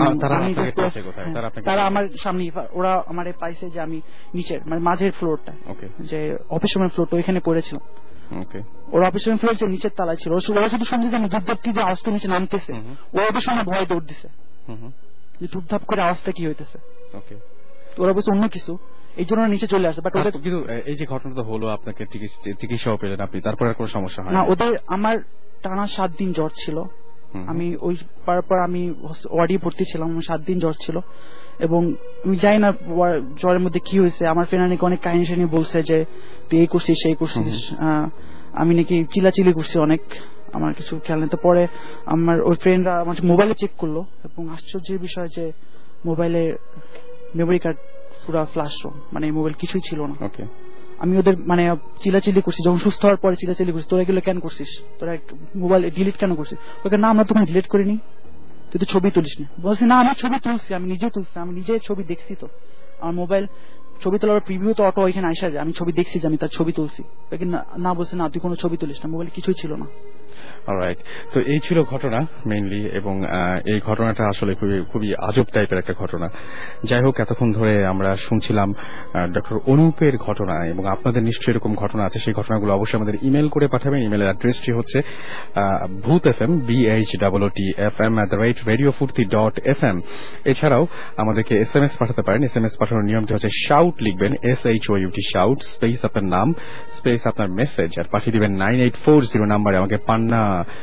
তারা আমার সামনে ওরা আমার পাইছে যে আমি নিচের মানে মাঝের ফ্লোরটা যে অফিস রুমের ফ্লোরটা ওইখানে পড়েছিলাম। ওরা অফিস রুমের ফ্লোর যে নিচের তালায় ছিল, ওরা শুধু শুনছে যে আমি ধূপধাপ কি যে আওয়াজটা নিচে নামতেছে, ওরা অবশ্য আমার ভয় দৌড় দিছে যে ধূপধাপ করে আওয়াজটা কি হইতেছে, ওরা বলছে অন্য কিছু, এই জন্য নিচে চলে আসে। বাট ওদের কিন্তু এই যে ঘটনাটা হলো আপনাকে চিকিৎসাও পেলেন আপনি, তারপরে কোনো সমস্যা হয় না? ওদের আমার টানা সাত দিন জ্বর ছিল, আমি ওই পর আমি ওয়ার্ডে ভর্তি ছিলাম, সাত দিন জ্বর ছিল এবং আমি জানি না জ্বরের মধ্যে কি হয়েছে। আমার ফ্রেন্ড নাকি অনেক কাহিনী শুনি বলছে যে তুই এই করছিস সেই করছিস, আমি নাকি চিলাচিলি করছি অনেক, আমার কিছু খেয়াল নেই। তো পরে আমার ওই ফ্রেন্ডরা আমার মোবাইলে চেক করলো এবং আশ্চর্যের বিষয় যে মোবাইলে মেমোরি কার্ড পুরা ফ্ল্যাশ, মানে মোবাইল কিছুই ছিল না। আমি ওদের মানে চিলাচিলি করছি, যখন সুস্থ হওয়ার পরে চিলাচিলি করছি, তোরা এগুলো কেন করছিস, তোরা মোবাইল ডিলিট কেন করছিস? ওকে না আমরা তখন ডিলিট করিনি, তুই তো ছবি তুলিস না। বলছি না আমি ছবি তুলছি, আমি নিজে তুলছি, আমি নিজে ছবি দেখছি, তো আমার মোবাইল ছবি তোলার প্রিভিউ তো অটো ওইখানে আইসা যায়, আমি ছবি দেখছি যে আমি তার ছবি তুলছি। না বলছে না তুই কোনো ছবি তুলিস না, মোবাইল কিছুই ছিল না। অলরাইট, তো এই ছিল ঘটনা মেইনলি, এবং এই ঘটনাটা আসলে খুবই খুবই আজব টাইপের একটা ঘটনা। যাই হোক, এতক্ষণ ধরে আমরা শুনছিলাম ডক্টর অনুপের ঘটনা, এবং আপনাদের নিশ্চয়ই এরকম ঘটনা আছে, সেই ঘটনাগুলো অবশ্যই আমাদের ইমেল করে পাঠাবেন। ইমেলের অ্যাড্রেসটি হচ্ছে Bhoot F M B H double T F M at the rate radio Foorti dot F M. এছাড়াও আমাদেরকে এস এম এস পাঠাতে পারেন। এস এম এস পাঠানোর নিয়মটি হচ্ছে শাউট লিখবেন, S H O U T shout, space আপনার নাম, স্পেস আপনার মেসেজ, আর পাঠিয়ে দিবেন নাইন এইট ফোর জিরো নাম্বারে। আমাকে পান্না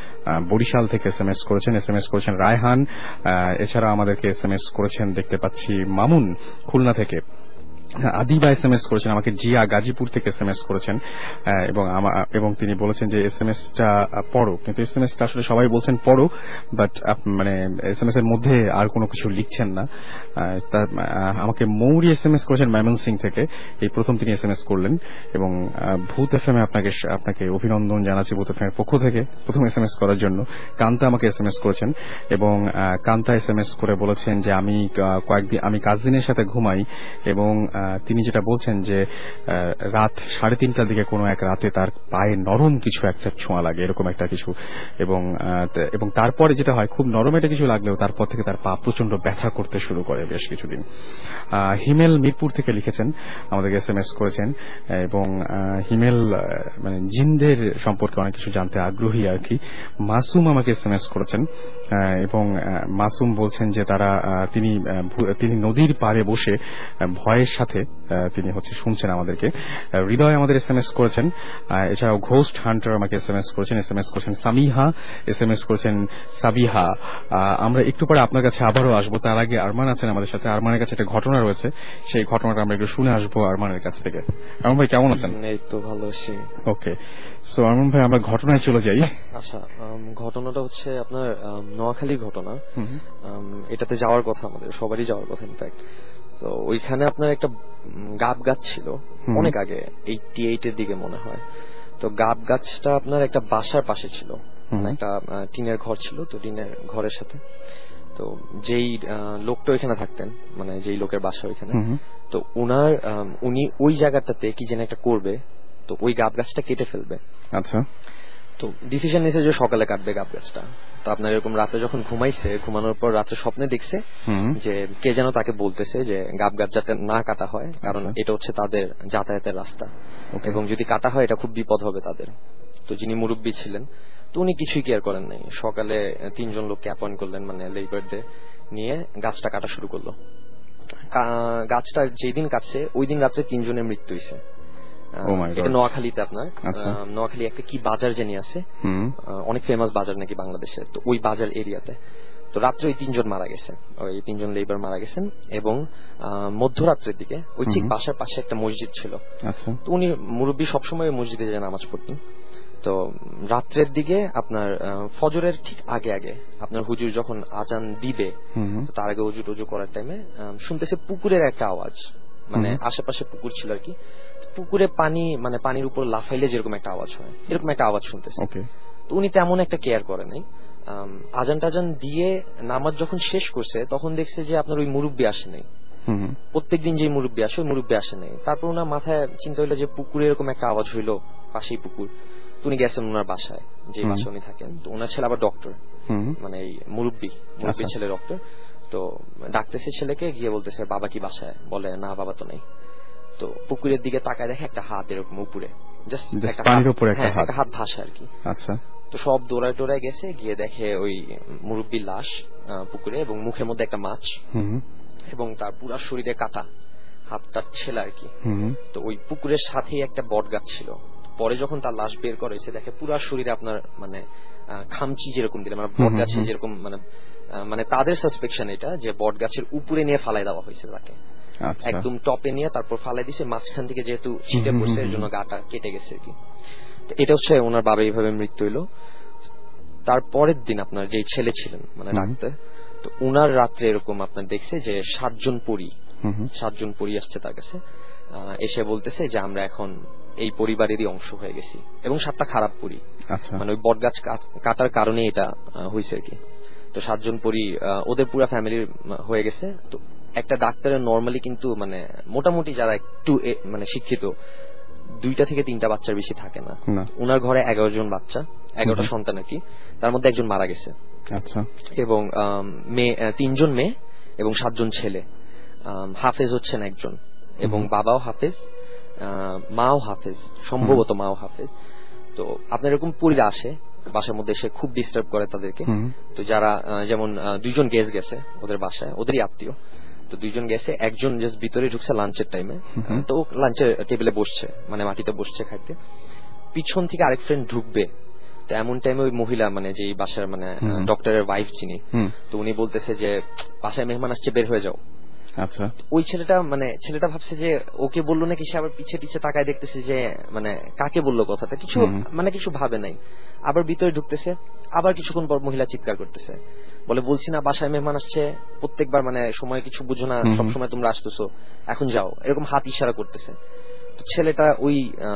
বরিশাল থেকে এস এম এস করেছেন, এস এম এস করেছেন রায়হান, এছাড়া আমাদেরকে এস এম এস করেছেন দেখতে পাচ্ছি মামুন খুলনা থেকে, আদিবা এস এম এস করেছেন আমাকে, জিয়া গাজীপুর থেকে এস এম এস করেছেন, এবং এবং তিনি বলেছেন যে এস এম এসটা পড়ো, কিন্তু এস এম এসটা আসলে সবাই বলছেন পড়ো, বাট মানে এস এম এস এর মধ্যে আর কোনো কিছু লিখছেন না। তার আমাকে মৌরি এস এম এস করেছেন ময়মনসিং থেকে, এই প্রথম তিনি এস এম এস করলেন, এবং ভূত এফ এম এ আপনাকে আপনাকে অভিনন্দন জানাচ্ছি ভূত এফ এম এর পক্ষ থেকে প্রথম এস এম এস করার জন্য। কান্তা আমাকে এস এম এস করেছেন, এবং কান্তা এস এম এস করে বলেছেন যে আমি কয়েকদিন আমি কাজিনের সাথে ঘুমাই, এবং তিনি যেটা বলছেন যে রাত সাড়ে তিনটার দিকে কোনো এক রাতে তার পায়ে নরম কিছু একটা ছোঁয়া লাগে, এরকম একটা কিছু, এবং এবং তারপরে যেটা হয় খুব নরম একটা কিছু লাগলেও তারপর থেকে তার পা প্রচন্ড ব্যথা করতে শুরু করে বেশ কিছুদিন। হিমেল মিরপুর থেকে লিখেছেন, আমাদেরকে এস এম এস করেছেন, এবং হিমেল মানে জিনদের সম্পর্কে অনেক কিছু জানতে আগ্রহী আর কি। মাসুম আমাকে এস এম এস করেছেন, এবং মাসুম বলছেন যে তারা তিনি তিনি নদীর পাড়ে বসে ভয়ের সাথে তিনি হচ্ছে শুনছেন আমাদেরকে। হৃদয় আমাদের এস এম এস করেছেন, এছাড়াও ঘোস্ট হান্টার আমাকে এস এম এস করেছেন, S M S Samiha S, S M S করেছেন সাবিহা। আমরা একটু পরে আপনার কাছে আবারও আসবো, তার আগে আরমান আছেন আমাদের সাথে, আরমানের কাছে একটা ঘটনা রয়েছে, সেই ঘটনাটা আমরা একটু শুনে আসবো আরমানের কাছ থেকে। আরমান ভাই কেমন আছেন? এই তো ভালো আছি। ওকে, সো আরমান ভাই আমরা ঘটনায় চলে যাই। আচ্ছা, ঘটনাটা হচ্ছে আপনার নোয়াখালীর ঘটনা। এটাতে যাওয়ার কথা, আমাদের সবারই যাওয়ার কথা ইনফ্যাক্ট। তো ওইখানে আপনার একটা গাব গাছ ছিল অনেক আগে, এইটি এইট এর দিকে মনে হয়। তো গাব গাছটা আপনার একটা বাসার পাশে ছিল, একটা টিনের ঘর ছিল, তো টিনের ঘরের সাথে তো যেই লোকটা ওইখানে থাকতেন, মানে যেই লোকের বাসা ওইখানে, তো উনার উনি ওই জায়গাটাতে কি যেন একটা করবে, তো ওই গাব গাছটা কেটে ফেলবে। আচ্ছা, তো ডিসিশন নিয়েছে যে সকালে কাটবে গাব গাছটা। তো আপনার এরকম রাতে যখন ঘুমাইছে, ঘুমানোর পর রাতে স্বপ্নে দেখছে যে কে যেন তাকে বলতেছে যে গাব গাছ যাতে না কাটা হয়, কারণ এটা হচ্ছে তাদের যাতায়াতের রাস্তা, এবং যদি কাটা হয় এটা খুব বিপদ হবে তাদের। তো যিনি মুরব্বী ছিলেন, তো উনি কিছুই কেয়ার করেন নাই, সকালে তিনজন লোককে অ্যাপয়েন্ট করলেন, মানে লেবারদের নিয়ে গাছটা কাটা শুরু করলো। গাছটা যেই দিন কাটছে ওই দিন রাত্রে তিনজনের মৃত্যু হয়েছে। এটা নোয়াখালীতে, আপনার নোয়াখালী একটা কি বাজার জানি আছে, অনেক ফেমাস বাজার নাকি বাংলাদেশে, তো ওই বাজার এরিয়াতে। তো রাত্রে ওই তিনজন মারা গেছে, ওই তিনজন লেবার মারা গেছেন, এবং মধ্যরাত্রের দিকে ওই ঠিক বাসার পাশে একটা মসজিদ ছিল। তো উনি মুরব্বী সবসময় মসজিদে যায় নামাজ পড়তেন। তো রাত্রের দিকে আপনার ফজরের ঠিক আগে আগে আপনার হুজুর যখন আজান দিবে, তার আগে হুজুর উজু করার টাইমে শুনতেছে পুকুরের একটা আওয়াজ, মানে আশেপাশে পুকুর ছিল আর কি, পুকুরে পানি মানে পানির উপর লাফাইলে যেরকম একটা আওয়াজ হয়, এরকম একটা আওয়াজ শুনতেছে। তো উনি তেমন একটা কেয়ার করে নাই। আজান টাজান দিয়ে নামাজ যখন শেষ করছে, তখন দেখছে যে আপনার ওই মুরব্বী আসে নাই। প্রত্যেকদিন যে মুরব্বী আসে, ওই মুরব্বী আসে নাই। তারপর ওনার মাথায় চিন্তা হইলো যে পুকুরে এরকম একটা আওয়াজ হইলো, পাশেই পুকুর, উনি গেছেন ওনার বাসায়, যে বাসায় উনি থাকেন। তো ওনার ছেলে আবার ডক্টর, মানে এই মুরব্বী মুরব্বী ছেলে ডক্টর। তো ডাকতেছে ছেলেকে, গিয়ে বলতেছে বাবা কি বাসায়? বলে না বাবা তো নেই। তো পুকুরের দিকে তাকায় দেখে একটা হাত এরকম উপরে, জাস্ট একটা হাত ভাসে আর কি। আচ্ছা। তো সব দৌড়ায় টোড়ায় গেছে, গিয়ে দেখে ওই মুরব্বীর লাশ পুকুরে, এবং মুখের মধ্যে একটা মাছ, এবং তার পুরো শরীরে কাটা, হাতটার ছেলে আর কি। তো ওই পুকুরের সাথেই একটা বট গাছ ছিল। পরে যখন তার লাশ বের করেছে, দেখে পুরো শরীরে আপনার মানে খামচি যেরকম দিলে, মানে বট গাছে যেরকম, মানে মানে তাদের সাসপেকশন এটা যে বট গাছের উপরে নিয়ে ফালাই দেওয়া হয়েছে তাকে, একদম টপে নিয়ে তারপর ফালাই দিছে, মাঝখান থেকে যেহেতু ছিটে পড়ছে এর জন্য গাটা কেটে গেছে আর কি। তো এটা হচ্ছে ওনার বাবা এইভাবে মৃত্যু হইলো। তারপরের দিন আপনার যে ছেলে ছিলেন মানে ডাক্তার, তো উনার রাত্রে এরকম আপনার দেখছে যে সাতজন পরী সাতজন পরী আসছে তার কাছে, এসে বলতেছে যে আমরা এখন এই পরিবারেরই অংশ হয়ে গেছি, এবং সাতটা খারাপ পরী, মানে ওই বটগাছ কাটার কারণে এটা হয়েছে আর কি। তো সাতজন পরী ওদের পুরো ফ্যামিলির হয়ে গেছে। তো একটা ডাক্তারের নর্মালি কিন্তু মানে মোটামুটি যারা একটু মানে শিক্ষিত, দুইটা থেকে তিনটা বাচ্চার বেশি থাকে না। ওনার ঘরে এগারো জন বাচ্চা, এগারোটা সন্তান আর কি, তার মধ্যে একজন মারা গেছে। আচ্ছা। এবং মেয়ে তিনজন মেয়ে এবং সাতজন ছেলে। হাফেজ হচ্ছেন একজন, এবং বাবাও হাফেজ, মাও হাফেজ, সম্ভবত মাও হাফেজ। তো আপনার এরকম পরিরা আসে বাসার মধ্যে, এসে খুব ডিস্টার্ব করে তাদেরকে। তো যারা যেমন দুইজন গেস্ট গেছে ওদের বাসায়, ওদেরই আত্মীয়, তো দুইজন গেছে, একজন জাস্ট ভিতরে ঢুকছে লাঞ্চের টাইমে, তো লাঞ্চের টেবিলে বসছে, মানে মাটিতে বসছে খাইতে, পিছন থেকে আরেক ফ্রেন্ড ঢুকবে। তো এমন টাইমে ওই মহিলা মানে যে বাসার মানে ডক্টরের ওয়াইফ যিনি, তো উনি বলতেছে যে বাসায় মেহমান আসছে, বের হয়ে যাও। আচ্ছা। ওই ছেলেটা মানে ছেলেটা ভাবছে যে ওকে বললো নাকি, সে আবার পিছে পিছে তাকায় দেখতেছে যে মানে কাকে বললো কথাটা, কিছু মানে কিছু ভাবে নাই। আবার ভিতরে ঢুকতেছে, আবার কিছুক্ষণ পর মহিলা চিৎকার করতেছে, বলে বলছি না বাসায় মেহমান আসছে, প্রত্যেকবার মানে সময় কিছু বুঝো না, সবসময় তোমরা আসতেছো, এখন যাও, এরকম হাত ইশারা করতেছে। তো ছেলেটা ওই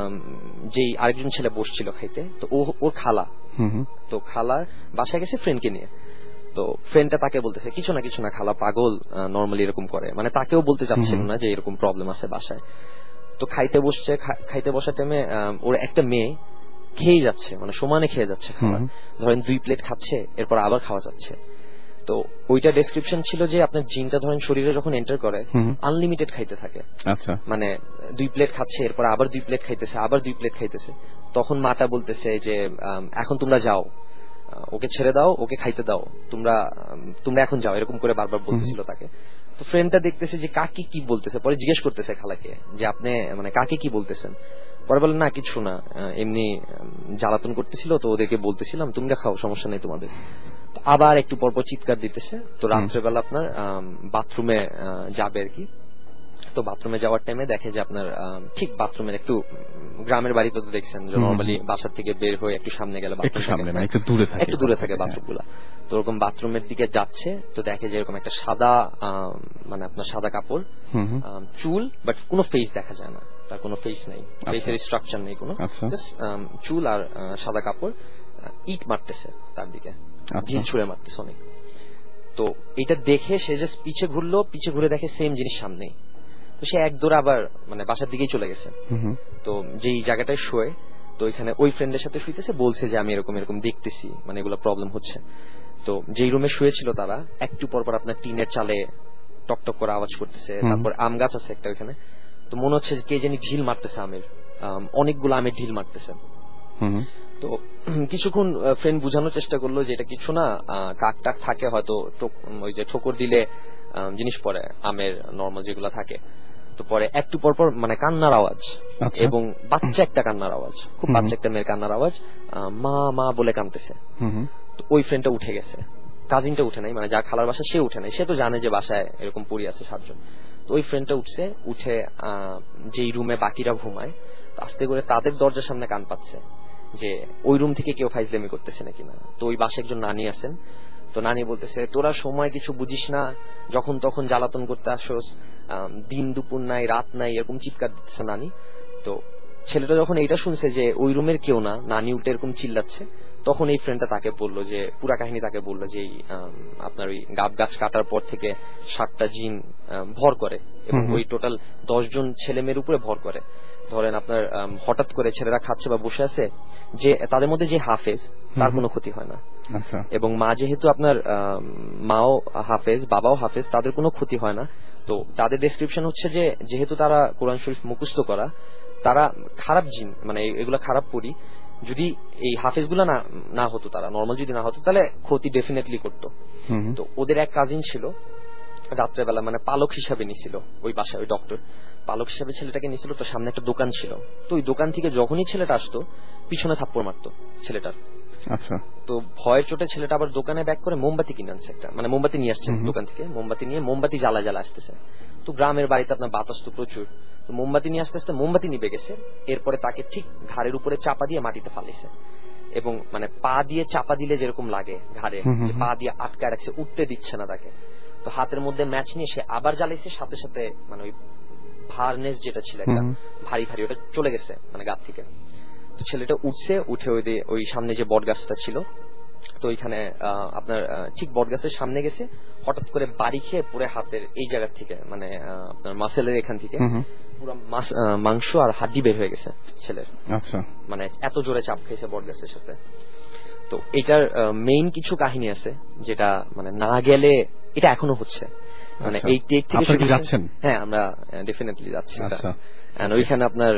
যেই আরেকজন ছেলে বসছিল খাইতে, তো ও ওর খালা, তো খালা বাসায় গেছে ফ্রেন্ডকে নিয়ে। তো ফ্রেন্ডটা তাকে বলতেছে কিছু না কিছু না খালা পাগল, নর্মালি এরকম করে, মানে তাকেও বলতে চাচ্ছিল না যে এরকম প্রবলেম আছে বাসায়। তো খাইতে বসছে, খাইতে বসার টাইমে ওর একটা মেয়ে খেয়ে যাচ্ছে, মানে সমানে খেয়ে যাচ্ছে খাবার, ধরেন দুই প্লেট খাচ্ছে, এরপর আবার খাওয়া যাচ্ছে। তো ওইটা ডেসক্রিপশন ছিল যে আপনার জিনটা ধরেন শরীরে যখন এন্টার করে আনলিমিটেড খাইতে থাকে, মানে দুই প্লেট খাচ্ছে, এরপর আবার দুই প্লেট খাইতেছে, আবার দুই প্লেট খাইতেছে। তখন মাটা বলতেছে যে এখন তোমরা যাও, ওকে ছেড়ে দাও, ওকে খাইতে দাও, তোমরা তোমরা এখন যাও, এরকম করে বারবার বলতেছিল তাকে। তো ফ্রেন্ডটা দেখতেছে যে কাকে কি বলতেছে, পরে জিজ্ঞেস করতেছে খালাকে যে আপনি মানে কাকে কি বলতেছেন। পরে বলেন না কিছু না, এমনি জ্বালাতন করতেছিল তো ওদেরকে বলতেছিলাম তোমরা খাও, সমস্যা নেই তোমাদের। আবার একটু পরপর চিৎকার দিতেছে। তো রাত্রেবেলা আপনার বাথরুমে যাবে আর কি। তো বাথরুমে যাওয়ার টাইমে দেখে যে আপনার ঠিক বাথরুমের একটু গ্রামের বাড়িতে তো দেখছেন যে নর্মালি বাসার থেকে বের হয়ে একটু সামনে গেলে একটু দূরে থাকে একটু দূরে থাকে বাথরুম গুলা। তো ওরকম বাথরুমের দিকে যাচ্ছে, তো দেখে যে এরকম একটা সাদা মানে আপনার সাদা কাপড়, চুল, বাট কোনো ফেস দেখা যায় না, তার কোনো ফেস নেই, ফেসের স্ট্রাকচার নেই কোনো, চুল আর সাদা কাপড়, ইট মারতেছে তার দিকে, ঢিল ছুঁড়ে মারতেছে অনেক। তো এটা দেখে সে জাস্ট পিছে ঘুরলো, পিছে ঘুরে দেখে সেম জিনিস সামনেই। তো সে এক দৌড়ে আবার মানে বাসার দিকেই চলে গেছে। তো যেই জায়গাটায় শোয়ে, তো ওইখানে ওই ফ্রেন্ডের সাথে শুইতেছে, বলছে যে আমি এরকম এরকম দেখতেছি, মানে এগুলো প্রবলেম হচ্ছে। তো যেই রুমে শুয়েছিল তারা, একটু পর পর আপনার টিনের চালে টকটক করে আওয়াজ করতেছে। তারপর আম গাছ আছে একটা ওইখানে, তো মনে হচ্ছে কে জানি ঢিল মারতেছে, আমের অনেকগুলো আমের ঢিল মারতেছে। তো কিছুক্ষণ ফ্রেন্ড বুঝানোর চেষ্টা করলো যে এটা কিছু না, কাক টাক থাকে হয়তো, ওই যে ঠোকর দিলে জিনিস পড়ে আমের নর্মাল যেগুলো থাকে। তো পরে একটু পর পর মানে কান্নার আওয়াজ, এবং বাচ্চা একটা কান্নার আওয়াজ, খুব বাচ্চা একটা মেয়ের কান্নার আওয়াজ, মা মা বলে কাঁদতেছে। তো ওই ফ্রেন্ডটা উঠে গেছে, কাজিনটা উঠে নাই, মানে যা খালার বাসা সে উঠে নাই, সে তো জানে যে বাসায় এরকম পড়ি আছে সাতজন। তো ওই ফ্রেন্ডটা উঠছে, উঠে যেই রুমে বাকিরা ঘুমায় আস্তে করে তাদের দরজার সামনে কান পাচ্ছে যে ওই রুম থেকে কেউ ফাইজলামি করতেছে নাকি না। তো ওই বাসায় একজন নানি আছেন, তো নানি বলতেছে তোরা সময় কিছু বুঝিস না, যখন তখন জ্বালাতন করতে আসোস, দিন দুপুর নাই রাত নাই, এরকম চিৎকার দিতেছে নানি। তো ছেলেটা যখন এইটা শুনছে যে ওই রুমের কেউ না, নানি উল্টে এরকম চিল্লাচ্ছে, তখন এই ফ্রেন্ডটা তাকে বললো যে পুরা কাহিনী তাকে বললো যে আপনার ওই গাব গাছ কাটার পর থেকে সাতটা জিন ভর করে, এবং ওই টোটাল দশ জন ছেলে মেয়ের উপরে ভর করে। ধরেন আপনার হঠাৎ করে ছেলেরা খাচ্ছে বা বসে আছে, যে তাদের মধ্যে যে হাফেজ তার কোনো ক্ষতি হয় না, এবং মা যেহেতু আপনার মাও হাফেজ বাবাও হাফেজ, তাদের কোনো ক্ষতি হয় না। তো তাদের ডেসক্রিপশন হচ্ছে যে যেহেতু তারা কোরআন শরীফ মুখস্থ করা, তারা খারাপ জিন মানে এগুলা খারাপ পড়ি যদি এই হাফেজ গুলা না না হতো, তারা নর্মাল যদি না হতো তাহলে ক্ষতি ডেফিনেটলি করতো। তো ওদের এক কাজিন ছিল রাত্রেবেলা মানে পালক হিসাবে নিছিল ওই বাসায়, ওই ডক্টর পালক হিসাবে ছেলেটাকে নিছিল। তো সামনে একটা দোকান ছিল, তো ওই দোকান থেকে যখনই ছেলেটা আসতো পিছনে থাপ্পড় মারতো ছেলেটার। আচ্ছা, তো ভয়ের চোটে ছেলেটা আবার দোকানে ব্যাক করে মোমবাতি কিনে আনছে একটা, মানে মোমবাতি নিয়ে আসছে দোকান থেকে, মোমবাতি নিয়ে মোমবাতি জ্বালা জ্বালা আসতেছে। তো গ্রামের বাড়িতে আপনার বাতাস তো প্রচুর, তো মোমবাতি নিয়ে আসতে আসতে মোমবাতি নিভে গেছে। এরপরে তাকে ঠিক ঘাড়ের উপরে চাপা দিয়ে মাটিতে ফালাইছে, এবং মানে পা দিয়ে চাপা দিলে যেরকম লাগে ঘাড়ে, পা দিয়ে আটকায় রাখছে, উঠতে দিচ্ছে না তাকে। তো হাতের মধ্যে ম্যাচ নিয়ে সে আবার জ্বালাইছে, সাথে সাথে মানে ওই ভারনেস যেটা ছিল একটা ভারী ভারী ওটা চলে গেছে মানে গাছ থেকে। তো ছেলেটা উঠছে, উঠে ওই ওই সামনে যে বট গাছটা ছিল, তো ওইখানে আপনার ঠিক বট গাছের সামনে গেছে, হঠাৎ করে বাড়ি খেয়ে পুরো হাতের এই জায়গা থেকে মানে আপনার মাসেলের এখান থেকে পুরো মাংস আর হাড্ডি বের হয়ে গেছে ছেলের। আচ্ছা, মানে এত জোরে চাপ খেয়েছে বট গাছের সাথে। তো এটার মেইন কিছু কাহিনী আছে যেটা মানে না গেলে এটা এখনো হচ্ছে, মানে এই টেক থেকে যাচ্ছেন। হ্যাঁ, আমরা ডেফিনেটলি যাচ্ছি। ওইখানে আপনার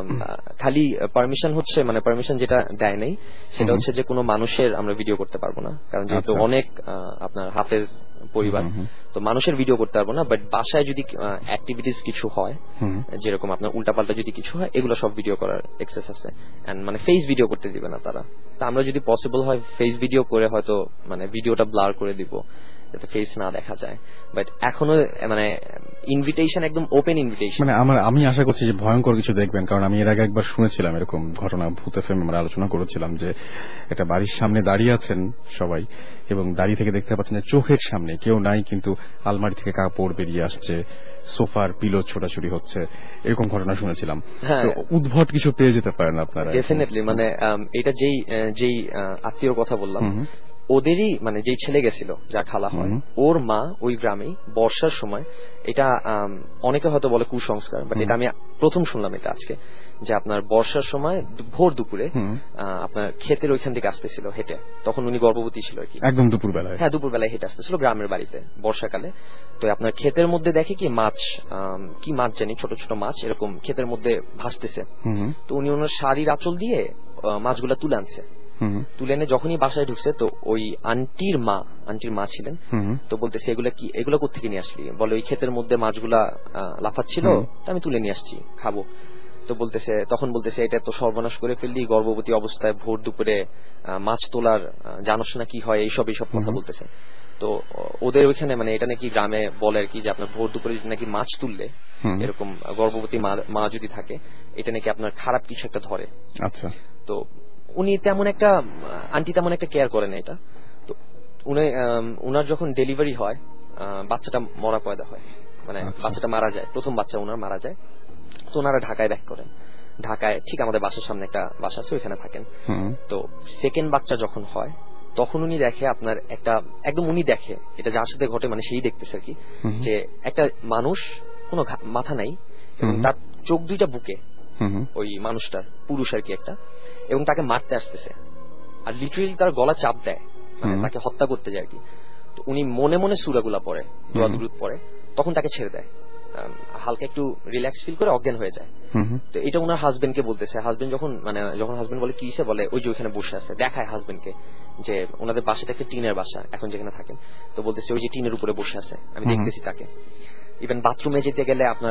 খালি পারমিশন হচ্ছে মানে পারমিশন যেটা দেয় নাই সেটা হচ্ছে যে কোনো মানুষের আমরা ভিডিও করতে পারবো না, কারণ যেহেতু অনেক আপনার হাফেজ পরিবার, তো মানুষের ভিডিও করতে পারবো না। বাট বাসায় যদি অ্যাক্টিভিটিস কিছু হয়, যেরকম আপনার উল্টাপাল্টা যদি কিছু হয়, এগুলো সব ভিডিও করার এক্সেস আছে। এন্ড মানে ফেস ভিডিও করতে দিবে না তারা। তা আমরা যদি পসিবল হয় ফেস ভিডিও করে হয়তো মানে ভিডিওটা ব্লার করে দিব যাতে ফেস না দেখা যায়। বাট এখনো মানে ইনভিটেশন একদম ওপেন ইনভিটেশন। মানে আমার আমি আশা করছি যে ভয়ঙ্কর কিছু দেখবেন, কারণ আমি এর আগে একবার শুনেছিলাম এরকম ঘটনা, ভূত এফএম আমরা আলোচনা করেছিলাম যে একটা বাড়ির সামনে দাঁড়িয়ে আছেন সবাই, এবং দাঁড়িয়ে থেকে দেখতে পাচ্ছেন যে চোখের সামনে কেউ নাই, কিন্তু আলমারি থেকে কাপড় বেরিয়ে আসছে, সোফার পিলো ছোটাছুটি হচ্ছে, এরকম ঘটনা শুনেছিলাম। উদ্ভট কিছু পেয়ে যেতে পারেন আপনারা ডেফিনেটলি। মানে এটা যেই যেই আত্মীয়র কথা বললাম, ওদেরই মানে যেই ছেলে গেছিল যা খালা হয়, ওর মা ওই গ্রামেই বর্ষার সময়, এটা অনেকে হয়তো বলে কুসংস্কার, বাট এটা আমি প্রথম শুনলাম এটা আজকে, যে আপনার বর্ষার সময় ভোর দুপুরে আপনার ক্ষেতের ওইখান থেকে আসতেছিল হেঁটে, তখন উনি গর্ভবতী ছিল আর কি, একদম দুপুর বেলায়। হ্যাঁ, দুপুর বেলায় হেঁটে আসতেছিল গ্রামের বাড়িতে বর্ষাকালে। তো আপনার ক্ষেতের মধ্যে দেখে কি মাছ, কি মাছ জানি, ছোট ছোট মাছ এরকম ক্ষেতের মধ্যে ভাসতেছে। তো উনি ওনার শাড়ির আঁচল দিয়ে মাছগুলা তুলে আনছে। তুলে এনে যখনই বাসায় ঢুকছে, তো ওই আন্টির মা আন্টির মা ছিলেন, তো বলতেছে এগুলা কি, এগুলো কোত্থেকে নিয়ে আসলি? বলে ওই ক্ষেতের মধ্যে মাছগুলা লাফাচ্ছিল, আমি তুলে নিয়ে আসছি খাবো। তো বলতেছে তখন বলতেছে এটা তো সর্বনাশ করে ফেললি, গর্ভবতী অবস্থায় ভোর দুপুরে মাছ তোলার জানোস না কি হয়, এইসব এইসব কথা বলতেছে। তো ওদের ওইখানে মানে এটা নাকি গ্রামে বলে আর কি, যে আপনার ভোর দুপুরে নাকি মাছ তুললে এরকম গর্ভবতী মা যদি থাকে, এটা নাকি আপনার খারাপ কিছু একটা ধরে। আচ্ছা, তো উনি তেমন একটা আন্টি তেমন একটা কেয়ার করেন এটা। তো উনি উনার যখন ডেলিভারি হয়, বাচ্চাটা মরা পয়দা হয়, মানে বাচ্চাটা মারা যায়, প্রথম বাচ্চা উনার মারা যায়। তো ওনারা ঢাকায় ব্যাক করেন, ঢাকায় ঠিক আমাদের বাসার সামনে একটা বাসা আছে, ওইখানে থাকেন। তো সেকেন্ড বাচ্চা যখন হয়, তখন উনি দেখে আপনার একটা একদম উনি দেখে এটা যার সাথে ঘটে, মানে সেই দেখতেছে আর কি, যে একটা মানুষ কোনো মাথা নাই, এবং তার চোখ দুইটা বুকে, ওই মানুষটার পুরুষ আর কি একটা, এবং তাকে মারতে আসতেছে, আর লিটারেলি তার গলা চাপ দেয়, মানে তাকে হত্যা করতে যায় আর কি। তো উনি মনে মনে সূরাগুলা পড়ে, দোয়া দুরুদ পড়ে, তখন তাকে ছেড়ে দেয়, হালকা একটু রিল্যাক্স ফিল করে অজ্ঞান হয়ে যায়। তো এটা ওনার হাজবেন্ডকে বলতেছে, হাজবেন্ড যখন মানে যখন হাজবেন্ড বলে কি বলে ওই যে ওইখানে বসে আছে, দেখায় হাজবেন্ডকে যে ওনাদের বাসাটা একটা টিনের বাসা এখন যেখানে থাকেন, তো বলতেছে ওই যে টিনের উপরে বসে আছে, আমি দেখতেছি তাকে। ইভেন বাথরুমে যেতে গেলে আপনার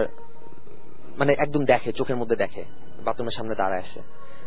মানে একদম দেখে, চোখের মধ্যে দেখে বাথরুমের সামনে দাঁড়ায় আছে,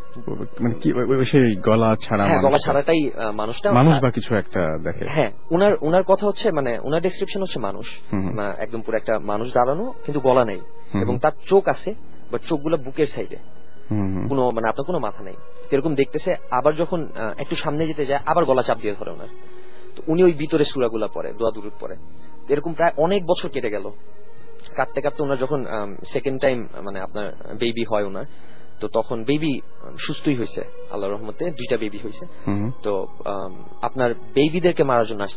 মানে কি সেই গলা ছাড়া, হ্যাঁ গলা ছাড়াটাই মানুষটা, মানুষ বা কিছু একটা দেখে। হ্যাঁ, উনার উনার কথা হচ্ছে মানে উনার ডেসক্রিপশন হচ্ছে মানুষ, একদম পুরো একটা মানুষ দাঁড়ানো, কিন্তু গলা নেই, এবং তার চোখ আছে, বাট চোখগুলো বুকের সাইডে, কোনো মানে আপনার কোনো মাথা নেই, এরকম দেখতেছে। আবার যখন একটু সামনে যেতে যায়, আবার গলা চাপ দিয়ে ধরে ওনার। তো উনি ওই ভিতরে সূরাগুলা পড়ে, দোয়া দুরুদ পড়ে। এরকম প্রায় অনেক বছর কেটে গেল, কাটতে কাটতে ওনার যখন সেকেন্ড টাইম মানে আপনার বেবি হয় ওনার, তো তখন বেবি সুস্থই হয়েছে আল্লাহর রহমতে, দুইটা বেবি হয়েছে। তো আপনার বেবিদেরকে মারার জন্য আসছে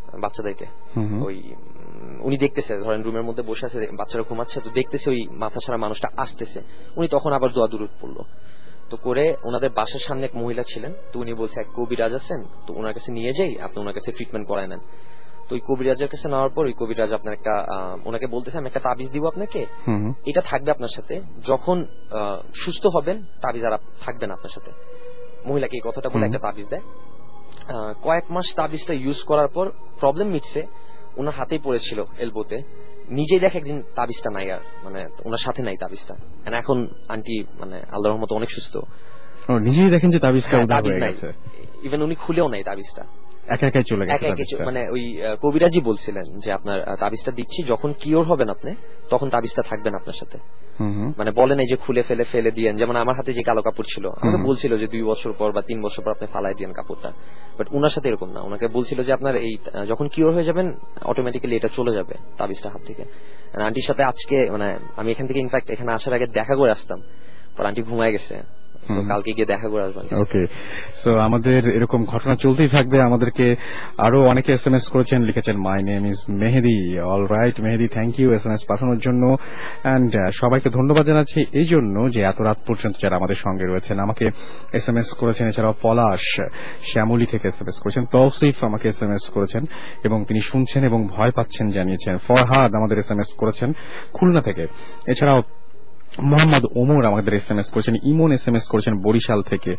বাচ্চাদেরকে। ওই উনি দেখতেছে ধরেন রুমের মধ্যে বসে আছে, বাচ্চারা ঘুমাচ্ছে, তো দেখতেছে ওই মাথা ছাড়া মানুষটা আসতেছে, উনি তখন আবার দোয়া দুরূদ পড়লো। তো করে ওনাদের বাসার সামনে এক মহিলা ছিলেন, তো উনি বলছে এক কবিরাজ আছেন, তো ওনার কাছে নিয়ে যাই, আপনি ওনার কাছে ট্রিটমেন্ট করায় নেন। তো ওই কবিরাজের কাছে নেওয়ার পর ওই কবিরাজ আপনার একটা ওনাকে বলতেছে আমি একটা তাবিজ দিব আপনাকে, এটা থাকবে আপনার সাথে, যখন সুস্থ হবেন তাবিজ আর থাকবে না আপনার সাথে। মহিলাকে এই কথাটা বলে একটা তাবিজ দেয়। কয়েক মাস তাবিজটা ইউজ করার পর প্রবলেম মিটছে, ওনার হাতেই পড়েছিল এলবোতে, নিজেই দেখে একদিন তাবিজটা নাই, আর মানে ওনার সাথে নাই তাবিজটা। এখন আন্টি মানে আল্লাহর রহমতে অনেক সুস্থ, নিজেই দেখেন যে তাবিজটা নাই, ইভেন উনি খুলেও নাই তাবিজটা, একা একাই চলে গেছে। মানে ওই কবিরাজি বলছিলেন যে আপনার তাবিজটা দিচ্ছি, যখন কিওর হবেন আপনি তখন তাবিজটা থাকবেন আপনার সাথে। মানে বলেন এই যে খুলে ফেলে ফেলে দিয়েন, যেমন আমার হাতে যে কালো কাপড় ছিল আমাকে বলছিল যে দুই বছর পর বা তিন বছর পর আপনি ফালাই দিয়েন কাপড়টা, বাট উনার সাথে এরকম না, ওনাকে বলছিল যে আপনার এই যখন কিওর হয়ে যাবেন অটোমেটিক্যালি এটা চলে যাবে তাবিজটা হাত থেকে। আন্টির সাথে আজকে মানে আমি এখান থেকে ইনফ্যাক্ট এখানে আসার আগে দেখা করে আসতাম, পর আন্টি ঘুমায় গেছে, কালকে গিয়ে দেখা করে আসবেন। ওকে, সো আমাদের এরকম ঘটনা চলতেই থাকবে। আমাদেরকে আরো অনেকে এস এম এস করেছেন, লিখেছেন my name is Mehedi. All right Mehedi, thank you S M S পাঠানোর জন্য, অ্যান্ড সবাইকে ধন্যবাদ জানাচ্ছি এই জন্য যে এত রাত পর্যন্ত যারা আমাদের সঙ্গে রয়েছেন। আমাকে এস এম এস করেছেন, এছাড়াও পলাশ শ্যামলী থেকে এস এম এস করেছেন, তৌসিফ আমাকে এস এম এস করেছেন এবং তিনি শুনছেন এবং ভয় পাচ্ছেন জানিয়েছেন। ফরহাদ আমাদের এস এম এস করেছেন খুলনা থেকে, এছাড়াও মোহাম্মদ ওমর আমাদের এস এম এস করেছেন, ইমন এস এম এস করেছেন বরিশাল থেকে,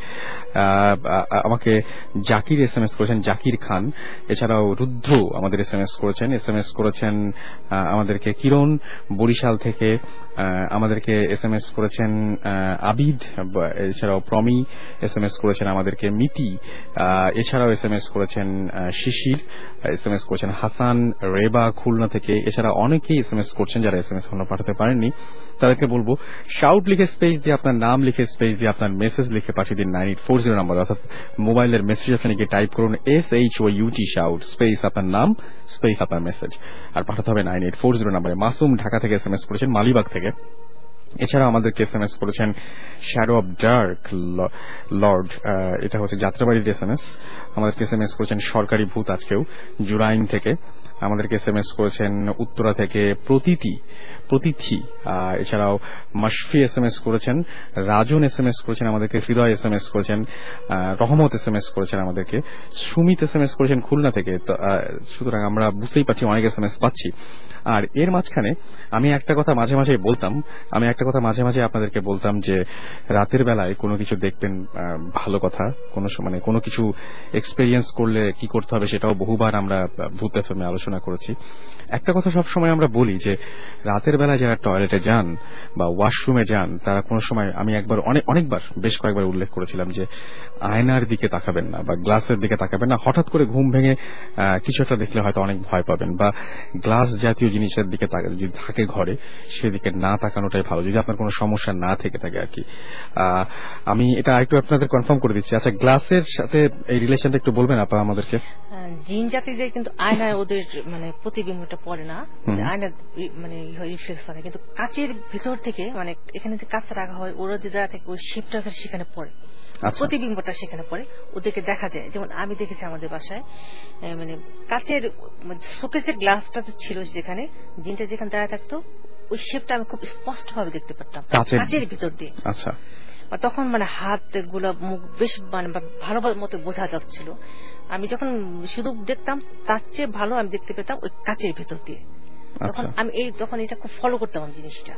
আমাকে জাকির এস এম এস করেছেন, জাকির খান, এছাড়াও রুদ্র আমাদের এস এম এস করেছেন, এস এম এস করেছেন আমাদেরকে কিরণ বরিশাল থেকে, আমাদেরকে এস এম এস করেছেন আবিদ, এছাড়াও প্রমি এস এম এস করেছেন আমাদেরকে মিতি, এছাড়াও এস এম এস করেছেন শিশির, এস এম এস করেছেন হাসান রেবা খুলনা থেকে, এছাড়া অনেকেই এস এম এস করছেন যারা এস এম এস এখনো পাঠাতে পারেননি। তাদেরকে বলবো শাউট লিখে স্পেস দিয়ে আপনার নাম লিখে স্পেস দিয়ে আপনার মেসেজ লিখে পাঠিয়ে দিন nine eight four zero number, অর্থাৎ মোবাইলের মেসেজ ওখানে গিয়ে টাইপ করুন S H O U T shout space আপনার নাম স্পেস আপনার মেসেজ, আর পাঠাতে হবে নাইন এইট ফোর জিরো নাম্বারে। মাসুম ঢাকা থেকে এস এম এস করেছেন মালিবাগ থেকে, এছাড়া আমাদেরকে এস এম এস করেছেন শ্যাডো অব ডার্ক লর্ড, এটা হচ্ছে যাত্রাবাড়ির এস এম এস। আমাদেরকে এস এম এস করেছেন সরকারি ভূত আজকেও জুরাইন থেকে, আমাদেরকে এস এম এস করেছেন উত্তরা থেকে প্রতীতি প্রতিথি, এছাড়াও মাশফি এস এম এস করেছেন, রাজন এস এম এস করেছেন আমাদেরকে, হৃদয় এস এম এস করেছেন, রহমত এস এম এস করেছেন আমাদেরকে, সুমিত এস এম এস করেছেন খুলনা থেকে। সুতরাং আমরা বুঝতেই পারছি অনেক এস এম এস পাচ্ছি। আর এর মাঝখানে আমি একটা কথা মাঝে মাঝে বলতাম আমি একটা কথা মাঝে মাঝে আপনাদেরকে বলতাম যে রাতের বেলায় কোনো কিছু দেখবেন ভালো কথা, কোনো মানে কোনো কিছু এক্সপেরিয়েন্স করলে কি করতে হবে সেটাও বহুবার আমরা ভূত এফএমে আলোচনা করেছি। একটা কথা সব সময় আমরা বলি যে রাতের বেলায় যারা টয়লেটে যান বা ওয়াশরুমে যান তারা কোনো সময়, আমি একবার অনেক অনেকবার বেশ কয়েকবার উল্লেখ করেছিলাম যে আয়নার দিকে তাকাবেন না বা গ্লাসের দিকে তাকাবেন না। হঠাৎ করে ঘুম ভেঙে কিছু একটা দেখলে হয়তো অনেক ভয় পাবেন, বা গ্লাস জাতীয় জিনিসের দিকে যদি থাকে ঘরে সেদিকে না তাকানোটাই ভালো, যদি আপনার কোনো সমস্যা না থেকে থাকে আর কি। আমি এটা একটু আপনাদের কনফার্ম করে দিচ্ছি। আচ্ছা, গ্লাসের সাথে এই রিলেশনটা একটু বলবেন আপা আমাদেরকে? জিন জাতিদের কিন্তু আয়নায় ওদের মানে প্রতিবিম্বটা পড়ে না, আয়না মানে রিফ্লেক্স হয়, কিন্তু কাচের ভিতর থেকে মানে এখানে যে কাঁচ রাখা হয় ওরা যে জায়গা থেকে ওই শেপটা সেখানে পড়ে, প্রতিবিম্বটা সেখানে পড়ে, ওদেরকে দেখা যায়। যেমন আমি দেখেছি আমাদের বাসায় মানে কাচের শোকেসের গ্লাসটা ছিল যেখানে জিনটা যেখানে দাঁড়ায় থাকতো ওই শেপটা আমি খুব স্পষ্ট ভাবে দেখতে পারতাম কাচের ভিতর দিয়ে। আচ্ছা, তখন মানে হাত গুলো মুখ বেশ মানে ভালো মতো বোঝা যাচ্ছিল। আমি যখন শুধু দেখতাম তার চেয়ে ভালো আমি দেখতে পেতাম ওই কাচের ভিতর দিয়ে। তখন আমি এই তখন এটা খুব ফলো করতাম জিনিসটা,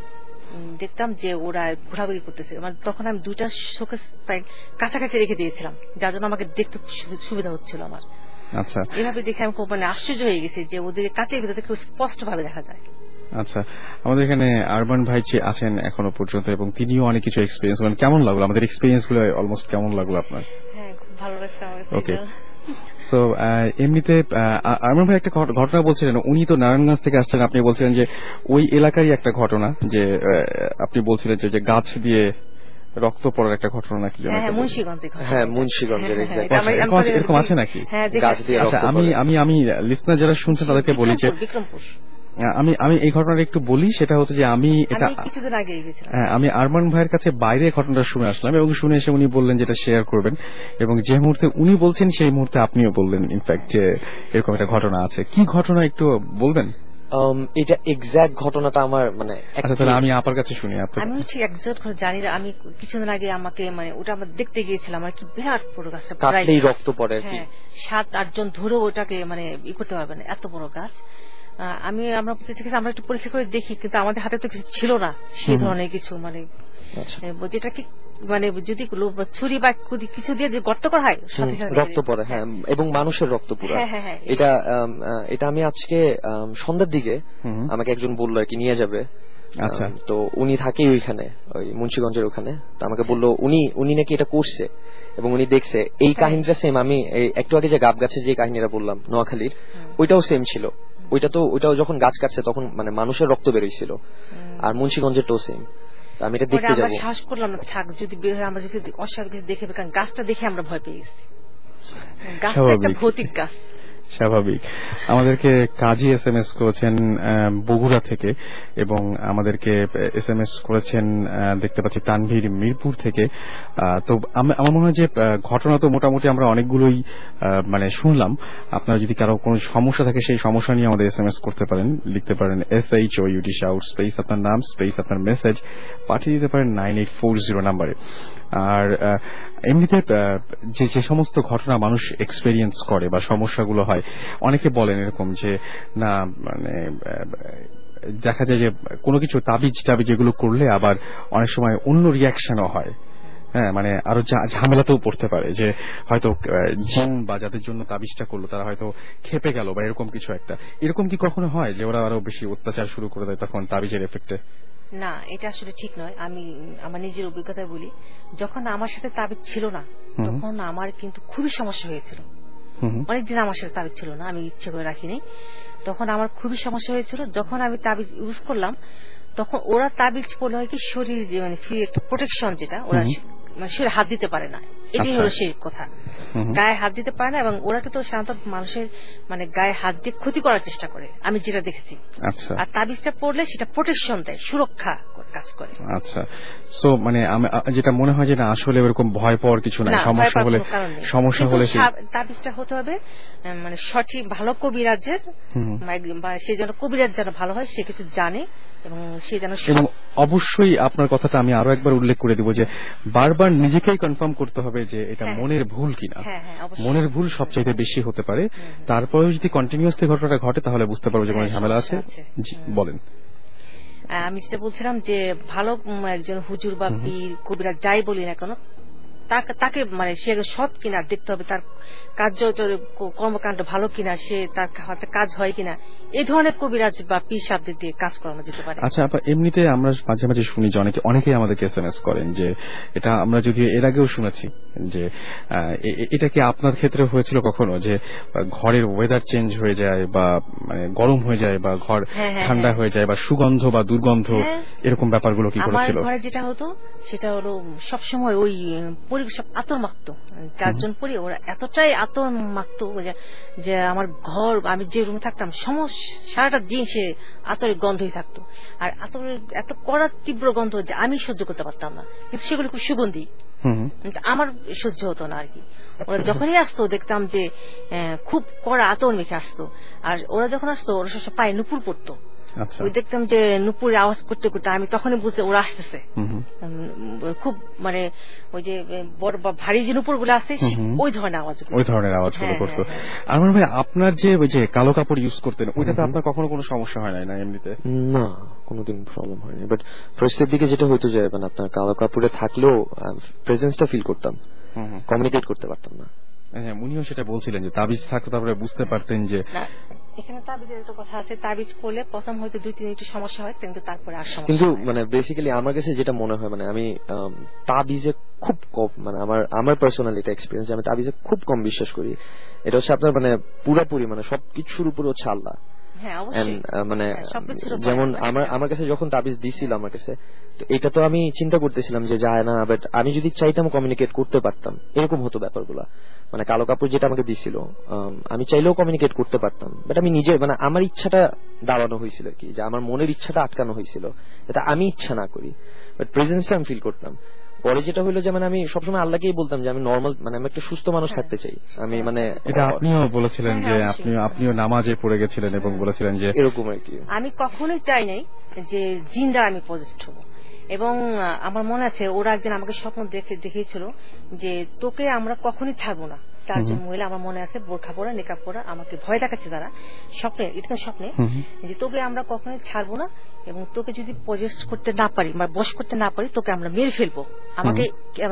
দেখতাম যে ওরা ঘোরাঘুরি করতেছে। মানে তখন আমি দুইটা শোকেস প্রায় কাছাকাছি রেখে দিয়েছিলাম, যার জন্য আমাকে দেখতে সুবিধা হচ্ছিল আমার। আচ্ছা, এভাবে দেখে আমি খুব মানে আশ্চর্য হয়ে গেছি যে ওদের কাচের ভিতর থেকে স্পষ্ট ভাবে দেখা যায়। আচ্ছা, আমাদের এখানে আরমান ভাই আছেন এখনো পর্যন্ত এবং তিনিও অনেক কিছু এক্সপিরিয়েন্স করেন। কেমন লাগলো আমাদের এক্সপিরিয়েন্স গুলো? অলমোস্ট কেমন লাগলো আপনার? হ্যাঁ, খুব ভালো লাগছে আমার। ওকে, সো এমনিতে আরমান ভাই একটা ঘটনা বলছিলেন, উনি তো নারায়ণগঞ্জ থেকে আসছেন, আপনি বলছিলেন যে ওই এলাকারই একটা ঘটনা, যে আপনি বলছিলেন যে গাছ দিয়ে রক্ত পড়ার একটা ঘটনা নাকি? হ্যাঁ, মুন্সিগঞ্জের এরকম আছে নাকি? গাছ দিয়ে আমি আমি আমি লিসনার যারা শুনছেন তাদেরকে বলি যে আমি আমি এই ঘটনাটা একটু বলি, সেটা হচ্ছে যে আমি এটা কিছুদিন আগে গেছিলাম, আমি আরমান ভাইয়ের কাছে বাইরে ঘটনাটা শুনে আসলাম এবং শুনে এসে উনি বললেন যেটা শেয়ার করবেন, এবং যে মুহূর্তে উনি বলছেন সেই মুহূর্তে আপনিও বললেন ইনফ্যাক্ট যে এরকম একটা ঘটনা আছে। কি ঘটনা একটু বলবেন? এটা এক্সাক্ট ঘটনাটা আমার মানে তাহলে আমি আপনার কাছে শুনি। আমি হচ্ছে এক্সাক্ট জানি না, আমি কিছুদিন আগে আমাকে মানে ওটা আমরা দেখতে গিয়েছিলাম আর কি, বিরাট বড় গাছটা, প্রায় রক্ত পড়ে আর কি, সাত আটজন ধরে ওটাকে মানে ই করতে পারবে না, এত বড় গাছ। আমি আমরা আমরা একটু পরীক্ষা করে দেখি, কিন্তু আমাদের হাতে তো কিছু ছিল না সেই ধরনের কিছু, মানে যেটা কি মানে যদি ছুরি বা কিছু দিয়ে যে গর্ত করা হয় রক্ত পড়ে, হ্যাঁ, এবং মানুষের রক্ত পুরো। এটা এটা আমি আজকে সন্ধ্যার দিকে আমাকে একজন বললো আর কি নিয়ে যাবে। আচ্ছা, তো উনি থাকে ওইখানে, ওই মুন্সিগঞ্জের ওখানে। তো আমাকে বললো উনি উনি নাকি এটা করছে এবং উনি দেখছে। এই কাহিনীটা সেম, আমি একটু আগে যে গাব গাছে যে কাহিনীটা বললাম নোয়াখালীর, ওইটাও সেম ছিল। ওইটা তো ওইটাও যখন গাছ কাটছে তখন মানে মানুষের রক্ত বেরোইছিল, আর মুন্সিগঞ্জেরটাও সেম। আমি এটা দেখতে যাবো, সাহস করলাম না, থাক যদি বের হয় আমরা যদি অস্বাভাবিক কিছু দেখে, কারণ গাছটা দেখে আমরা ভয় পেয়ে গেছি, গাছটা একটা ভৌতিক গাছ। স্বাভাবিক। আমাদেরকে কাজী এস এম এস করেছেন বগুড়া থেকে, এবং আমাদেরকে এস এম এস করেছেন দেখতে পাচ্ছি তানভীর মিরপুর থেকে। তো আমার মনে হয় যে ঘটনা তো মোটামুটি আমরা অনেকগুলোই মানে শুনলাম। আপনারা যদি কারো কোনো সমস্যা থাকে সেই সমস্যা নিয়ে আমাদের এস এম এস করতে পারেন, লিখতে পারেন S H O U D shout space আপনার নাম স্পেস আপনার মেসেজ পাঠিয়ে দিতে পারেন নাইন এইট ফোর জিরো নাম্বারে। আর এমনিতে যে যে সমস্ত ঘটনা মানুষ এক্সপেরিয়েন্স করে বা সমস্যাগুলো হয়, অনেকে বলেন এরকম যে না মানে দেখা যায় যে কোনো কিছু তাবিজ টাবিজ এগুলো করলে আবার অনেক সময় অন্য রিয়াকশনও হয়। হ্যাঁ, মানে আরো ঝামেলাতেও পড়তে পারে, যে হয়তো জিন বা যাদের জন্য তাবিজটা করলো তারা হয়তো খেপে গেল বা এরকম কিছু একটা। এরকম কি কখনো হয় যে ওরা আরো বেশি অত্যাচার শুরু করে দেয় তখন তাবিজের এফেক্টে? না, এটা আসলে ঠিক নয়। আমি আমার নিজের অভিজ্ঞতায় বলি, যখন আমার সাথে তাবিজ ছিল না তখন আমার কিন্তু খুবই সমস্যা হয়েছিল। অনেকদিন আমার সাথে তাবিজ ছিল না, আমি ইচ্ছে করে রাখিনি, তখন আমার খুবই সমস্যা হয়েছিল। যখন আমি তাবিজ ইউজ করলাম তখন ওরা তাবিজ পড়লে হয় কি শরীর যে মানে প্রোটেকশন, যেটা ওরা মানে শরীরে হাত দিতে পারে না, এটাই হলো সেই কথা। গায়ে হাত দিতে পারে না, এবং ওরা তো সাধারণত মানুষের মানে গায়ে হাত দিয়ে ক্ষতি করার চেষ্টা করে, আমি যেটা দেখেছি। আর তাবিজটা পড়লে সেটা প্রোটেকশন দেয়, সুরক্ষা কাজ করে। আচ্ছা, সো মানে যেটা মনে হয় যে না আসলে এরকম ভয় পাওয়ার কিছু নাই, সমস্যা হলে সমস্যা হলে তাবিজটা হতে হবে মানে সঠিক ভালো কবিরাজের, বা সে যেন কবিরাজ যেন ভালো হয়, সে কিছু জানে এবং সে যেন। এবং অবশ্যই আপনার কথাটা আমি আরো একবার উল্লেখ করে দিব যে বারবার নিজেকেই কনফার্ম করতে হবে যে এটা মনের ভুল কিনা। মনের ভুল সবচেয়ে বেশি হতে পারে, তারপরেও যদি কন্টিনিউয়াসলি ঘটনাটা ঘটে তাহলে বুঝতে পারবো যে কোনো ঝামেলা আছে। জি বলেন। আমি যেটা বলছিলাম যে ভালো একজন হুজুর বা পীর কবিরাজ যাই বলি না কেন, তাকে মানে সে সৎ কিনা দেখতে হবে, তার কার্য কর্মকাণ্ড ভালো কিনা, সে তার হাতে কাজ হয় কিনা, এই ধরনের কবিরাজ বা পীর সাহেবদের দিয়ে কাজ করানো যেতে পারে। আচ্ছা, এমনিতে আমরা মাঝে মাঝে শুনি যে অনেকে অনেকেই আমাদেরকে এস এম এস করেন, যে এটা আমরা যদিও এর আগেও শুনেছি যে এটা কি আপনার ক্ষেত্রে হয়েছিল কখনো, যে ঘরের ওয়েদার চেঞ্জ হয়ে যায় বা মানে গরম হয়ে যায় বা ঘর ঠান্ডা হয়ে যায় বা সুগন্ধ বা দুর্গন্ধ, এরকম ব্যাপারগুলো কি করেছিল? আমার ঘরে যেটা হতো সেটা হলো সবসময় ওই পরিবেশ আতর মাখত, চারজন পরি ওরা এতটাই আতর মাখত যে আমার ঘর, আমি যে রুমে থাকতাম সমস্ত সারাটা দিন সে আতরের গন্ধই থাকতো। আর আতরের এত কড়া তীব্র গন্ধ যে আমি সহ্য করতে পারতাম না, কিন্তু সেগুলো খুব সুগন্ধি, আমার সহ্য হতো না আর কি। ওরা যখনই আসতো দেখতাম যে খুব কড়া আতর মেখে আসতো, আর ওরা যখন আসতো ওরা সব পায়ে নুপুর পড়তো। ওই দেখতাম যে নুপুরের আওয়াজ করতে করতে আমি তখনই বুঝতে ওরা আসতেছে, খুব মানে ওই যে বড় ভারী যে নুপুর গুলো আছে ওই ধরনের আওয়াজ, ওই ধরনের আওয়াজ গুলো করতো। আর মনে ভাই আপনার যে ওই যে কালো কাপড় ইউজ করতেন ওইটাতে আপনার কখনো কোনো সমস্যা হয় নাই না? এমনিতে না, কোনোদিন প্রবলেম হয়নি, বাট ফার্স্টের দিকে যেটা হইতো যে মানে আপনার কালো কাপড়ে থাকলেও প্রেজেন্সটা ফিল করতাম, কমিউনিকেট করতে পারতাম না। হ্যাঁ, উনিও সেটা বলছিলেন যে তাবিজ থাকতো তারপরে বুঝতে পারতেন যে এখানে তাবিজের একটা কথা আছে, তাবিজ করলে প্রথম হয়তো দুই তিন একটু সমস্যা হয়, কিন্তু তারপরে আর সমস্যা। কিন্তু মানে বেসিক্যালি আমার কাছে যেটা মনে হয় মানে আমি তাবিজে খুব কম মানে আমার আমার পার্সোনালিটি এক্সপিরিয়েন্স আমি তাবিজে খুব কম বিশ্বাস করি। এটা হচ্ছে আপনার মানে পুরোপুরি মানে সবকিছুর উপরে হচ্ছে আল্লাহ। মানে যেমন আমার আমার কাছে যখন তাবিজ দিছিল আমার কাছে, তো এটা তো আমি চিন্তা করতেছিলাম যে যায় না, বাট আমি যদি চাইতাম কমিউনিকেট করতে পারতাম, এরকম হতো ব্যাপারগুলো। মানে কালো কাপড় যেটা আমাকে দিছিল আমি চাইলেও কমিউনিকেট করতে পারতাম, বাট আমি নিজে মানে আমার ইচ্ছাটা দাঁড়ানো হয়েছিল আর কি, যে আমার মনের ইচ্ছাটা আটকানো হয়েছিল, এটা আমি ইচ্ছা না করি, বাট প্রেজেন্সে আমি ফিল করতাম। পরে যেটা হলো যে মানে আমি সবসময় আল্লাহকেই বলতাম যে আমি নর্মাল মানে আমি একটা সুস্থ মানুষ থাকতে চাই। আমি মানে এটা আপনিও বলেছিলেন যে আপনি আপনিও নামাজে পড়ে গেছিলেন এবং বলেছিলেন যে এরকম আর কি। আমি কখনোই চাই নাই যে জিন দ্বারা আমি পজেসড হব। এবং আমার মনে আছে ওরা একদিন আমাকে স্বপ্ন দেখে দেখিয়েছিল যে তোকে আমরা কখনোই ছাড়বো না। চারজন মহিলা আমার মনে আছে বোরখা পরা নেকাব পরা আমাকে ভয় দেখাচ্ছে তারা স্বপ্নে, এটা স্বপ্নে, যে তোকে আমরা কখনোই ছাড়বো না এবং তোকে যদি পজেস্ট করতে না পারি বা বশ করতে না পারি তোকে আমরা মেরে ফেলবো। আমাকে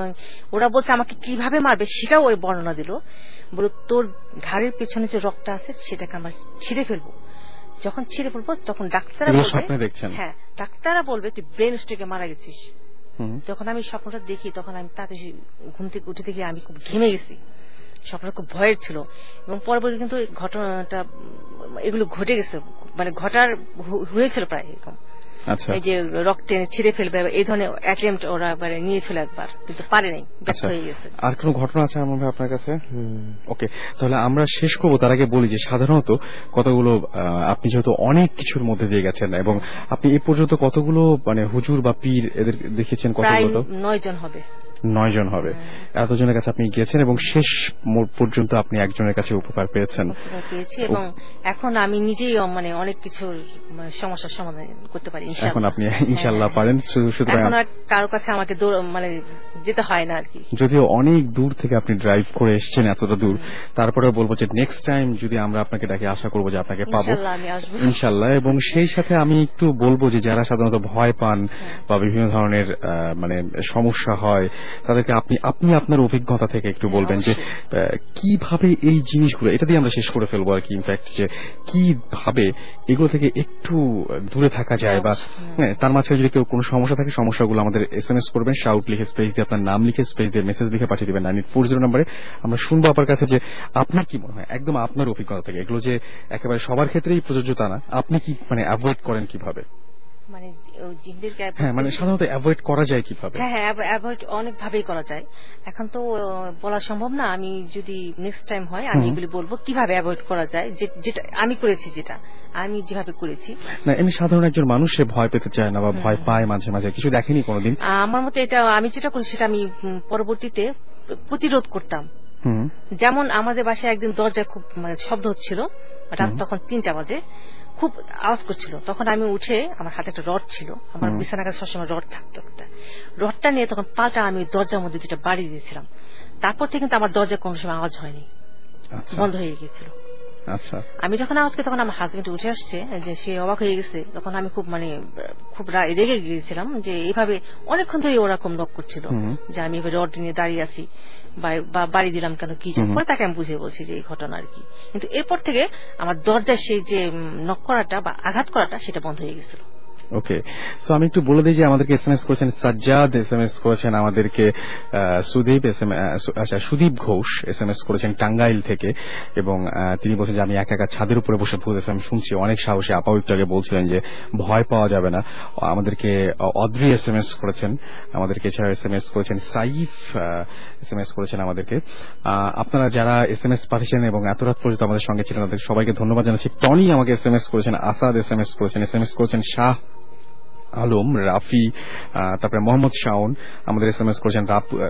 ওরা বলছে আমাকে কিভাবে মারবে সেটাও ওই বর্ণনা দিল। বলো তোর ঘাড়ের পেছনে যে রক্তটা আছে সেটাকে আমরা ছিঁড়ে ফেলবো। যখন ছিঁড়ে ফেলবো তখন ডাক্তাররা বলবে, হ্যাঁ ডাক্তাররা বলবে তুই ব্রেন স্ট্রোকে মারা গেছিস। যখন আমি স্বপ্নটা দেখি তখন আমি তাতে ঘুম থেকে উঠে দেখি আমি খুব ঘেমে গেছি, স্বপ্নটা খুব ভয়ের ছিল। এবং পরবর্তী কিন্তু ঘটনাটা এগুলো ঘটে গেছে, মানে ঘটার হয়েছিল প্রায় এরকম, এই যে রক্তে ছিঁড়ে ফেলবে এই ধরনের অ্যাটেম্পট ওরা মানে নিয়েছিল একবার, কিন্তু পারে নাই, ব্যর্থ হয়ে গেছে। আর কোন ঘটনা আছে আমার ভাই আপনার কাছে? ওকে, তাহলে আমরা শেষ করবো। তার আগে বলি যে সাধারণত কতগুলো আপনি যেহেতু অনেক কিছুর মধ্যে দিয়ে গেছেন এবং আপনি এ পর্যন্ত কতগুলো মানে হুজুর বা পীর এদের দেখেছেন? কতগুলো? নয় জন হবে। নয় জন হবে। এতজনের কাছে আপনি গিয়েছেন এবং শেষ পর্যন্ত আপনি একজনের কাছে উপকার পেয়েছেন। পেয়েছি এবং এখন আমি নিজেই মানে অনেক কিছুর সমস্যার সমাধান করতে পারি। এখন আপনি ইনশাআল্লাহ পারেন। সুতরাং কারো কাছে আমাকে মানে যেতে হয় না আর কি। যদিও অনেক দূর থেকে আপনি ড্রাইভ করে এসেছেন এতটা দূর, তারপরেও বলবো যে নেক্সট টাইম যদি আমরা আপনাকে ডাকি আশা করবো যে আপনাকে পাবো ইনশাআল্লাহ। এবং সেই সাথে আমি একটু বলবো যে যারা সাধারণত ভয় পান বা বিভিন্ন ধরনের মানে সমস্যা হয় তাদেরকে আপনি আপনি আপনার অভিজ্ঞতা থেকে একটু বলবেন যে কিভাবে এই জিনিসগুলো, এটা দিয়ে আমরা শেষ করে ফেলবো আর কি, ইনফ্যাক্ট যে কিভাবে এগুলো থেকে একটু দূরে থাকা যায়, বা তার মাঝখানে যদি কেউ কোনো সমস্যা থাকে সমস্যাগুলো আমাদের এস এম এস করবেন, শাউট লিখে স্পেস দিয়ে আপনার নাম লিখে স্পেস দিয়ে মেসেজ লিখে পাঠিয়ে দিবেন নাইন এইট ফোর জিরো নাম্বারে। আমরা শুনবো আপনার কাছে যে আপনার কি মনে হয় একদম আপনার অভিজ্ঞতা থেকে, এগুলো যে একেবারে সবার ক্ষেত্রেই প্রযোজ্য তা না, আপনি কি মানে অ্যাভয়েড করেন কিভাবে? মানে জিনদেরকে হ্যাঁ মানে সাধারণত অ্যাভয়েড করা যায় কিভাবে? হ্যাঁ হ্যাঁ অ্যাভয়েড অনেক ভাবেই করা যায়, এখন তো বলা সম্ভব না। আমি যদি নেক্সট টাইম হয় আমি এগুলি বলবো কিভাবে অ্যাভয়েড করা যায়, যেটা আমি করেছি, যেটা আমি যেভাবে করেছি। না এমনি সাধারণ একজন মানুষ সে ভয় পেতে চায় না বা ভয় পায় মাঝে মাঝে, কিছু দেখেনি কোনোদিন? আমার মতে এটা আমি যেটা করি সেটা আমি পরবর্তীতে প্রতিরোধ করতাম। যেমন আমাদের বাসায় একদিন দরজায় খুব মানে শব্দ হচ্ছিল, রাত তখন তিনটা বাজে, খুব আওয়াজ করছিল। তখন আমি উঠে, আমার হাতে একটা রড ছিল, আমার বিছানার কাছে সবসময় রড থাকতো একটা, রডটা নিয়ে তখন পাল্টা আমি দরজার মধ্যে দুটা বাড়ি দিয়েছিলাম। তারপর থেকে কিন্তু আমার দরজা কোনো সময় আওয়াজ হয়নি, বন্ধ হয়ে গিয়েছিল। আচ্ছা, আমি যখন আওয়াজ করি তখন আমার হাজবেন্ড উঠে আসছে, যে সে অবাক হয়ে গেছে। তখন আমি খুব মানে খুব রেগে গিয়েছিলাম যে এইভাবে অনেকক্ষণ ধরে ওরকম নক করছিল, যে আমি এভাবে রড নিয়ে দাঁড়িয়ে আছি বা বাড়ি দিলাম কেন কি জন্য। পরে তাকে আমি বুঝিয়ে বলছি যে এই ঘটনা আর কি। কিন্তু এরপর থেকে আমার দরজায় সেই যে নক করাটা বা আঘাত করাটা সেটা বন্ধ হয়ে গেছিল। ওকে, সো আমি একটু বলে দিই যে আমাদেরকে এস এম এস করেছেন সাজ্জাদ, এস এম এস করেছেন আমাদেরকে সুদীপ, এস এম আচ্ছা Sudip Ghosh S M S করেছেন টাঙ্গাইল থেকে, এবং তিনি বলছেন যে আমি একা একা ছাদের উপরে বসে ভূত এফ এম শুনছি। অনেক সাহসী আপাও একটু আগে বলছিলেন যে ভয় পাওয়া যাবে না। আমাদেরকে অদ্রি এস এম এস করেছেন আমাদেরকে, এছাড়া এস এম এস করেছেন সাইফ, এস এম এস করেছেন আমাদেরকে। আপনারা যারা এস এম এস পাঠিয়েছেন এবং এত রাত পর্যন্ত আমাদের সঙ্গে ছিলেন তাদের সবাইকে ধন্যবাদ জানাচ্ছি। টনি আমাকে এস এম এস করেছেন, আসাদ এস এম এস করেছেন, এস এম এস করেছেন শাহ আলম, রাফি, তারপরে মোহাম্মদ শাওন আমাদের এস এম এস করেছেন,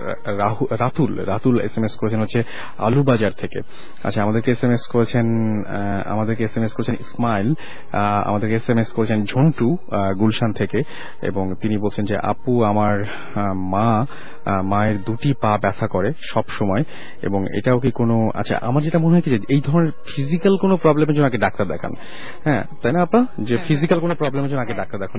Ratul Ratul S M S করেছেন হচ্ছে আলুবাজার থেকে। আচ্ছা, আমাদেরকে এস এম এস করেছেন আমাদেরকে এস এম এস করেছেন ইসমাইল, আমাদেরকে এস এম এস করেছেন ঝন্টু গুলশান থেকে, এবং তিনি বলছেন যে আপু আমার মা মায়ের দুটি পা ব্যথা করে সব সময়, এবং এটাও কি কোনো, আচ্ছা আমার যেটা মনে হয় কি যে এই ধরনের ফিজিক্যাল কোনো প্রবলেমের জন্য আগে ডাক্তার দেখান। হ্যাঁ তাই না আপা, যে ফিজিক্যাল কোনো প্রবলেমের জন্য আগে ডাক্তার দেখানো উচিত।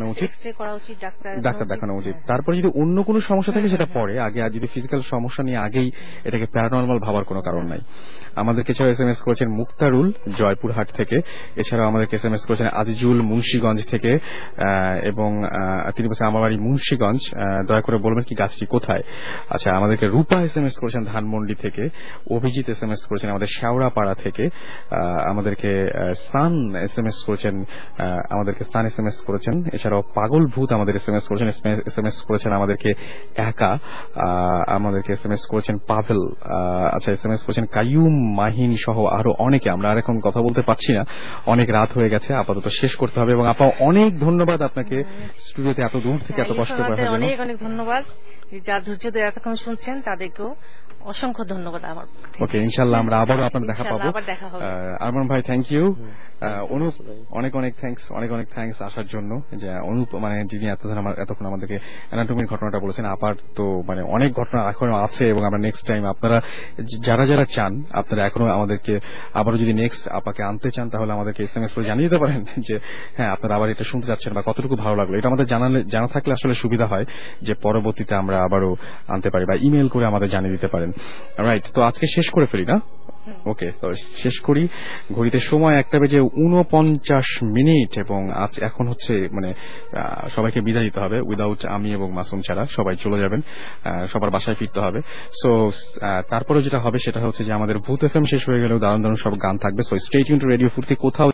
ডাক্তারকে করা উচিত, ডাক্তার ডাক্তার দেখানো উচিত। তারপরে যদি অন্য কোনো সমস্যা থাকে সেটা পরে, আগে আর যদি ফিজিক্যাল সমস্যা নিয়ে আগেই এটাকে প্যারানর্মাল ভাবার কোনো কারণ নাই। আমাদেরকে এছাড়াও এস এম এস করেছেন মুক্তারুল জয়পুরহাট থেকে, এছাড়াও আমাদেরকে এস এম এস করেছেন আজিজুল মুন্সিগঞ্জ থেকে, এবং তিনি বলছেন আমার বাড়ি মুন্সিগঞ্জ, দয়া করে বলবেন কি গাছটি কোথায়। আচ্ছা, আমাদেরকে রূপা এস এম এস করেছেন ধানমন্ডি থেকে, অভিজিৎ এস এম এস করেছেন আমাদের শেওড়াপাড়া থেকে, আমাদেরকে সান এস এম এস করেছেন, আমাদেরকে সান এস এম এস করেছেন, এছাড়াও পাগল ভূত আমাদের এস এম এস করেছেন, এস এম এস করেছেন আমাদেরকে একা, আমাদেরকে এস এম এস করেছেন পাভেল, আচ্ছা এস এম এস করেছেন কাইয়ুম মাহিন সহ আরো অনেকে। আমরা আর এখন কথা বলতে পারছি না, অনেক রাত হয়ে গেছে, আপাতত শেষ করতে হবে। এবং আপা অনেক ধন্যবাদ আপনাকে স্টুডিওতে এত দূর থেকে এত কষ্ট করার জন্য। অনেক অনেক ধন্যবাদ, যা ধৈর্য ধরে এতক্ষণ শুনছেন তাদেরকেও অসংখ্য ধন্যবাদ আমার। ওকে, ইনশাআল্লাহ আমরা আবারও আপনার দেখা পাবো। আরমান ভাই থ্যাংক ইউ, অনুপ অনেক অনেক থ্যাঙ্কস, অনেক অনেক থ্যাঙ্কস আসার জন্য। যে অনুপ মানে যিনি এতক্ষণ এতক্ষণ আমাদেরকে অ্যানাটমির ঘটনাটা বলেছেন, আপার তো মানে অনেক ঘটনা এখনো আছে, এবং আমরা নেক্সট টাইম আপনারা যারা যারা চান, আপনারা এখনো আমাদেরকে আবারও যদি নেক্সট আপাকে আনতে চান তাহলে আমাদেরকে এস এম এস করে জানিয়ে দিতে পারেন যে হ্যাঁ আপনারা আবার এটা শুনতে যাচ্ছেন বা কতটুকু ভালো লাগলো। এটা আমাদের জানালে জানা থাকলে আসলে সুবিধা হয় যে পরবর্তীতে আমরা আবারও আনতে পারি, বা ইমেল করে আমাদের জানিয়ে দিতে পারেন। রাইট, তো আজকে শেষ করে ফেলি না? ওকে, তো শেষ করি। ঘড়িতে সময় একটা বেজে উনপঞ্চাশ মিনিট, এবং আজ এখন হচ্ছে মানে সবাইকে বিদায় দিতে হবে, উইদাউট আমি এবং মাসুম ছাড়া সবাই চলে যাবেন, সবার বাসায় ফিরতে হবে। সো তারপরে যেটা হবে সেটা হচ্ছে যে আমাদের ভূত এফএম শেষ হয়ে গেলেও দারুণ দারুণ সব গান থাকবে। So stay tune to radio Foorti. কোথাও